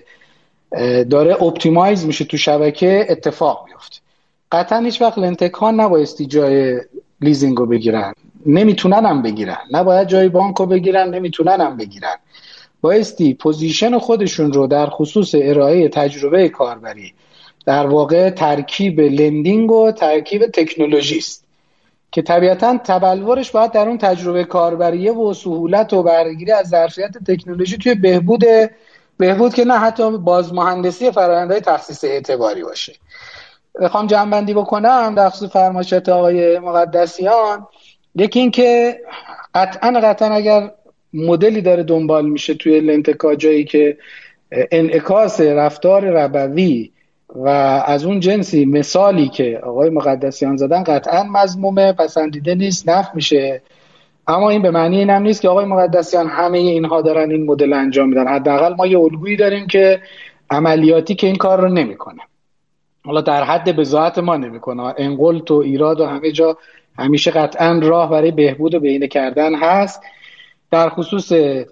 داره اپتیمایز میشه تو شبکه اتفاق بیفته. قطعا هیچ وقت لنتک‌ها نبایستی جای لیزینگو بگیرن، نمیتونن هم بگیرن، نباید جای بانکو بگیرن، نمیتونن هم بگیرن. بایستی پوزیشن خودشون رو در خصوص ارائه تجربه کاربری در واقع ترکیب لندینگ و ترکیب تکنولوژی است که طبیعتاً تبلورش باید در اون تجربه کاربریه و سهولت و بهره‌گیری از ظرفیت تکنولوژی توی بهبود بهبود که نه حتی بازمهندسی فرآیندهای تخصیص اعتباری باشه. بخوام جمع‌بندی بکنم در خصوص فرمایشات آقای مقدسیان، یکی این که قطعاً قطعاً اگر مدلی داره دنبال میشه توی لنتکا جایی که انعکاس رفتار ربوی و از اون جنسی مثالی که آقای مقدسیان زدن قطعاً مذمومه، پسندیده نیست، نفی میشه. اما این به معنی این هم نیست که آقای مقدسیان همه اینها دارن این مدل انجام میدن. حداقل ما یه الگویی داریم که عملیاتی که این کار رو نمیکنه، حالا در حد بضاعت ما نمیکنه، انقلت و ایراد و همه جا همیشه قطعاً راه برای بهبود و بهینه کردن هست. در خصوص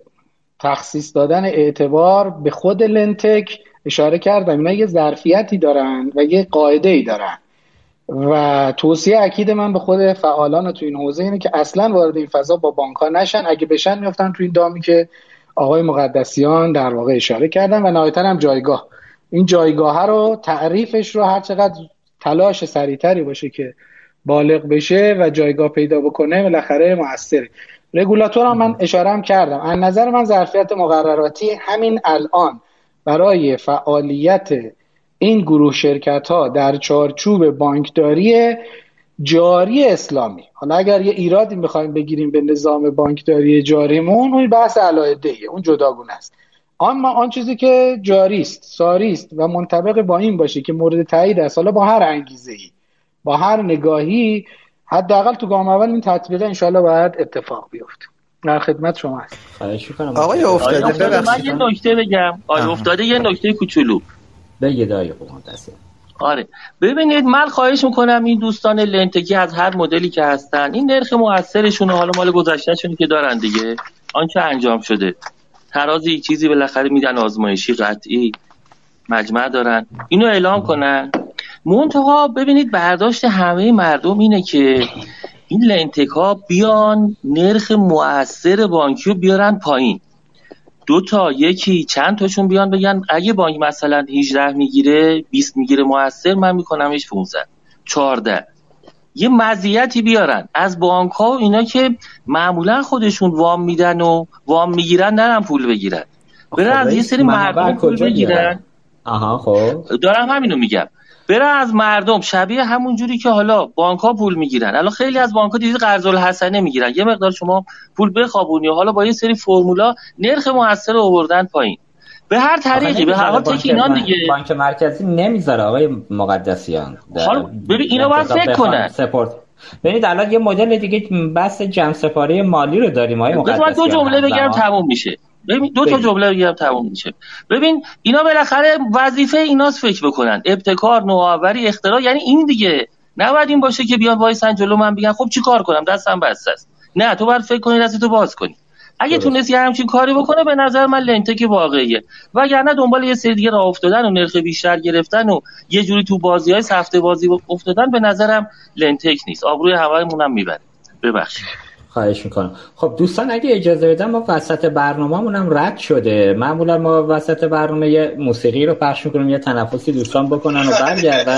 تخصیص دادن اعتبار به خود لنتک اشاره کردم، اینا یه ظرفیتی دارن و یه قاعده‌ای دارن و توصیه اکید من به خود فعالان تو این حوزه اینه که اصلا وارد این فضا با بانک‌ها نشن. اگه بشن میافتن تو این دامی که آقای مقدسیان در واقع اشاره کردن و نهایتاً هم جایگاه این جایگاه رو تعریفش رو هر چقدر تلاش سریعتری باشه که بالغ بشه و جایگاه پیدا بکنه بالاخره موثره. رگولاتور هم من اشاره هم کردم، از نظر من ظرفیت مقرراتی همین الان برای فعالیت این گروه شرکت ها در چارچوب بانکداری جاری اسلامی، حالا اگر یه ایرادی میخوایم بگیریم به نظام بانکداری جاریمون، اون بحث علاهده‌ایه، اون جداگونه است. اما آن چیزی که جاری است، ساری است و منطبق با این باشه که مورد تایید است، حالا با هر انگیزه‌ای، با هر نگاهی، حداقل تو گام اول این تطبیق انشالله باید اتفاق بیفته. در خدمت شما هست. خواهش می‌کنم. آقای افتاده ببخشید من یه نکته بگم. آقای افتاده یه نکته کوچولو بگید آقای مهندس. آره ببینید، من خواهش میکنم این دوستان لنتکی از هر مدلی که هستن، این نرخ مؤثرشون حالا مال گذشتهشون که دارن دیگه، آنچه انجام شده، ترازی چیزی بالاخره میدن آزمایشی قطعی مجمع دارن، اینو اعلام کنن. منتها ببینید برداشت همه مردم اینه که این لنتک‌ها بیان نرخ مؤثر بانکی رو بیارن پایین، دو تا یکی چند تاشون بیان بگن اگه بانک مثلا هجده میگیره بیست میگیره مؤثر، من میکنمش پانزده چهارده، یه مزیتی بیارن از بانک ها و اینا که معمولا خودشون وام میدن و وام میگیرن نرن پول بگیرن، برن از یه سری مردم پول بگیرن. آها خب دارم همینو میگم، برن از مردم شبیه همون جوری که حالا بانک ها پول میگیرن. الان خیلی از بانک ها دیدید قرض الحسنه میگیرن، یه مقدار شما پول بخوابونی و حالا با یه سری فرمولا نرخ مؤثر رو آوردن پایین. به هر طریقی به هر حال تک اینا دیگه بانک مرکزی نمیذاره آقای مقدسیان. حالا ببین اینا باید فکر کنن. سپورت ببینید الان یه مدل دیگه بحث جمع سپاری مالی رو داریم آقای مقدسیان. دو جمله بگم تموم میشه. ببین دو تا جمله بگم تموم میشه. ببین اینا بالاخره وظیفه ایناست فکر بکنن، ابتکار، نوآوری، اختراع، یعنی این دیگه نباید این باشه که بیان وایسن جلو من بگن خب چی کار کنم دستم بسته است. نه، تو باید فکر کنی دستتو باز کنی. اگه تونستی همچین کاری بکنه به نظر من لنتک واقعیه، وگرنه دنبال یه سری دیگه راه افتادن و نرخ بیشتر گرفتن و یه جوری تو بازی‌های سفته بازی افتادن به نظرم لنتک نیست، آبروی هممون هم میبره. ببخشید. خواهش میکنم. خب دوستان اگه اجازه بدن ما وسط برنامه‌مون هم رد شده، معمولا ما وسط برنامه یه موسیقی رو پخش میکنیم، یه تنفسی دوستان بکنن و برگردن.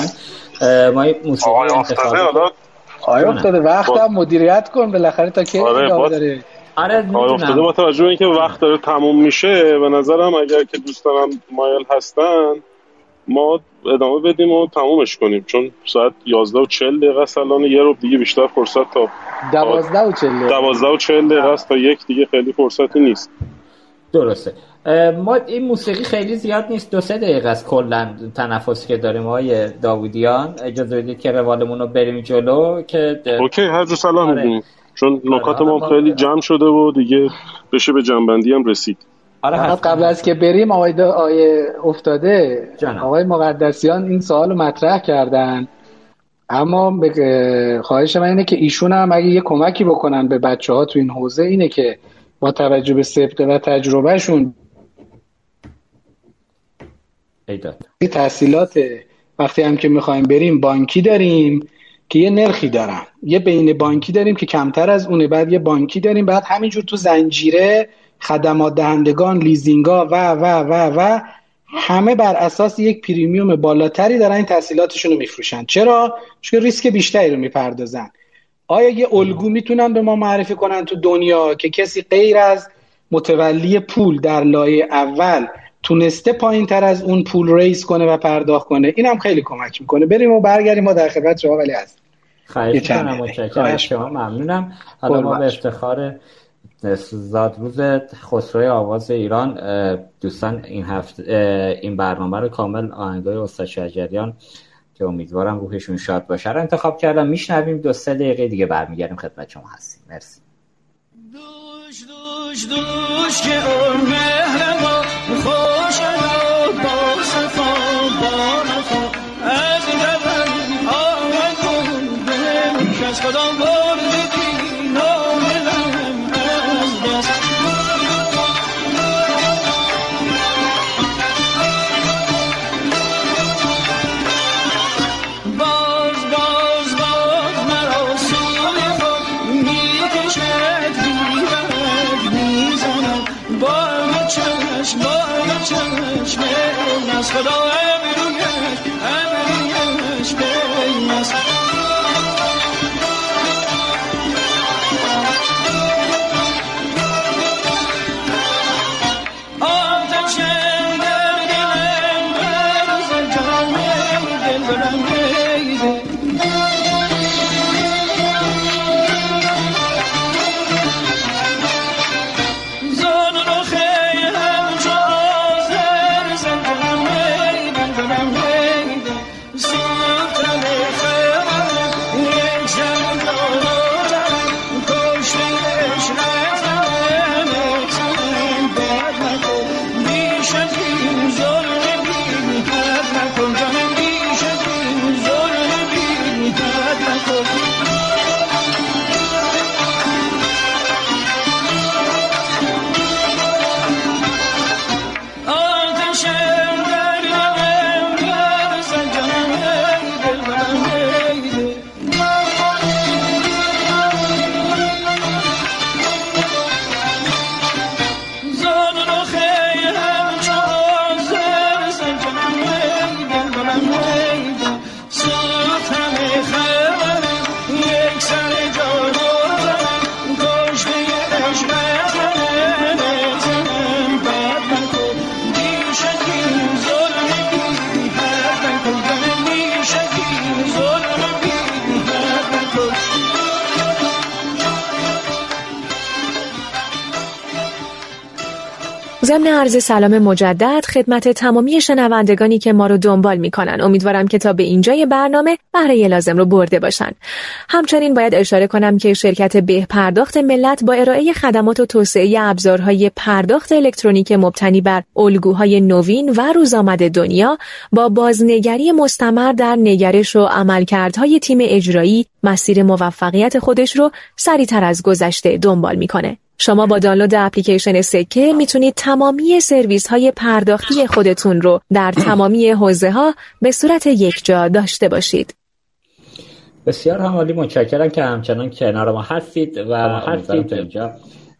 ما موسیقی رو انتخاب کنیم. آیا افتاده وقتم مدیریت کن بالاخره تا کی ادامه داره. آره افتاده با توجه به اینکه وقت داره تموم میشه، به نظرم اگر که دوستانم مایل هستن ما ادامه بدیم و تمومش کنیم، چون ساعت یازده و چهل دقیقه است، الان یه رو دیگه بیشتر فرصت تا دوازده و چهل دقیقه دوازده و چهل دقیقه است تا یک دیگه خیلی فرصتی نیست. درسته. ما این موسیقی خیلی زیاد نیست، دو سه دقیقه است کلا تنفسی که داریم آقای داوودیان. اجازه بدید که روالمون رو بریم جلو که د... اوکی هر جو سلام میگیم، چون نکات ما خیلی جمع شده و دیگه بشه به جنبندی هم رسید. آره قبل از که بریم آقای, دا... آقای افتاده جانم. آقای مقدسیان این سوال رو مطرح کردن، اما به خواهش من اینه که ایشون هم اگه یه کمکی بکنن به بچه ها تو این حوزه، اینه که با توجه به سابقه و تجربهشون ایداد تحصیلات وقتی هم که میخوایم بریم بانکی داریم که یه نرخی دارن، یه بین بانکی داریم که کمتر از اونه، بعد یه بانکی داریم، بعد همینجور تو زنجیره خدمات دهندگان، لیزینگا و و و و همه بر اساس یک پریمیوم بالاتری دارن این تحصیلاتشون رو میفروشن. چرا؟ چون ریسک بیشتری رو میپردازن. آیا یه الگو میتونن به ما معرفی کنن تو دنیا که کسی غیر از متولی پول در لایه اول تونسته پایین تر از اون پول ریز کنه و پرداخت کنه؟ این هم خیلی کمک میکنه. بریم و برگردیم، ما در خدمت شما ولی هستیم. خواهش میکنم، متشکرم از شما، ممنونم. حالا ما به افتخار زادروز خسرو آواز ایران دوستان این هفته این برنامه رو کامل آهنگای استاد شجریان که امیدوارم روحشون شاد باشه رو انتخاب کردم. میشنویم، دو سه دقیقه دیگه برمیگردیم خدمت شما هستیم. مرسی. دوش دوش دوش که اون مهر ما خوش رو با صفا با نفا از دلم آمدون بهم کس کدام بردی ناملم از بس باز باز باز مرا سوی خود میکشد بیرد میزند با چشم با چشم از خدا امرویش امرویش بیست ضمن عرض سلام مجدد خدمت تمامی شنوندگانی که ما رو دنبال میکنن. امیدوارم که تا به اینجای برنامه بهره لازم رو برده باشن. همچنین باید اشاره کنم که شرکت به پرداخت ملت با ارائه خدمات و توسعه ابزارهای پرداخت الکترونیک مبتنی بر الگوهای نوین و روزآمد دنیا با بازنگری مستمر در نگرش و عملکردهای تیم اجرایی مسیر موفقیت خودش رو سریعتر از گذشته دنبال میکنه. شما با دانلود اپلیکیشن سکه میتونید تمامی سرویس های پرداختی خودتون رو در تمامی حوزه ها به صورت یک جا داشته باشید. بسیار همالی، متشکرم که همچنان کنار ما هستید و هستید اینجا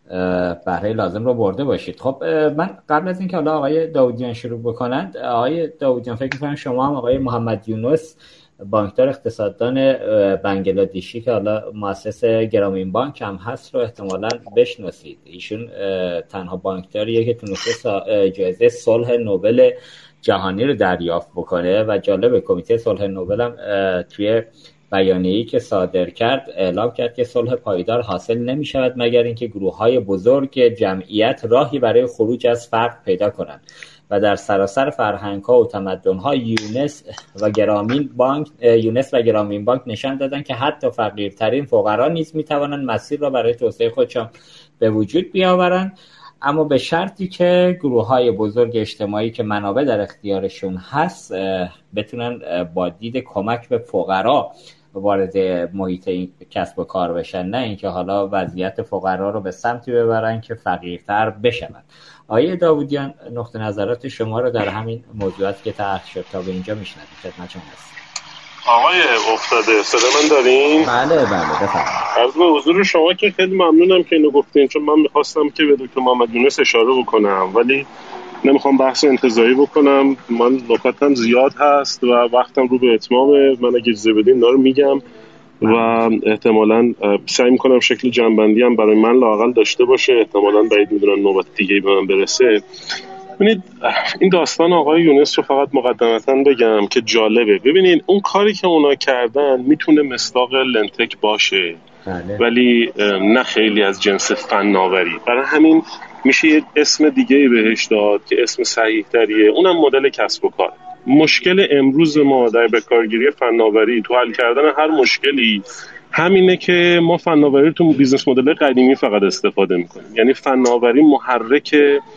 بهره لازم رو برده باشید. خب من قبل از اینکه حالا آقای داودیان شروع بکنند، آقای داودیان فکر می‌کنم شما هم آقای محمد یونس بانکدار اقتصاددان بنگلادیشی که حالا مؤسس گرامین بانک هم هست رو احتمالاً بشناسید. ایشون تنها بانکداریه که تونسته جایزه صلح نوبل جهانی رو دریافت بکنه و جالب کمیته صلح نوبل هم توی بیانیه‌ای که صادر کرد اعلام کرد که صلح پایدار حاصل نمی‌شود مگر اینکه گروه‌های بزرگ جمعیت راهی برای خروج از فقر پیدا کنند و در سراسر فرهنگ‌ها و تمدن‌ها یونس و گرامین بانک یونس و گرامین بانک نشان دادند که حتی فقیرترین فقرا نیز می‌توانند مسیر را برای توسعه خودشان به وجود بیاورند، اما به شرطی که گروه‌های بزرگ اجتماعی که منابع در اختیارشون هست بتونن با دید کمک به فقرا وارد محیط کسب و کار بشن، نه اینکه حالا وضعیت فقرا رو به سمتی ببرن که فقیرتر بشن. آقای داودیان نقطه نظرات شما رو در همین موضوعاتی که طرح شد تا به اینجا میشنوید خدمتتون هست. آقای افتاده صدا من دارین؟ بله بله بفرمایید. از به حضور شما که خیلی ممنونم که اینو گفتین، چون من میخواستم که به دکتر محمد یونس اشاره بکنم ولی نمیخوام بحث انتزاعی بکنم، من نکاتم زیاد هست و وقتم رو به اتمامه. من اگه اجازه بدین اینا رو میگم و احتمالاً سعی میکنم شکل جنبندی هم برای من لااقل داشته باشه، احتمالاً بعید میدونم نوبت دیگه‌ای به من برسه. ببینید این داستان آقای یونس رو فقط مقدمتاً بگم که جالبه. ببینید اون کاری که اونا کردن میتونه مصداق لنتک باشه بله. ولی نه خیلی از جنس فناوری، برای همین میشه یه اسم دیگه‌ای بهش داد که اسم صحیح تریه، اونم مدل کسب و کار. مشکل امروز ما در بکارگیری فناوری تو حل کردن هر مشکلی همینه که ما فناوری تو بیزنس مدل قدیمی فقط استفاده میکنیم. یعنی فناوری محرک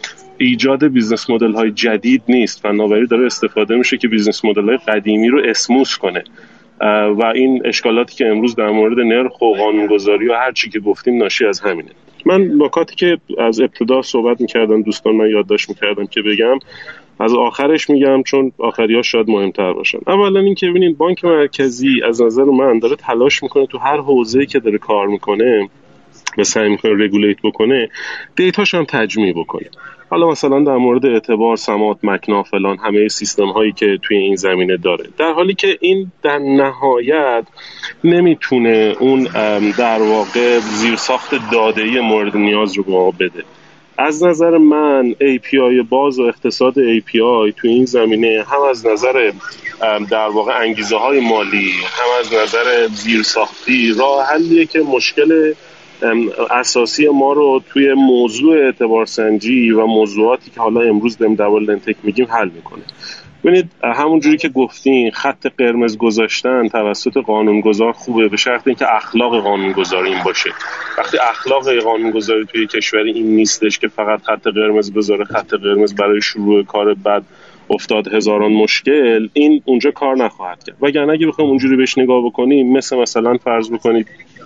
ایجاد بیزنس مدل های جدید نیست، فناوری داره استفاده میشه که بیزنس مدل های قدیمی رو اسموث کنه و این اشکالاتی که امروز در مورد نرخ و قانونگذاری و هر چی که گفتیم ناشی از همینه. من نکاتی که از ابتدا صحبت میکردم دوستان من یادداشت میکردم که بگم، از آخرش میگم چون آخری‌ها شاید مهمتر باشن. اولا این که ببینید بانک مرکزی از نظر من داره تلاش میکنه تو هر حوزه‌ای که داره کار میکنه و سعی میکنه رگولیت بکنه دیتاش هم تجمیع بکنه. حالا مثلا در مورد اعتبار، سمات، مکنا فلان، همه سیستم هایی که توی این زمینه داره، در حالی که این در نهایت نمیتونه اون در واقع زیرساخت داده‌ای مورد نیاز رو به ما بده. از نظر من ای پی آی باز و اقتصاد ای پی آی توی این زمینه هم از نظر در واقع انگیزه های مالی هم از نظر زیرساختی راه حلیه که مشکل اساسی ما رو توی موضوع اعتبار سنجی و موضوعاتی که حالا امروز داریم در مورد لنتک میگیم حل میکنه. ببینید همون جوری که گفتین خط قرمز گذاشتن توسط قانونگذار خوبه به شرط اینکه اخلاق قانونگذار این باشه. وقتی اخلاق قانونگذاری توی کشوری این نیستش که فقط خط قرمز بذاره، خط قرمز برای شروع کار بعد افتاد هزاران مشکل، این اونجا کار نخواهد کرد. وگرنه اگه بخوایم اونجوری بهش نگاه بکنیم، مثل مثلا فرض بکنید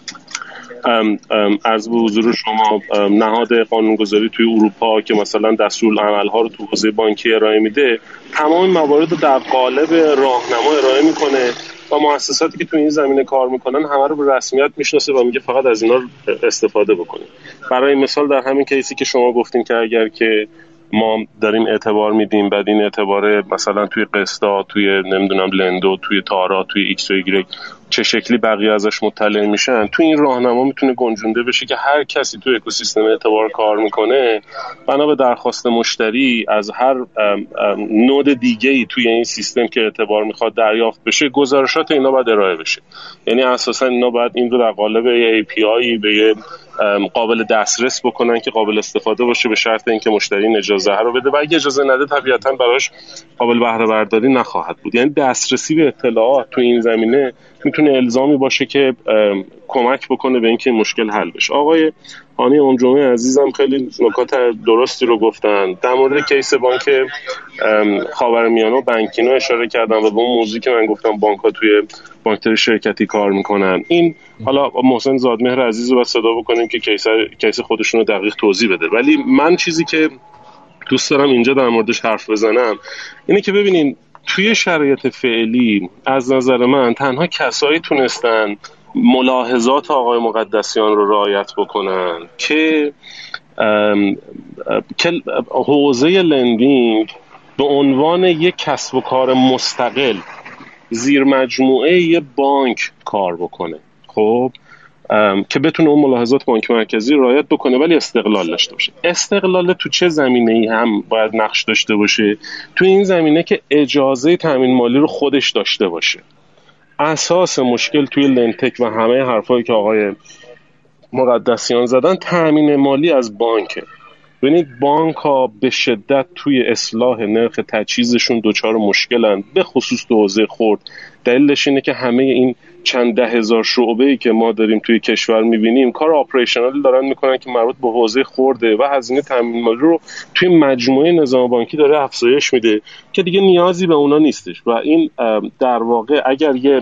ام ام عرض به حضور شما نهاد قانونگذاری توی اروپا که مثلا دستورالعمل‌ها رو تو حوزه بانکی ارائه میده، تمام موارد رو در قالب راهنما ارائه میکنه و مؤسساتی که توی این زمینه کار میکنن همه رو به رسمیت میشناسه و میگه فقط از اینا استفاده بکنید. برای مثال در همین کیسی که شما گفتین که اگر که ما داریم اعتبار میدیم، بعد این اعتبار مثلا توی قسطا، توی نمیدونم لندو، توی تارا، توی ایکس و ایگرگ چه شکلی بقیه ازش مطلع میشن، تو این راهنما میتونه گنجونده بشه که هر کسی تو اکوسیستم اعتبار کار میکنه بنا به درخواست مشتری از هر نود دیگه‌ای توی این سیستم که اعتبار میخواد دریافت بشه گزارشات اینا باید ارائه بشه. یعنی اساسا اینا باید این رو در قالب ای پی آی به قابل دسترس بکنن که قابل استفاده باشه، به شرط اینکه مشتری این اجازه رو بده و اگه اجازه نده طبیعتاً براش قابل بهره برداری نخواهد بود. یعنی دسترسی به اطلاعات تو این زمینه میتونه الزامی باشه که کمک بکنه به اینکه این مشکل حل بشه. آقای هانی اونجومی عزیزم خیلی نکات درستی رو گفتن. در مورد کیس بانک خاورمیانه و بانکینو اشاره کردم و به اون موضوعی که من گفتم بانک‌ها توی بانکداری شرکتی کار میکنن. این حالا محسن زادمهر عزیز رو باید صدا بکنیم که کیس کیس خودشون رو دقیق توضیح بده، ولی من چیزی که دوست دارم اینجا در موردش حرف بزنم اینه که ببینین توی شرایط فعلی از نظر من تنها کسایی تونستن ملاحظات آقای مقدسیان رو رعایت بکنن که که حوزه لندینگ به عنوان یک کسب و کار مستقل زیر مجموعه یه بانک کار بکنه، خب که بتونه اون ملاحظات بانک مرکزی رعایت بکنه ولی استقلال داشته باشه. استقلال تو چه زمینه‌ای هم باید نقش داشته باشه؟ تو این زمینه که اجازه تامین مالی رو خودش داشته باشه. اساس مشکل توی لندتک و همه حرفایی که آقای مقدسیان زدن تامین مالی از بانکه. ببینید بانک ها به شدت توی اصلاح نرخ تجهیزشون دوچار مشکلن، به خصوص تو حوزه خرد. دلیلش اینه که همه این چند ده هزار شعبه‌ای که ما داریم توی کشور می‌بینیم کار آپریشنال دارن میکنن که مربوط به حوزه خرده و هزینه تامین مالی رو توی مجموعه نظام بانکی داره افزایش میده که دیگه نیازی به اونا نیستش و این در واقع اگر یه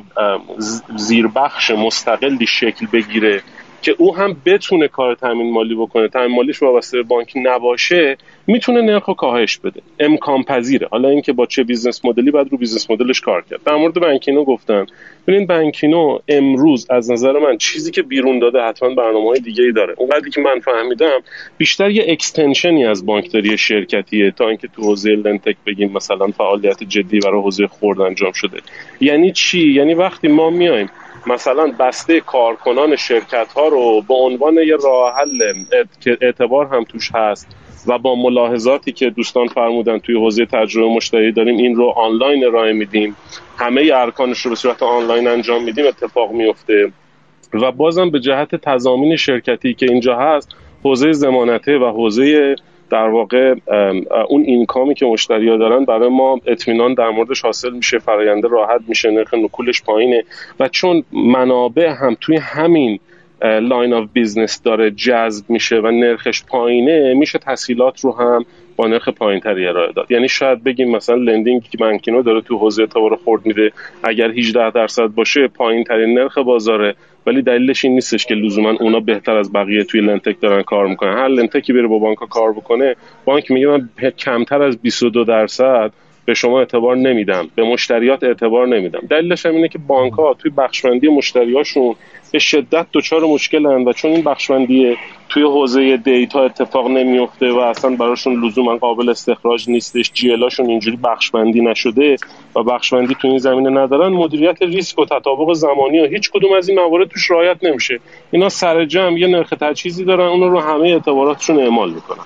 زیربخش مستقلی شکل بگیره که او هم بتونه کار تامین مالی بکنه، تامین مالیش وابسته به بانک نباشه، میتونه نرخو کاهش بده، امکان پذیره. حالا اینکه با چه بیزنس مدلی بعد رو بیزنس مدلش کار کرد. در مورد بانکینو گفتم، ببین بانکینو امروز از نظر من چیزی که بیرون داده حتما برنامه‌های دیگه‌ای داره. اونقدری که من فهمیدم بیشتر یه اکستنشنی از بانکداری شرکتیه تا اینکه تو حوزه لندتک بگیم مثلا فعالیت جدی برای حوزه خرد انجام شده. یعنی چی؟ یعنی وقتی ما میایم مثلا بسته کارکنان شرکت ها رو به عنوان یه راه حل که اعتبار هم توش هست و با ملاحظاتی که دوستان فرمودن توی حوزه تجربه مشتری داریم این رو آنلاین ارائه میدیم، همه ارکانش رو به صورت آنلاین انجام میدیم، اتفاق میفته. و بازم به جهت تضامین شرکتی که اینجا هست، حوزه ضمانته و حوزه در واقع اون اینکامی که مشتری‌ها دارن برای ما اطمینان در موردش حاصل میشه، فراینده راحت میشه، نرخ نکولش پایینه و چون منابع هم توی همین لاین آف بیزنس داره جذب میشه و نرخش پایینه، میشه تسهیلات رو هم با نرخ پایینتری ارائه داد. یعنی شاید بگیم مثلا لندینگ که بانکینو داره تو حوزه اعتبار خرد میده، اگر هجده درصد باشه پایینترین نرخ بازاره، ولی دلیلش این نیستش که لزوما اونا بهتر از بقیه توی لندتک دارن کار میکنن. هر لندتکی بره با بانک‌ها کار بکنه، بانک میگه من کمتر از بیست و دو درصد به شما اعتبار نمیدم، به مشتریات اعتبار نمیدم. دلیلش هم اینه که بانک‌ها توی بخشبندی مشتریاشون به شدت دچار مشکلن و چون این بخشبندی توی حوزه دیتا اتفاق نمیفته و اصلا براشون لزوما قابل استخراج نیستش، جی الاشون اینجوری بخشبندی نشده و بخشبندی توی این زمینه ندارن، مدیریت ریسک و تطابق زمانی و هیچ کدوم از این موارد توش رعایت نمیشه. اینا سر جمع یه نرخ تجهیزی دارن، اون رو همه اعتباراتشون اعمال میکنن.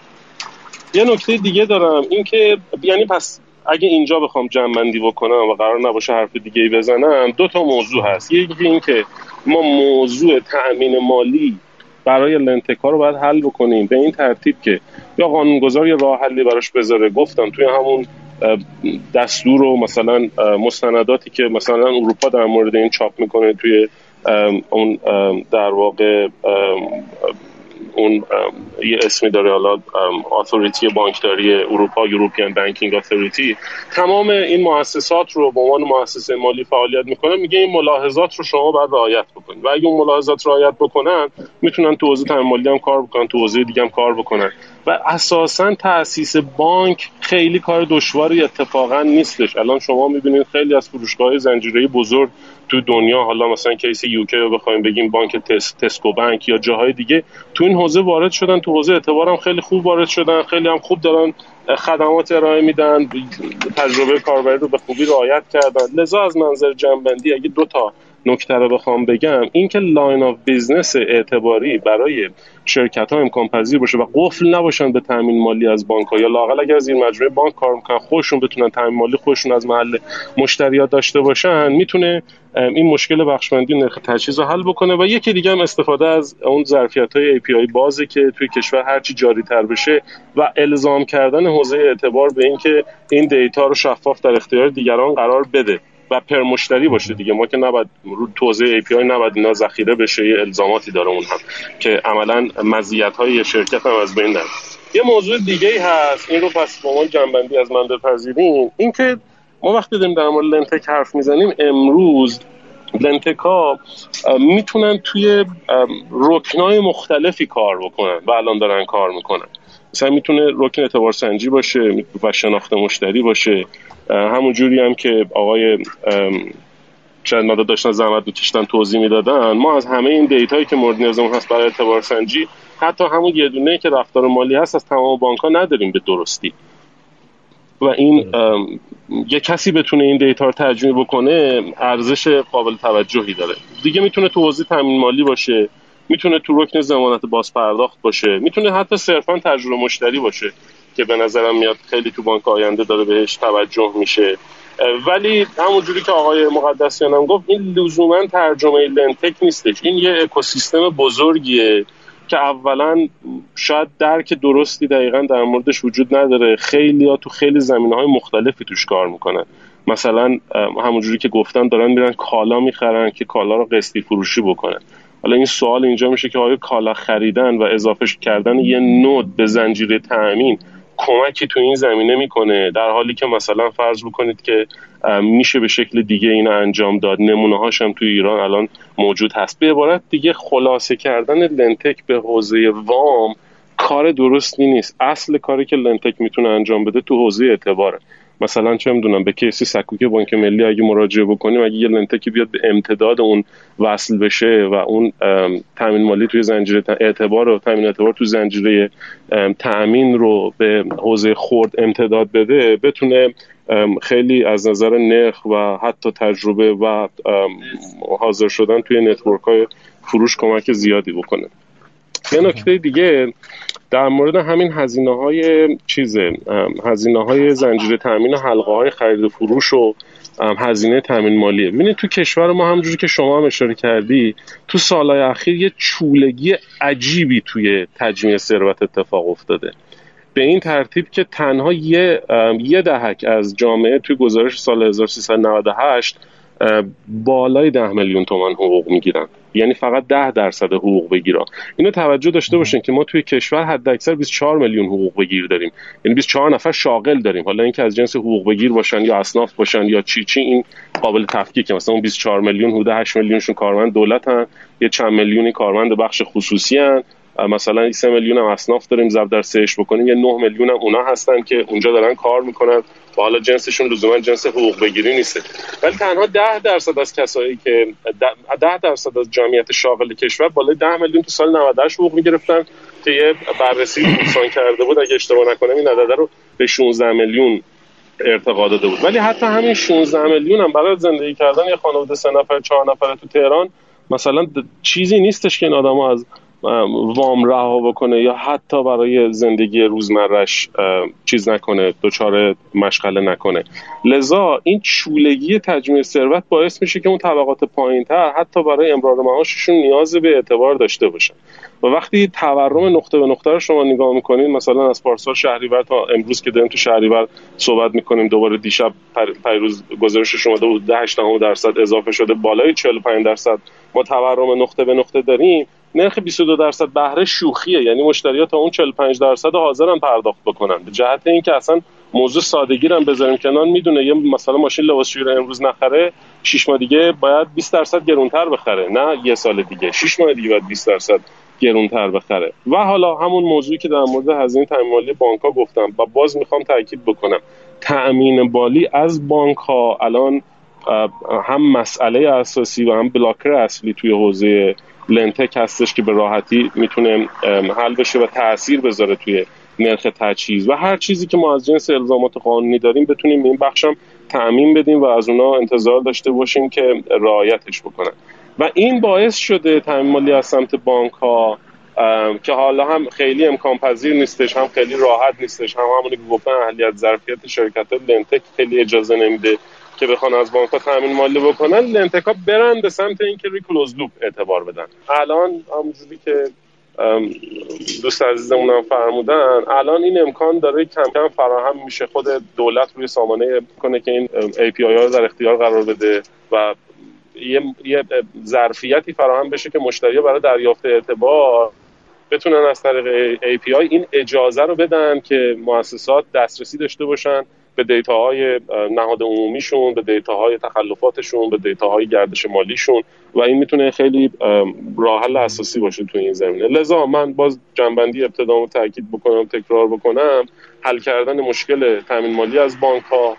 یه نکته دیگه دارم، این که یعنی پس اگه اینجا بخوام جمع‌بندی بکنم و قرار نباشه حرف دیگه‌ای بزنم، دو تا موضوع هست. یکی این که ما موضوع تأمین مالی برای لندتک‌ها رو باید حل بکنیم به این ترتیب که یا قانونگذار یا راه حلی براش بذاره. گفتم توی همون دستور و مثلا مستنداتی که مثلا اروپا در مورد این چاپ میکنه توی اون در واقع اون یه اسمی داره، حالا اتوریتی بانکداری اروپا، یوروپیان بانکینگ اتوریتی، تمام این مؤسسات رو به عنوان مؤسسه مالی فعالیت میکنه، میگه این ملاحظات رو شما باید رعایت بکنید و اگه اون ملاحظات رعایت بکنن میتونن تو حوزه تامین مالی هم کار بکنن، تو حوزه دیگه هم کار بکنن. و اساساً تأسیس بانک خیلی کار دشواری اتفاقا نیستش. الان شما میبینید خیلی از فروشگاه‌های زنجیره‌ای بزرگ تو دنیا، حالا مثلا کیس یوکی رو بخوایم بگیم، بانک تس، تسکو بانک یا جاهای دیگه تو این حوزه وارد شدن، تو حوزه اعتبار هم خیلی خوب وارد شدن، خیلی هم خوب دارن خدمات ارائه میدن، تجربه کاربری رو به خوبی رعایت کردن. لذا از منظر جنبندی اگه دو تا نکته رو بخوام بگم این که لاین آف بیزنس اعتباری برای شرکت‌ها امکان پذیر باشه و قفل نباشن به تامین مالی از بانک‌ها، یا لااقل اگر از این مجموعه بانک کار میکنن خودشون بتونن تامین مالی خودشون از محل مشتریات داشته باشن، میتونه این مشکل بخشمندی نرخ تجهیز رو حل بکنه. و یکی دیگه هم استفاده از اون ظرفیت‌های ای پی آی بازه که توی کشور هرچی جاری‌تر بشه و الزام کردن حوزه اعتبار به این که این دیتا رو شفاف در اختیار دیگران قرار بده و پر مشتری باشه دیگه. ما که نباید رو توزیع ای پی آی نباید اینا ذخیره بشه، یه الزاماتی داره اون هم که عملاً مزیت‌های یه شرکت هم از بین نره. یه موضوع دیگه‌ای هست، این رو پس با ما جنبندی از من بپذیرین، این که ما وقتی داریم در مورد لنتک حرف میزنیم، امروز لنتک‌ها میتونن توی رکنای مختلفی کار بکنن و الان دارن کار میکنن. مثلا میتونه رکن اعتبار سنجی باشه و شناخت مشتری باشه، همون جوری هم که آقای چندادا داشتن زحمت می‌کشیدن توضیح میدادن، ما از همه این دیتایی که مورد نیازمون هست برای اعتبار سنجی، حتی همون یه دونه که رفتار مالی هست از تمام بانک‌ها نداریم به درستی. و این یه کسی بتونه این دیتا رو ترجمه بکنه ارزش قابل توجهی داره. دیگه میتونه تو حوزه تامین مالی باشه، میتونه تو رکن ضمانت باز پرداخت باشه، میتونه حتی صرفا تجربه مشتری باشه که به نظرم میاد خیلی تو بانک آینده داره بهش توجه میشه. ولی همونجوری که آقای مقدسیان هم گفت، این لزوما ترجمه لنتک نیستش، این یه اکوسیستم بزرگیه که اولا شاید درک درستی دقیقاً در موردش وجود نداره، خیلی ها تو خیلی زمینه‌های مختلفی توش کار میکنن. مثلا همونجوری که گفتن دارن میرن کالا میخرن که کالا رو قسطی فروشی بکنن. حالا این سوال اینجا میشه که آیا کالا خریدن و اضافه کردن یه نود به زنجیره تامین کمکی تو این زمینه میکنه، در حالی که مثلا فرض بکنید که میشه به شکل دیگه اینو انجام داد، نمونه هاش هم تو ایران الان موجود هست. به عبارت دیگه خلاصه کردن لنتک به حوزه وام کار درستی نیست. اصل کاری که لنتک میتونه انجام بده تو حوزه اعتباره. مثلا چه میدونم به کیسی سکوک بانک ملی اگه مراجعه بکنیم، اگه یه لنتکی بیاد به امتداد اون وصل بشه و اون تامین مالی توی زنجیره اعتبار و تامین اعتبار تو زنجیره تامین رو به حوزه خرد امتداد بده، بتونه خیلی از نظر نرخ و حتی تجربه و حاضر شدن توی نتورک‌های فروش کمک زیادی بکنه. یه نکته دیگه در مورد همین هزینه‌های چیزه، هزینه‌های زنجیره تامین و حلقه‌های خرید و فروش و هزینه تامین مالیه. ببینید تو کشور ما همونجوری که شما هم اشاره کردی، تو سالهای اخیر یه چولگی عجیبی توی تجمیع ثروت اتفاق افتاده، به این ترتیب که تنها یه یه دهک از جامعه توی گزارش سال هزار و سیصد و نود و هشت بالای ده میلیون تومان حقوق میگیرن، یعنی فقط ده درصد حقوق بگیرن. اینو توجه داشته باشین که ما توی کشور حد اکثر بیست و چهار میلیون حقوق بگیر داریم، یعنی بیست و چهار نفر شاغل داریم. حالا اینکه از جنس حقوق بگیر باشن یا اصناف باشن یا چی چی، این قابل تفکیکه. مثلا اون بیست و چهار میلیون حدود هشت میلیونشون کارمند دولتن، یه چند میلیونی کارمند بخش خصوصی ان، مثلا سه میلیون هم اصناف داریم، ضرب در سهش بکنیم یه نه میلیون هم اونا هستن که اونجا دارن کار میکنن و حالا جنسشون لزوما جنس حقوق بگیری نیست. ولی تنها ده درصد از کسایی که ده درصد از جمعیت شاغل کشور بالای ده میلیون تو سال نود و هشت حقوق میگرفتن که یه بررسی دوستان کرده بود، اگه اشتباه نکنم این عدد رو به شانزده میلیون ارتقا داده بود. ولی حتی همین شانزده میلیون هم برای زندگی کردن یه خانواده سه نفر چهار نفره تو تهران مثلا چیزی نیستش که این آدم‌ها از وام رها بکنه یا حتی برای زندگی روزمرش چیز نکنه، دچار مشغله نکنه. لذا این چولگی تجمیع ثروت باعث میشه که اون طبقات پایین‌تر حتی برای امرار معاششون نیاز به اعتبار داشته باشن. و وقتی تورم نقطه به نقطه رو شما نگاه میکنین، مثلا از پارسال شهریور تا امروز که داریم تو شهریور صحبت میکنیم، دوباره دیشب پیروز گزارشش اومده بود ده هشت دهم درصد اضافه شده، بالای چهل و پنج درصد ما تورم نقطه به نقطه داریم. نرخ بیست و دو درصد بهره شوخیه، یعنی مشتریات تا اون چهل و پنج درصد حاضرن پرداخت بکنن. به جهت اینکه اصلا موضوع سادگی رو بذاریم کنار، میدونه یه مثلا ماشین لباسشویی رو امروز نخره، شش ماه دیگه باید بیست درصد گرونتر بخره، نه یه سال دیگه، شش ماه دیگه باید بیست درصد گرونتر بخره. و حالا همون موضوعی که در مورد هزینه تامین مالی بانک‌ها گفتم و باز میخوام تاکید بکنم، تأمین مالی از بانک‌ها الان هم مسئله اساسی و هم بلاکر اصلی توی حوزه لنتک هستش که به راحتی میتونه حل بشه و تأثیر بذاره توی نرخ تجهیز و هر چیزی که ما از جنس الزامات قانونی داریم بتونیم این بخشم تأمین بدیم و از اونا انتظار داشته باشیم که رعایتش بکنن و این باعث شده تأمین مالی از سمت بانک‌ها که حالا هم خیلی امکان پذیر نیستش، هم خیلی راحت نیستش، هم همونی که گفتن اهلیت ظرفیت شرکت‌ها لنتک خیلی اجازه نمیده که بخوان از بانک‌ها تأمین مالی بکنن، لنتک‌ها برن به سمت اینکه روی کلوز لوپ اعتبار بدن. الان همونجوری که دوست عزیزمون هم فرمودن، الان این امکان داره کم کم فراهم میشه، خود دولت روی سامانه کنه که این ای پی آی ها رو در اختیار قرار بده و یه, یه ظرفیتی فراهم بشه که مشتری‌ها برای دریافت اعتبار بتونن از طریق ای پی آی این اجازه رو بدن که مؤسسات دسترسی داشته باشن به دیتاهای نهاد عمومیشون، به دیتاهای تخلفاتشون، به دیتاهای گردش مالیشون و این میتونه خیلی راه حل اساسی باشه تو این زمینه. لذا من باز جنبندی ابتدامو تاکید بکنم، تکرار بکنم، حل کردن مشکل تامین مالی از بانک‌ها،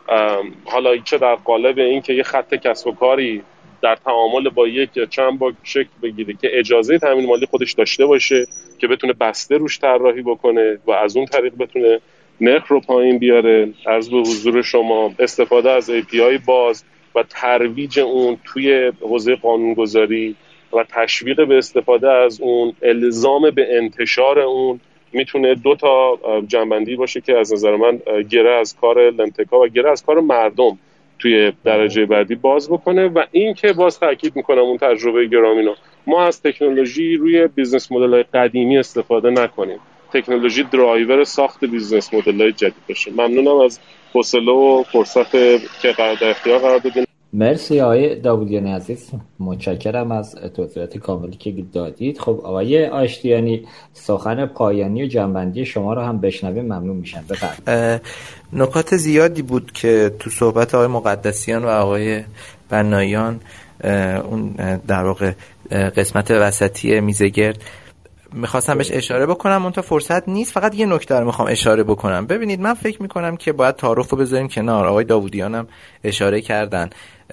حالا چه در قالب این که یه خط کسب و کاری در تعامل با یک یا چند بانک شکل بگیره که اجازه تامین مالی خودش داشته باشه که بتونه بسته روش طراحی بکنه و از اون طریق بتونه نرخ رو پایین بیاره. عرض به حضور شما استفاده از ای پی آی باز و ترویج اون توی حوزه قانونگذاری و تشویق به استفاده از اون، الزام به انتشار اون، میتونه دو تا جنبندی باشه که از نظر من گره از کار لنتکا و گره از کار مردم توی درجه بعدی باز بکنه. و این که باز تاکید میکنم اون تجربه گرامینو، ما از تکنولوژی روی بیزنس مدل‌های قدیمی استفاده نکنیم، تکنولوژی درایور ساخت بیزنس مدل‌های جدید بشه. ممنونم از حوصله و فرصت که قرار در اختیار قرار دادین. مرسی آقای داودیان عزیز، متشکرم از توضیحات کاملی که دادید. خب آقای آشتیانی، سخن پایانی و جنبندی شما رو هم بشنویم ممنون میشم. بفرمایید. نکات زیادی بود که تو صحبت آقای مقدسیان و آقای بنایان، اون در واقع قسمت وسطی میزگرد، میخواستم بهش اشاره بکنم، منتها فرصت نیست. فقط یه نکته رو میخوام اشاره بکنم. ببینید، من فکر میکنم که باید تعارف رو بذاریم کنار. آقای داودیان هم اشاره کردن.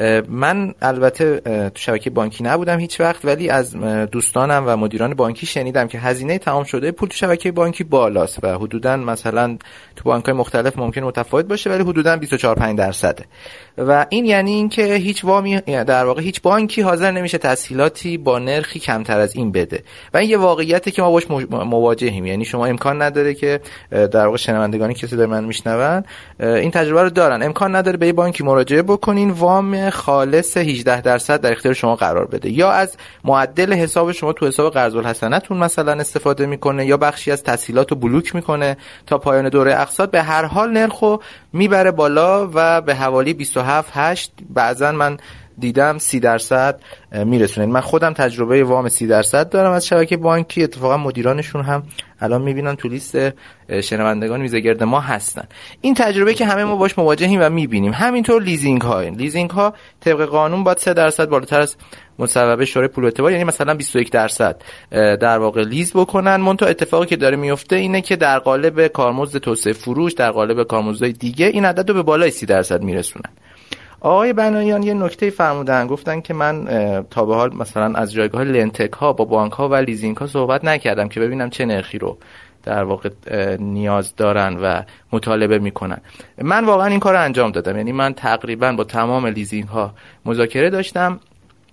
من البته تو شبکه بانکی نبودم هیچ وقت، ولی از دوستانم و مدیران بانکی شنیدم که هزینه تمام شده پول تو شبکه بانکی بالاست و حدوداً مثلا تو بانک‌های مختلف ممکن متفاوت باشه، ولی حدوداً بیست و چهار تا پنج درصده. و این یعنی این که هیچ وامی، در واقع هیچ بانکی حاضر نمیشه تسهیلاتی با نرخی کمتر از این بده و این یه واقعیته که ما باش مواجهیم. یعنی شما امکان نداره که در واقع شنوندگانی کسی داره من میشنون این تجربه رو دارن، امکان نداره به بانکی مراجعه بکنین وام خالص هجده درصد در اختیار شما قرار بده، یا از معدل حساب شما تو حساب قرض الحسنه‌تون مثلا استفاده میکنه، یا بخشی از تسهیلاتو بلوک میکنه تا پایان دوره اقساط. به هر حال نرخو میبره بالا و به حوالی بیست و هفت هشت، بعضا من دیدم سی درصد میرسونه. من خودم تجربه وام سی درصد دارم از شبکه بانکی، اتفاقا مدیرانشون هم الان میبینن تو لیست شنوندگان میزگرد ما هستن. این تجربه که همه ما باش مواجهیم و میبینیم. همینطور لیزینگ ها، لیزینگ ها طبق قانون باید سه درصد بالاتر از مصوبه شورای پول و اعتبار، یعنی مثلا بیست و یک درصد در واقع لیز بکنن. منتها اتفاقی که داره میفته اینه که در قالب کارمزد توسعه فروش، در قالب کارمزدهای دیگه، این عدد رو به بالای سی درصد میرسونن. آقای بنایان یه نکته فرمودن، گفتن که من تا به حال مثلا از جایگاه لنتک ها با بانک ها و لیزینگ ها صحبت نکردم که ببینم چه نرخی رو در واقع نیاز دارن و مطالبه میکنن. من واقعا این کار رو انجام دادم، یعنی من تقریبا با تمام لیزینگ ها مذاکره داشتم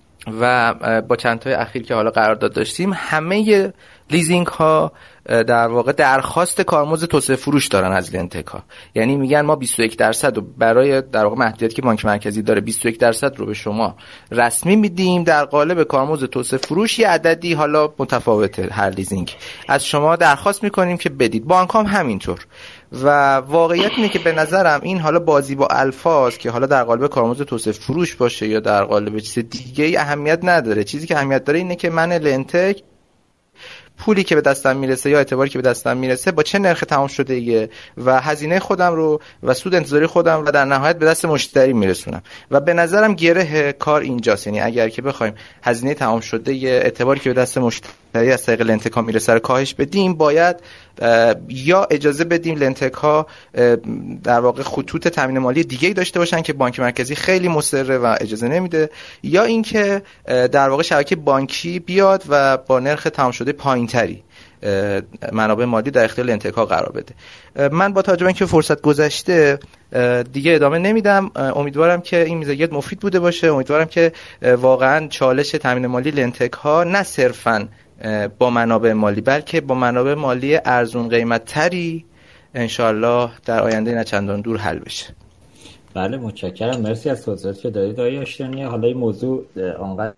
و با چند تای اخیر که حالا قرارداد داشتیم، همه لیزینگ ها در واقع درخواست کارمزد توسعه فروش دارن از لنتک ها. یعنی میگن ما بیست و یک درصد رو برای در واقع محدودیتی که بانک مرکزی داره بیست و یک درصد رو به شما رسمی میدیم، در قالب کارمزد توسعه فروش یه عددی حالا متفاوته هر لیزینگ از شما درخواست میکنیم که بدید. بانک هم همینطور. و واقعیت اینه که به نظرم این حالا بازی با الفاظ که حالا در قالب کارمزد توسعه فروش باشه یا در قالب چیز دیگه ای اهمیت نداره. چیزی که اهمیت داره اینه که من لنتک پولی که به دستم میرسه یا اعتباری که به دستم میرسه با چه نرخ تمام شده ایه و هزینه خودم رو و سود انتظاری خودم و در نهایت به دست مشتری میرسونم. و به نظرم گره کار اینجاست. یعنی اگر که بخوایم هزینه تمام شده ایه، اعتباری که به دست مشتری از طریق لنتک ها میرسه رو کاهش بدیم، باید یا اجازه بدیم لنتک ها در واقع خطوط تامین مالی دیگه‌ای داشته باشن که بانک مرکزی خیلی مصره و اجازه نمیده، یا اینکه در واقع شبکه بانکی بیاد و با نرخ تمام شده پایینتری منابع مالی در اختیار لنتک ها قرار بده. من با توجه به اینکه فرصت گذشته دیگه ادامه نمیدم. امیدوارم که این میزانیت مفید بوده باشه. امیدوارم که واقعا چالش تامین مالی لنتک ها نه صرفاً با منابع مالی بلکه با منابع مالی ارزون قیمت تری انشالله در آینده نه چندان دور حل بشه. بله متشکرم، مرسی از توضیحاتی که دارید آقای آشتیانی. حالا این موضوع آنقدر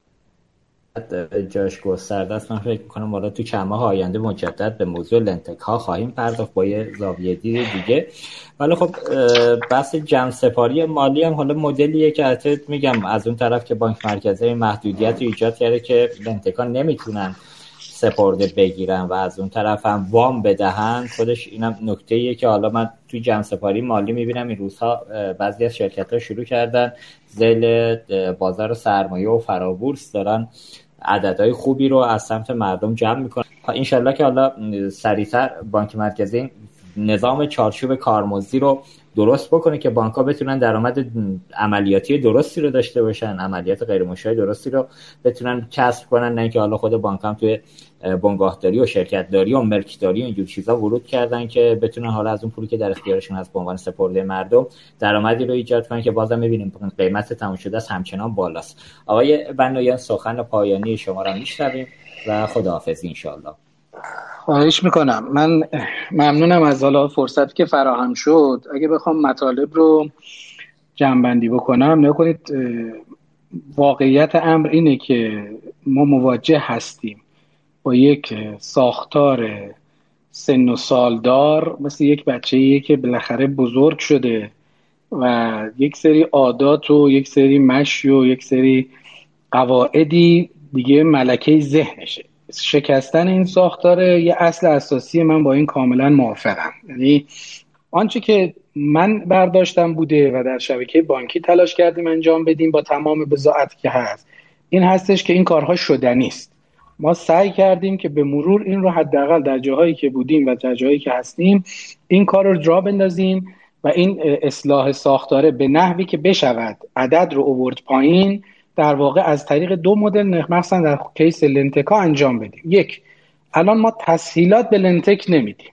جاش گسترده است، من فکر می‌کنم حالا تو چند ماه آینده مجدد به موضوع لنتک ها خواهیم پرداخت با یه زاویه دید دیگه. ولی خب بحث جمع سپاری مالی هم حالا مدلیه که البته میگم از اون طرف که بانک مرکزی محدودیت رو ایجاد کرده که لنتک ها نمیتونن سپرده بگیرن و از اون طرف هم وام بدهن، خودش اینم نکته‌ایه که حالا من توی جمع سپاری مالی میبینم این روزها بعضی از شرکت‌ها شروع کردن ذیل بازار سرمایه و فرابورس دارن عددهای خوبی رو از سمت مردم جمع میکنن. انشالله که حالا سریعتر بانک مرکزی نظام چارچوب کارمزدی رو درست بکنه که بانک‌ها بتونن درآمد عملیاتی درستی رو داشته باشن، عملیات غیر مشابه درستی رو بتونن کسب کنن، نه اینکه حالا خود بانک هم توی بنگاهداری و شرکت‌داری و ملکداری و اینجور چیزا ورود کردن که بتونن حالا از اون پولی که در اختیارشون هست به عنوان سپرده مردم درآمدی رو ایجاد کنن که بازم می‌بینیم قیمت تموم شده است همچنان بالاست. آقای بنایان سخن پایانی شما رو میشنویم و خداحافظی ان شاءالله. خواهش میکنم. من ممنونم از حالا فرصتی که فراهم شد. اگه بخوام مطالب رو جمع‌بندی بکنم، نکنید واقعیت امر اینه که ما مواجه هستیم با یک ساختار سن و سالدار مثل یک بچه‌ای که بالاخره بزرگ شده و یک سری عادات و یک سری مشی و یک سری قواعدی دیگه ملکه ذهنشه. شکستن این ساختاره یه اصل اساسی، من با این کاملا موافقم. یعنی آنچه که من برداشتم بوده و در شبکه بانکی تلاش کردیم انجام بدیم با تمام بضاعتی که هست، این هستش که این کارها شدنی است. ما سعی کردیم که به مرور این رو حداقل در جاهایی که بودیم و در جاهایی که هستیم این کار رو جا بندازیم و این اصلاح ساختاره به نحوی که بشود عدد رو آورد پایین، در واقع از طریق دو مدل مثلا در کیس لنتک ها انجام بدیم. یک، الان ما تسهیلات به لنتک نمیدیم.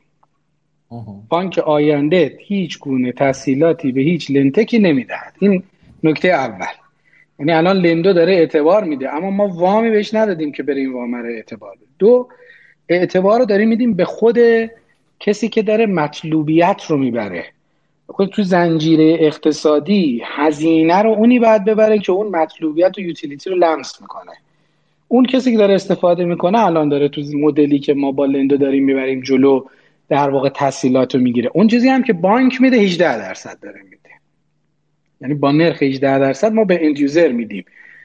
بانک آینده هیچ گونه تسهیلاتی به هیچ لنتکی نمیدهد. این نکته اول. یعنی الان لندو داره اعتبار میده اما ما وامی بهش ندادیم که بریم وام رو اعتبار بده. دو، اعتبار رو داریم میدیم به خود کسی که داره مطلوبیت رو میبره. خود تو زنجیره اقتصادی هزینه رو اونی باید ببره که اون مطلوبیت و یوتیلیتی رو لمس میکنه. اون کسی که داره استفاده میکنه الان داره تو مدلی که ما با لندو داریم میبریم جلو در واقع تسهیلات رو میگیره. اون چیزی هم که بانک میده هجده درصد داره میده، یعنی با نرخ هجده درصد ما به اند یوزر میدیم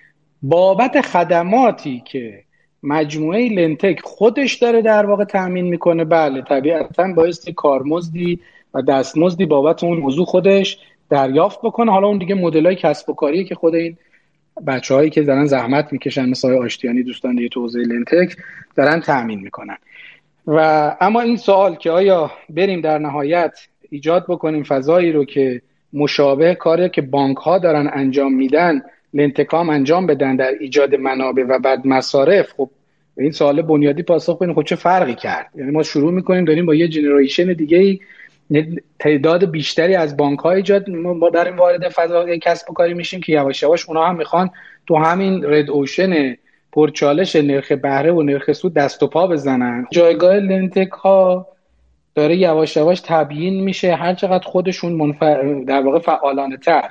بابت خدماتی که مجموعه لنتک خودش داره در واقع تأمین میکنه. بله طبیعتاً بایستی کارمزدی و دستمزدی بابت اون موضوع خودش دریافت بکنه. حالا اون دیگه مدلای کسب و کاریه که خود این بچه‌هایی که دارن زحمت میکشن مثل آقای آشتیانی دوستان دیگه تو حوزه لنتک دارن تأمین میکنن. و اما این سوال که آیا بریم در نهایت ایجاد بکنیم فضایی رو که مشابه کاری که بانک ها دارن انجام میدن لنتک هم انجام بدن در ایجاد منابع و بعد مصارف، خب به این سوال بنیادی پاسخ بدیم خب چه فرقی کرد؟ یعنی ما شروع میکنیم داریم با یه جنریشن دیگه تعداد بیشتری از بانک ها ایجاد ما داریم وارد فضای کسب و کاری میشیم که یواش یواش اونا هم میخوان تو همین رد اوشن پرچالش نرخ بهره و نرخ سود دست و پا بزنن. جایگاه لنتک ها داره یواش یواش تبیین میشه. هر چقدر خودشون منفع... در واقع فعالانه تر،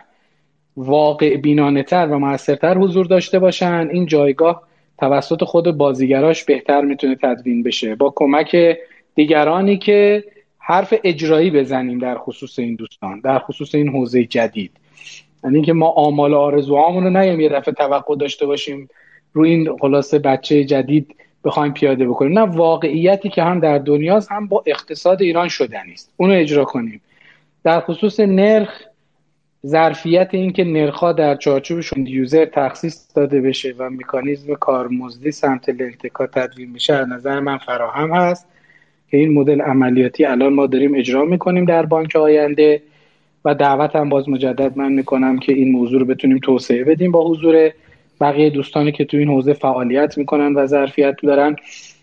واقع بینانه تر و موثرتر حضور داشته باشن، این جایگاه توسط خود بازیگراش بهتر میتونه تدوین بشه با کمک دیگرانی که حرف اجرایی بزنیم در خصوص این دوستان، در خصوص این حوزه جدید. یعنی که ما آمال آرزوهامون رو نیم یه دفعه توقع داشته باشیم روی این خلاصه بچه جدید بخوایم پیاده بکنیم، نه، واقعیتی که هم در دنیاست هم با اقتصاد ایران شدنی است، اونو اجرا کنیم. در خصوص نرخ ظرفیت این که نرخ‌ها در چارچوبشون یوزر تخصیص داده بشه و مکانیزم کارمزدی سمت لنتکا تدوین بشه از نظر من فراهم هست که این مدل عملیاتی الان ما داریم اجرا میکنیم در بانک آینده و دعوت هم باز مجدد من میکنم که این موضوع رو بتونیم توسعه بدیم با حضور بقیه دوستانی که تو این حوزه فعالیت میکنن و ظرفیت دارن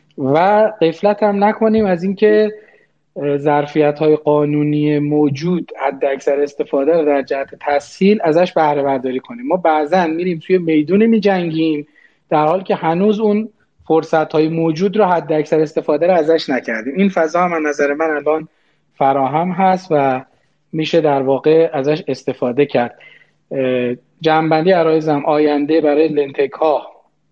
و غفلت هم نکنیم از اینکه ظرفیت‌های قانونی موجود حد اکثر استفاده رو در جهت تسهیل ازش بهره برداری کنیم. ما بعضن میریم توی میدون میجنگیم در حالی که هنوز اون فرصت‌های موجود رو حد اکثر استفاده رو ازش نکردیم. این فضا هم از نظر من الان فراهم هست و میشه در واقع ازش استفاده کرد. جنبندی عرایزم آینده برای لنتک‌ها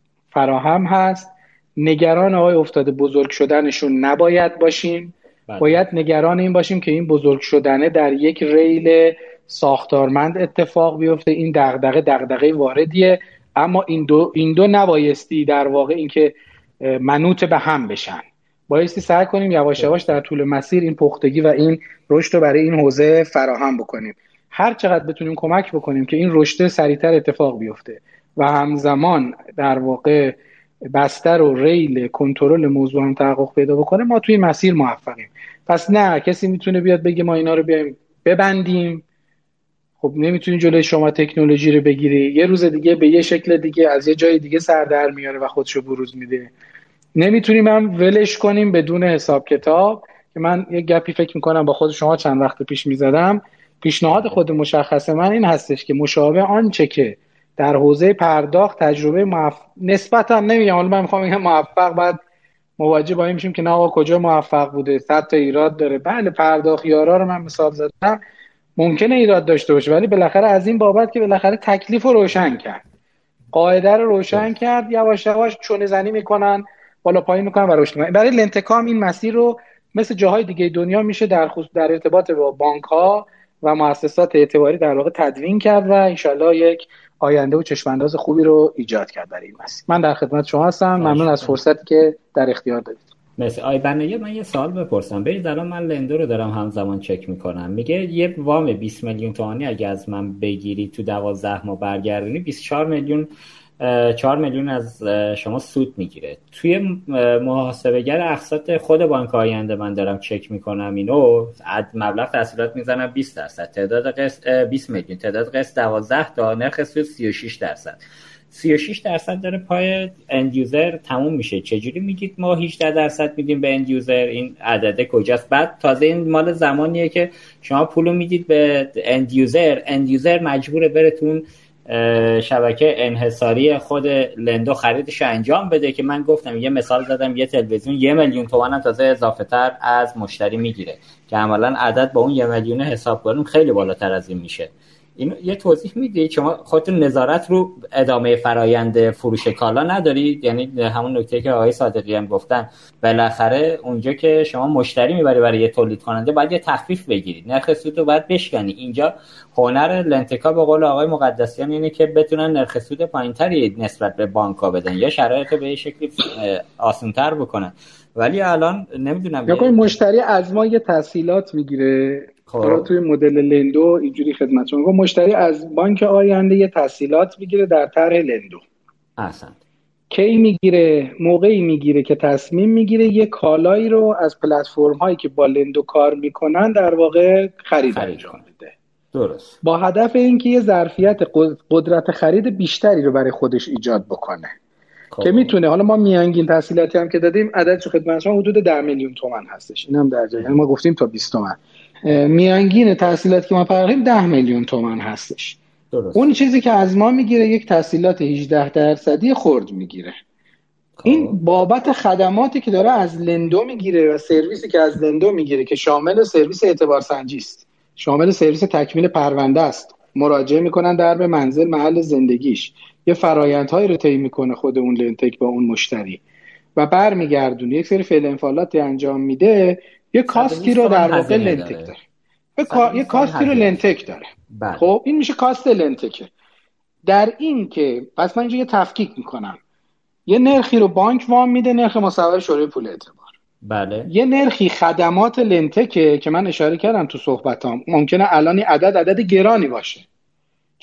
فراهم هست. نگران آقای افتاده بزرگ شدنشون نباید باشیم. بله. باید نگران این باشیم که این بزرگ شدنه در یک ریل ساختارمند اتفاق بیفته. این دغدغه دغدغه واردیه، اما این دو این دو نبایستی در واقع اینکه منوط به هم بشن. بایستی سعی کنیم یواش یواش در طول مسیر این پختگی و این رشد رو برای این حوزه فراهم بکنیم. هر چقدر بتونیم کمک بکنیم که این رشد سریعتر اتفاق بیفته و همزمان در واقع بستر و ریل کنترل موضوع هم تحقق پیدا بکنه، ما توی مسیر موفقیم. پس نه کسی میتونه بیاد بگه ما اینا رو بیایم ببندیم. خب نمیتونی جلوی شما تکنولوژی رو بگیری، یه روز دیگه به یه شکل دیگه از یه جای دیگه سر در میاره و خودشو بروز میده. نمیتونیم هم ولش کنیم بدون حساب کتاب. که من یه گپی فکر میکنم با خود شما چند وقت پیش میزدم، پیشنهاد خود مشخص من این هستش که مشابه آنچه که در حوزه پرداخت تجربه موفق نسبتا نمیگم، حالا من میخوام بگم موفق، بعد مواجه با این میشیم که نه آقا کجا موفق بوده، صد تا ایراد داره. بله پرداخت یارا رو من مثال زدم، ممکنه ایراد داشته باشه، ولی بالاخره از این بابت که بالاخره تکلیف رو روشن کرد، قاعده رو روشن کرد، یواش یواش چونه زنی میکنن، بالا پایین میکنن و رشد میکنن. برای لنتکام این مسیر رو مثل جاهای دیگه دنیا میشه در خصوص در ارتباط با بانک ها و مؤسسات اعتباری در واقع تدوین کرد و انشالله یک آینده و چشمانداز خوبی رو ایجاد کرد برای این مسیر. من در خدمت شما هستم. ممنون از فرصتی که در اختیار دادید. مثل آی بنایی من یه سوال بپرسم. ببینید الان من لندو رو دارم همزمان چک میکنم، میگه یه وام بیست میلیون تومانی اگه از من بگیری تو دوازده ماه برگردونی بیست و چهار میلیون چهار میلیون از شما سود میگیره. توی محاسبه‌گر اقساط خود بانک آینده من دارم چک میکنم اینو، مبلغ تحصیلات میزنم بیست درصد، تعداد قسط بیست میلیون، تعداد قسط دوازده تا، نرخ سود سی و شش درصد. سی و شش درصد داره پای اند یوزر تموم میشه. چجوری میگید ما هجده درصد میدیم به اند یوزر؟ این عدده کجاست؟ بعد تازه این مال زمانیه که شما پولو میدید به اند یوزر، اند یوزر مجبوره بره تون شبکه انحصاری خود لندو خریدش انجام بده که من گفتم یه مثال زدم، یه تلویزیون یه میلیون تومان هم تازه اضافه تر از مشتری میگیره که عملا عدد با اون یه میلیون حساب کنیم خیلی بالاتر از این میشه. اینو یه توضیح میدید؟ شما خودتون نظارت رو ادامه فرایند فروش کالا ندارید؟ یعنی همون نکته که آقای صادقی هم گفتن، بالاخره اونجا که شما مشتری میبری برای یه تولید کننده باید یه تخفیف بگیرید، نرخ سود رو باید بشکنی. اینجا هنر لنتکا به قول آقای مقدسیان اینه که بتونن نرخ سود پایینتری نسبت به بانک‌ها بدن یا شرایط رو به یه شکلی آسان‌تر بکنن. ولی الان نمیدونم یا مشتری از ما یه تسهیلات میگیره. حالا توی مدل لندو اینجوری خدمت شما گفتم، مشتری از بانک آینده یه تسهیلات میگیره در طرح لندو. احسن. کی میگیره؟ موقعی میگیره که تصمیم میگیره یه کالایی رو از پلتفرم هایی که با لندو کار میکنن در واقع خرید انجام بده. درست. با هدف اینکه یه ظرفیت قدرت خرید بیشتری رو برای خودش ایجاد بکنه. خب. که میتونه، حالا ما میانگین تسهیلاتی هم که دادیم عددش خدمت شما حدود ده میلیون تومان هستش. اینم در جای ما گفتیم تا بیست تومان. میانگین تحصیلات که ما پرداختیم ده میلیون تومان هستش. درست. اون چیزی که از ما میگیره یک تحصیلات هجده درصدی خرد میگیره. این بابت خدماتی که داره از لندو میگیره و سرویسی که از لندو میگیره که شامل سرویس اعتبار سنجی است، شامل سرویس تکمیل پرونده است، مراجعه میکنن در به منزل محل زندگیش، یه فرآیندهایی رو طی میکنه خود اون لنتک با اون مشتری و برمیگردونه یک سری فعل انفعالاتی انجام میده، یه کاستی رو در واقع لنتک داره. یه کاستی رو لنتک داره. خب این میشه کاست لنتکه. در این که پس من اینجا یه تفکیک میکنم، یه نرخی رو بانک وام میده، نرخ مصور شورای پول اعتبار. بله. یه نرخی خدمات لنتکه که من اشاره کردم تو صحبتام، ممکنه الان عدد عدد گرانی باشه.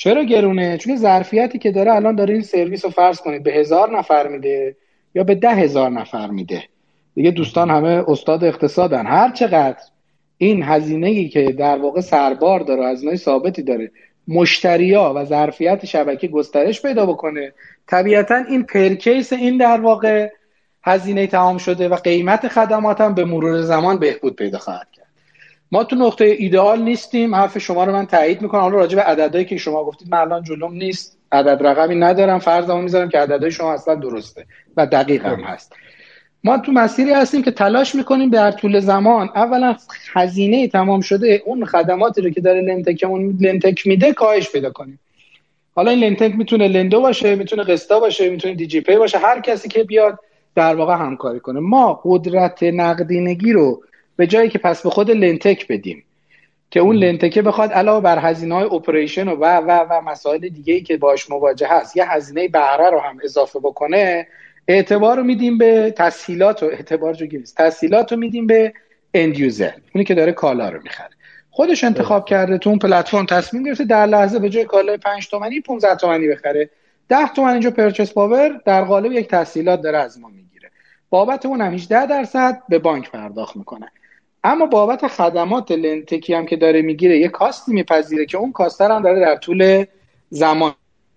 چرا گرونه؟ چون ظرفیتی که داره الان داره این سرویس رو فرض کنید به هزار نفر میده یا به ده هزار نفر میده. دیگه دوستان همه استاد اقتصادن. هر چقدر این هزینه‌ای که در واقع سربار داره، هزینه ثابتی داره، مشتریا و ظرفیت شبکه گسترش پیدا بکنه، طبیعتا این پرکیس این در واقع هزینه تمام شده و قیمت خدمات هم به مرور زمان بهبود پیدا خواهد کرد. ما تو نقطه ایدئال نیستیم، حرف شما رو من تایید میکنم. حالا راجع به عددهایی که شما گفتید من الان جلوم نیست، عدد رقمی ندارم، فرضمو میذارم که عددهای شما اصلا درسته و دقیق هم هست. ما تو مسیری هستیم که تلاش میکنیم در طول زمان اولا هزینه تمام شده اون خدماتی رو که داره لنتکمون لنتک میده کاهش پیدا کنیم. حالا این لنتک میتونه لندو باشه، میتونه قسطا باشه، میتونه دی جی پی باشه، هر کسی که بیاد در واقع همکاری کنه. ما قدرت نقدینگی رو به جایی که پس به خود لنتک بدیم که اون لنتکه بخواد علاوه بر هزینه‌های اپریشن و و و مسائل دیگه‌ای که باهاش مواجه هست یه هزینه بهره رو هم اضافه بکنه، اعتبار رو میدیم به تسهیلات و اعتبار جو گیریست تسهیلات رو میدیم به اند یوزر، اونی که داره کالا رو میخره. خودش انتخاب کرده تو اون پلتفرم تصمیم گرفته در لحظه به جای کالای پنج تومانی پانزده تومانی بخره. ده تومن اینجا پرچیس پاور در قالب یک تسهیلات داره از ما میگیره. بابت اون هم هجده درصد به بانک پرداخت میکنه. اما بابت خدمات لنتکی هم که داره میگیره یه کاستی میپذیره که اون کاست هم داره در طول زمان.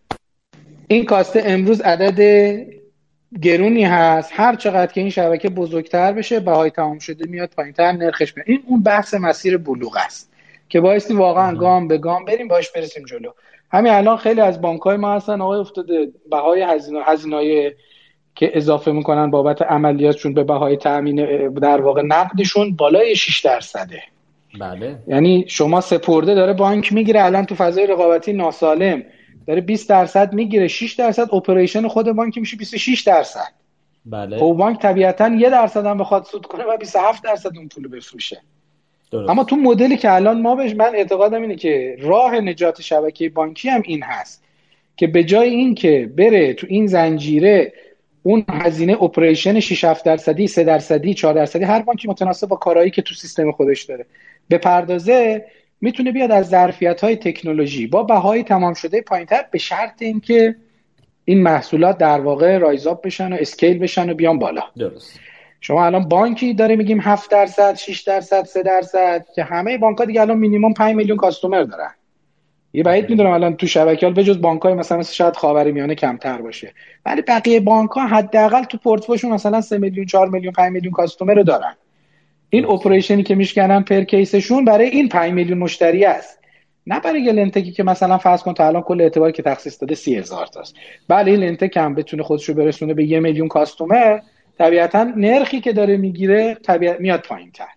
این کاسته امروز عدد گرونی هست، هر چقدر که این شبکه بزرگتر بشه بهای تمام شده میاد پایینتر، نرخش میاد. این اون بحث مسیر بلوغ است که بایستی واقعا گام به گام بریم باش برسیم جلو. همین الان خیلی از بانک‌های ما هستن آقای افتاده بهای هزینه هزینه‌های که اضافه میکنن بابت عملیاتشون به بهای تامین در واقع نقدشون بالای شش درصده. بله. یعنی شما سپرده داره بانک میگیره الان تو فضای رقابتی ناسالم داره بیست درصد میگیره، شش درصد اپریشن خود بانک میشه بیست و شش درصد. بله. خب بانک طبیعتاً یک درصد هم بخواد سود کنه و بیست و هفت درصد اون پول بفروشه. درست. اما تو مدلی که الان ما بهش من اعتقادم اینه که راه نجات شبکه بانکی هم این هست که به جای این که بره تو این زنجیره اون هزینه اپریشن شش هفت درصدی، سه درصدی، چهار درصدی هر بانکی متناسب با کارهایی که تو سیستم خودش داره به پردازه، میتونه بیاد از ظرفیت‌های تکنولوژی با بهای تمام شده پایینتر به شرط اینکه این محصولات در واقع رایز آپ بشن و اسکیل بشن و بیان بالا. درست. شما الان بانکی داره میگیم هفت درصد، شش درصد، سه درصد که همه بانک‌ها دیگه الان مینیمم پنج میلیون کاستومر دارن. یه بعید میدونم الان تو شبکه‌ها به جز بانک‌های مثلا شاید خاورمیانه کمتر باشه، ولی بقیه بانک‌ها حداقل تو پورتفولیوشون مثلا سه میلیون، چهار میلیون، پنج میلیون کاستومر رو دارن. این اپریشنی که میشکنن پر کیسشون برای این پنج میلیون مشتری است، نه برای یه لنتکی که مثلا فرض کن تا الان کل اعتباری که تخصیص داده سی هزار تاست. بله این لنتک هم بتونه خودش رو برسونه به یه میلیون کاستومر، طبیعتا نرخی که داره میگیره طبیعت میاد پایین‌تر.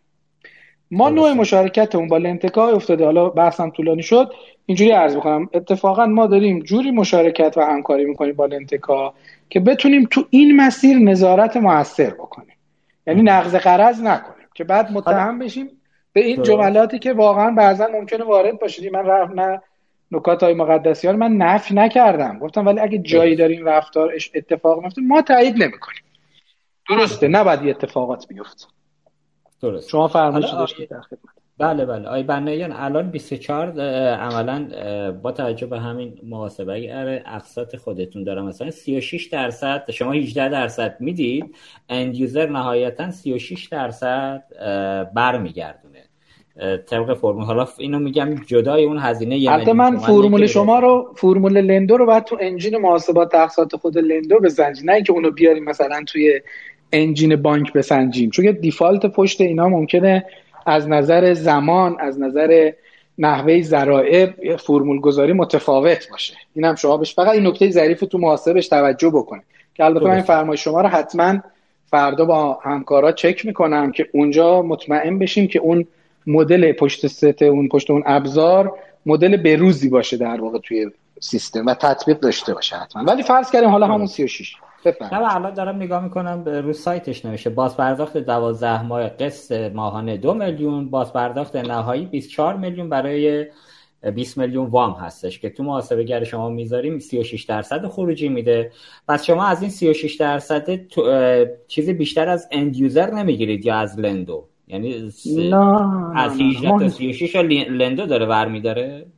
ما نوع مشارکتمون با لنتک‌ها افتاده، حالا بحثم طولانی شد، اینجوری عرض بکنم اتفاقا ما داریم جوری مشارکت و همکاری میکنیم با لنتک‌ها که بتونیم تو این مسیر نظارت موثر بکنیم، یعنی نقض قرض نکنیم که بعد متهم بشیم به این جملاتی که واقعا بعضا ممکنه وارد باشه. من رفت نه نکات‌های مقدسیان من نفی نکردم، گفتم ولی اگه جایی داریم رفتار اتفاق میفته ما تایید نمی‌کنیم. درسته نباید اتفاقات بیفته. درست. شما فرمایش داشتید در خدمت. بله بله آقای بنایان الان بیست و چهار عملاً با توجه به همین محاسبه اگر اقساط خودتون دارم مثلا سی و شش درصد شما هجده درصد میدید، اند یوزر نهایتاً سی و شش درصد برمیگردونه طبق فرمول. حالا اینو میگم جدای اون هزینه یه البته من فرمول شما رو فرمول لندو رو بعد تو انجین محاسبات اقساط خود لندو بسنجیم، نه اینکه اونو بیاریم مثلا توی انجین بانک بسنجیم، چون دیفالت پشت اینا ممکنه از نظر زمان از نظر نحوه ذرائع فرمول گذاری متفاوت باشه. اینم شما بهش فقط این نکته ظریف تو محاسبش توجه بکنید که البته من این فرمایش شما رو حتما فردا با همکارا چک میکنم که اونجا مطمئن بشیم که اون مدل پشت ست اون پشت اون ابزار مدل بروزی باشه در واقع توی سیستم و تطبیق داشته باشه حتما. ولی فرض کردیم حالا همون سی و شش نه الان دارم نگاه میکنم رو سایتش نوشته باز پرداخت دوازده ماه قسط ماهانه دو میلیون، باز پرداخت نهایی بیست و چهار میلیون برای بیست میلیون وام هستش که تو محاسبه گر شما میذاریم سی و شش درصد خروجی میده. پس شما از این سی و شش درصد چیزی بیشتر از اند یوزر نمیگیرید یا از لندو؟ یعنی نه از هجده تا سی و شش لندو داره برمیداره؟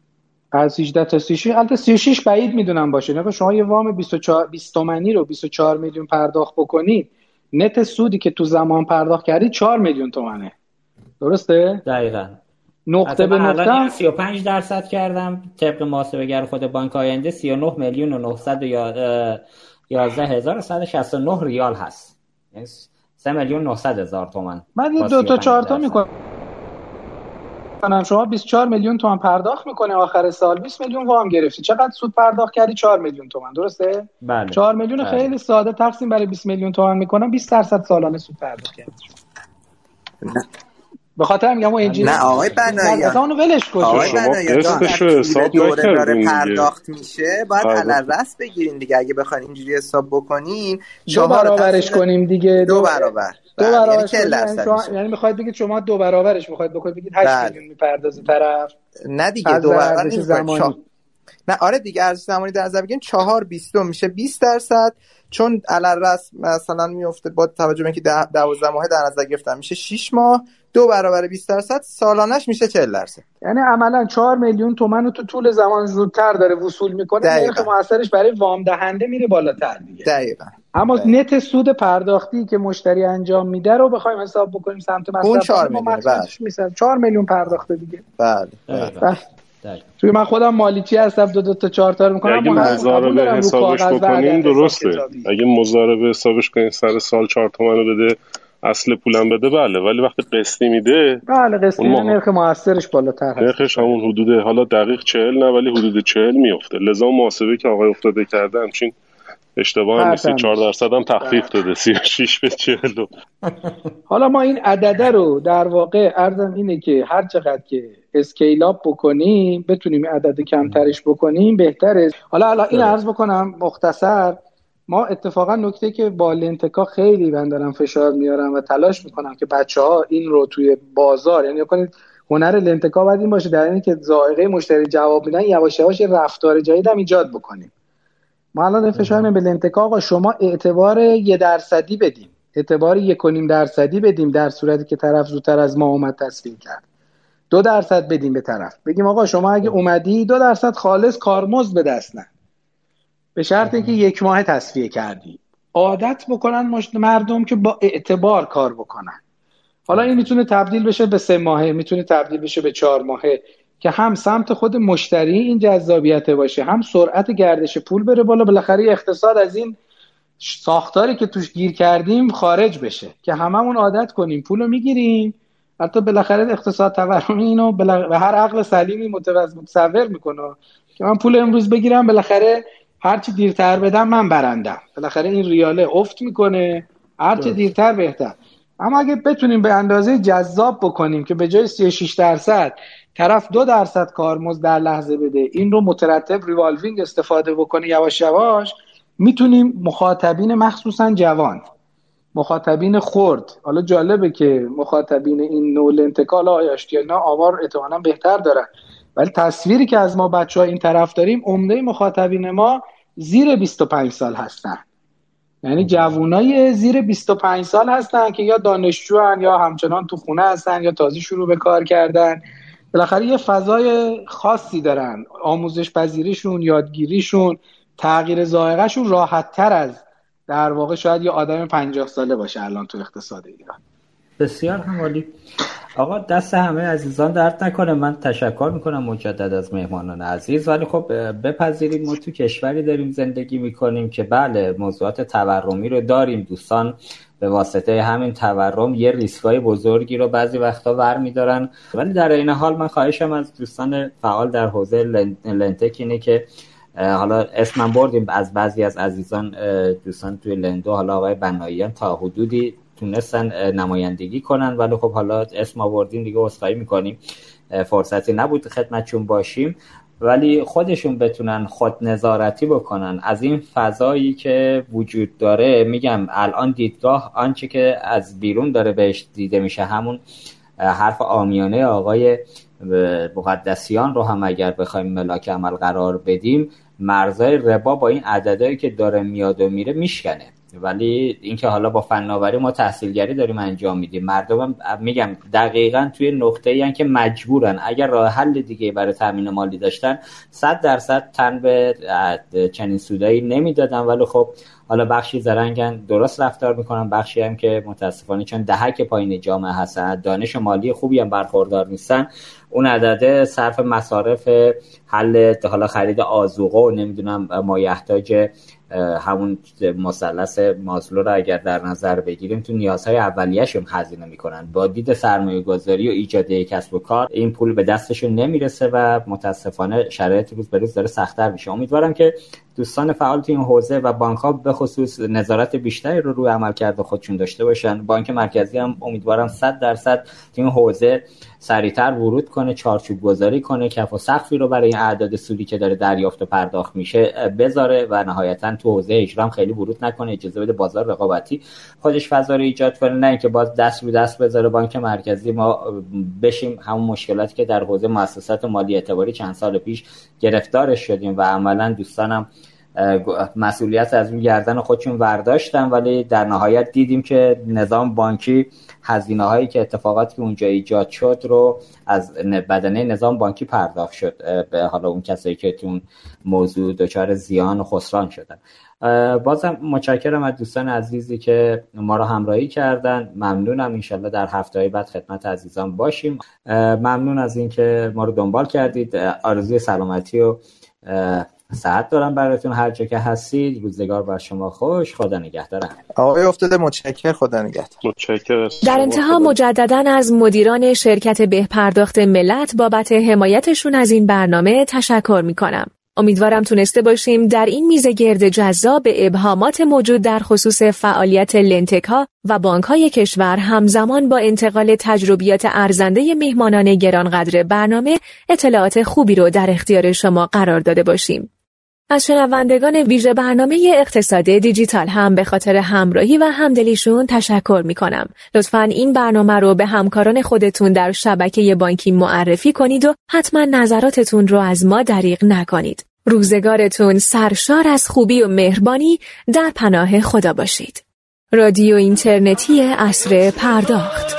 از هجده تا سی و شش، البته سی و شش بعید میدونم باشه. نه شما یه وام بیست و چهار بیست تومانی رو بیست و چهار میلیون پرداخت بکنید، نت سودی که تو زمان پرداخت کردی چهار میلیون تومانه. درسته؟ دقیقاً. نقطه به نقطه سی و پنج درصد کردم طبق محاسبه‌گر خود بانک آینده، سی و نه میلیون و نهصد و یازده هزار و صد و شصت و نه ریال هست، یعنی سه میلیون و نهصد هزار تومان. من یه دو تا چهار تا میکنم، شما بیست و چهار میلیون تومان پرداخت میکنه آخر سال، بیست میلیون وام گرفتی، چقدر سود پرداخت کردی؟ چهار میلیون تومان. درسته؟ بله. چهار میلیون بله. خیلی ساده تقسیم برای بیست میلیون تومان میکنم، بیست درصد سالانه سود پرداخت کردی. به خاطر میگم اون اینجوری نه آقای بنایی، اصلا اونو ولش کن. آقای بنایی قسطشو حساب دوره داره نکردین پرداخت میشه، باید علالرأس بگیرین دیگه. اگه بخواین اینجوری حساب بکنین دو برابرش کنیم دیگه، دو برابر دو برابرش یعنی کنیم. یعنی, یعنی میخواید بگید شما دو برابرش میخواید بکنید، بگید هشت میلیون میپردازه طرف. نه دیگه دو برابر نمیشه. نه آره دیگه، ارزش زمانی در نظر بگیریم چهار بیستم میشه بیست درصد، چون علالرأس مثلا میفته با توجه به اینکه دوازده ماه در نظر گرفتن میشه شش ماه، دو برابر بیست درصد سالانش میشه چهل درصد. یعنی عملا چهار میلیون تومان رو تو طول زمان زودتر داره وصول میکنه، نرخ موثرش برای وام دهنده میره بالاتر دیگه. دقیقاً. اما دقیقا. نت سود پرداختی که مشتری انجام میده رو بخوایم حساب بکنیم سمت مصرف چهار میلیون میشه چهار میلیون پرداخته دیگه. بله. بله. توی من خودم مالکی هستم، دو دو تا چهار تا رو میکنم. اگه مضاربه حسابش بکنین درسته، اگه مضاربه حسابش کنین سر سال چهار تومن رو بده اصل پولم بده بله، ولی وقتی قسطی میده بله قسطی نرخ موثرش بالاتر هست، نرخش همون حدود حالا دقیق چهل نه ولی حدود چهل میفته. لذا محاسبه که آقای افتاده کرده همچین اشتباه هم نیست، چهار درصد هم تخفیف داده، سی و شش به چهل. حالا ما این عدده رو در واقع عرضم اینه که هر چقدر که اسکیل اپ بکنیم بتونیم عدد کمترش بکنیم بهتره. حالا حالا این عرض بکنم مختصر، ما اتفاقا نکته که با لنتکا خیلی من دارم فشار میارم و تلاش میکنم که بچه‌ها این رو توی بازار، یعنی کنید هنر لنتکا باید این باشه در اینی که ذائقه مشتری جواب میدن یواش یواش رفتار جدید هم ایجاد بکنیم. ما الان فشار میاریم به لنتکا آقا شما اعتبار یه درصدی بدیم، اعتبار یک و نیم درصدی بدیم در صورتی که طرف زودتر از ما اومد تصفیه کرد، دو درصد بدیم به طرف، بگیم آقا شما اگه اومدی دو درصد خالص کارمزد به دست نه، به شرط اینکه یک ماه تصفیه کردی. عادت بکنن مردم که با اعتبار کار بکنن. حالا این میتونه تبدیل بشه به سه ماهه، میتونه تبدیل بشه به چهار ماهه، که هم سمت خود مشتری این جذابیت باشه، هم سرعت گردش پول بره بالا، بالاخره اقتصاد از این ساختاری که توش گیر کردیم خارج بشه، که هممون عادت کنیم پولو میگیریم. حتی بالاخره اقتصاد تورمی اینو به هر عقل سلیمی متصور میکنه که من پول امروز بگیرم بالاخره هرچی دیرتر بدم من برندم، بالاخره این ریاله افت میکنه، هرچی دیرتر بهتر. اما اگه بتونیم به اندازه جذاب بکنیم که به جای سی و شش درصد طرف دو درصد کارمزد در لحظه بده، این رو مترتب ریوالوینگ استفاده بکنه یواش یواش، میتونیم مخاطبین مخصوصا جوان، مخاطبین خرد، حالا جالبه که مخاطبین این نوع لنتکال آیاشتی نه آمار احتمالاً بهتر دارن، ولی تصویری که از ما بچه‌ها این طرف داریم عمده مخاطبین ما زیر بیست و پنج سال هستن، یعنی جوانای زیر بیست و پنج سال هستن که یا دانشجوان یا همچنان تو خونه هستن یا تازه شروع به کار کردن، بالاخره یه فضای خاصی دارن، آموزش پذیریشون، یادگیریشون، تغییر ذائقه‌شون راحت تر از در واقع شاید یه آدم پنجاه ساله باشه الان تو اقتصاد ایران. بسیار همالی. آقا دست همه عزیزان درد نکنه، من تشکر میکنم مجدد از مهمانان عزیز، ولی خب بپذیریم ما تو کشوری داریم زندگی میکنیم که بله موضوعات تورمی رو داریم، دوستان به واسطه همین تورم یه ریسکای بزرگی رو بعضی وقتا ور میدارن، ولی در این حال من خواهشم از دوستان فعال در حوزه لنتک اینه که حالا اسمم بردیم از بعضی از عزیزان دوستان توی لندو، حالا آقای بناییان تا حدودی تونستن نمایندگی کنن، ولی خب حالا اسم آوردیم دیگه عذرخواهی میکنیم، فرصتی نبود خدمتشون باشیم، ولی خودشون بتونن خود نظارتی بکنن از این فضایی که وجود داره. میگم الان دیدگاه آنچه که از بیرون داره بهش دیده میشه، همون حرف عامیانه آقای مقدسیان رو هم اگر بخوایم ملاک عمل قرار بدیم، مرزای ربا با این عددهایی که داره میاد و میره میشکنه. ولی اینکه حالا با فناوری ما تحصیلگری داریم انجام میدیم، مردم میگم دقیقاً توی نقطه‌ای ان که مجبورن، اگر راه حل دیگه برای تامین مالی داشتن صد درصد تن به چنین سودایی نمیدادن. ولی خب حالا بخشی زرنگن درست رفتار میکنن، بخشی هم که متاسفانه چون دهک پایین جامعه هستن، دانش مالی خوبی هم برخوردار نیستن، اون عدده صرف مصارف حل حالا خرید آذوقه و نمیدونم مایحتاج همون مثلث مازلو رو اگر در نظر بگیریم تو نیازهای اولیه‌شون هزینه میکنن. با دید سرمایه گذاری و ایجاد کسب و کار این پول به دستشون نمیرسه و متاسفانه شرایط روز به روز داره سخت‌تر میشه. امیدوارم که دوستان فعال تو این حوزه و بانک‌ها به خصوص نظارت بیشتری رو روی عملکرد خودشون داشته باشن. بانک مرکزی هم امیدوارم صد درصد تو این حوزه سریعتر ورود کنه، چارچوب گذاری کنه، کف و سقفی رو برای این اعداد سودی که داره دریافت و پرداخت میشه بذاره و نهایتاً تو حوزه اجرا هم خیلی ورود نکنه، اجازه بده بازار رقابتی خودش فضا رو ایجاد کنه، نه اینکه باز دست رو دست بذاره بانک مرکزی ما بشیم همون مشکلاتی که در حوزه مؤسسات مالی اعتباری چند سال پیش گرفتارش شدیم و عملاً دوستانم مسئولیت از روی گردن خودشون برداشتن، ولی در نهایت دیدیم که نظام بانکی هزینه هایی که اتفاقاتی که اونجا ایجاد شد رو از بدنه نظام بانکی پرداخت شد به حالا اون کسایی که تو اون موضوع دچار زیان و خسران شدن. بازم متشکرم از دوستان عزیزی که ما رو همراهی کردن. ممنونم، انشالله در هفته‌های بعد خدمت عزیزان باشیم. ممنون از اینکه ما رو دنبال کردید. آرزوی سلامتی و صحت دارم براتون هر جا که هستید. روزگار بر شما خوش. خدا نگهدار. آقای افتاده متشکر. خدا نگهدار. متشکرم. در انتها مجددا از مدیران شرکت بهپرداخت ملت بابت حمایتشون از این برنامه تشکر میکنم. امیدوارم تونسته باشیم در این میزه گرد جذاب به ابهامات موجود در خصوص فعالیت لنتک‌ها و بانک‌های کشور همزمان با انتقال تجربیات ارزنده میهمانان گرانقدر برنامه اطلاعات خوبی رو در اختیار شما قرار داده باشیم. از شنوندگان ویژه برنامه اقتصاد دیجیتال هم به خاطر همراهی و همدلیشون تشکر میکنم. لطفاً این برنامه رو به همکاران خودتون در شبکه بانکی معرفی کنید و حتما نظراتتون رو از ما دریغ نکنید. روزگارتون سرشار از خوبی و مهربانی در پناه خدا باشید. رادیو اینترنتی عصر پرداخت.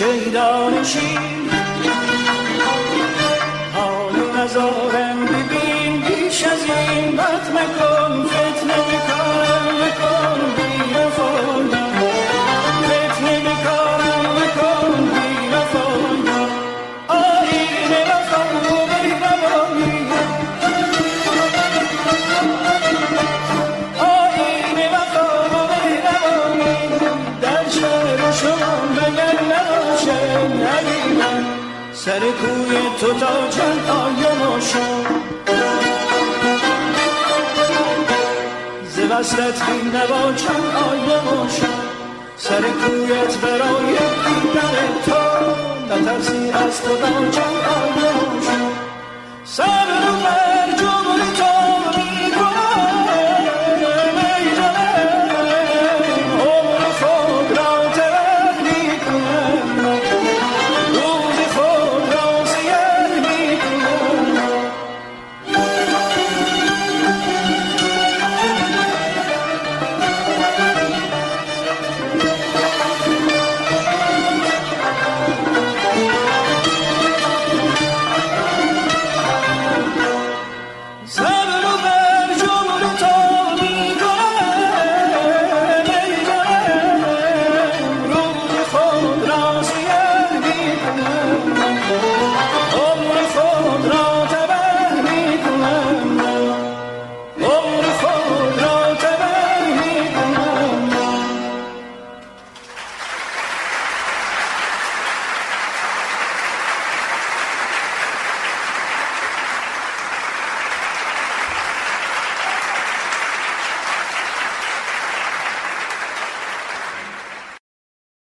شیدا نشین حال نزارم ببین بیش از این بد مکن فتنه بکارم مکن بی وفایان فتنه بکارم مکن بی وفایان آیین وفا و مهربانی آیین وفا و مهربانی در شهر شما مگر نباشه ندیدم سر کوی تو تا چند آیم و شد ز وصلت بی نوا چند آیم و شد سر کویت برای دیدن تو نترسی از خدا چند آیم و شد سر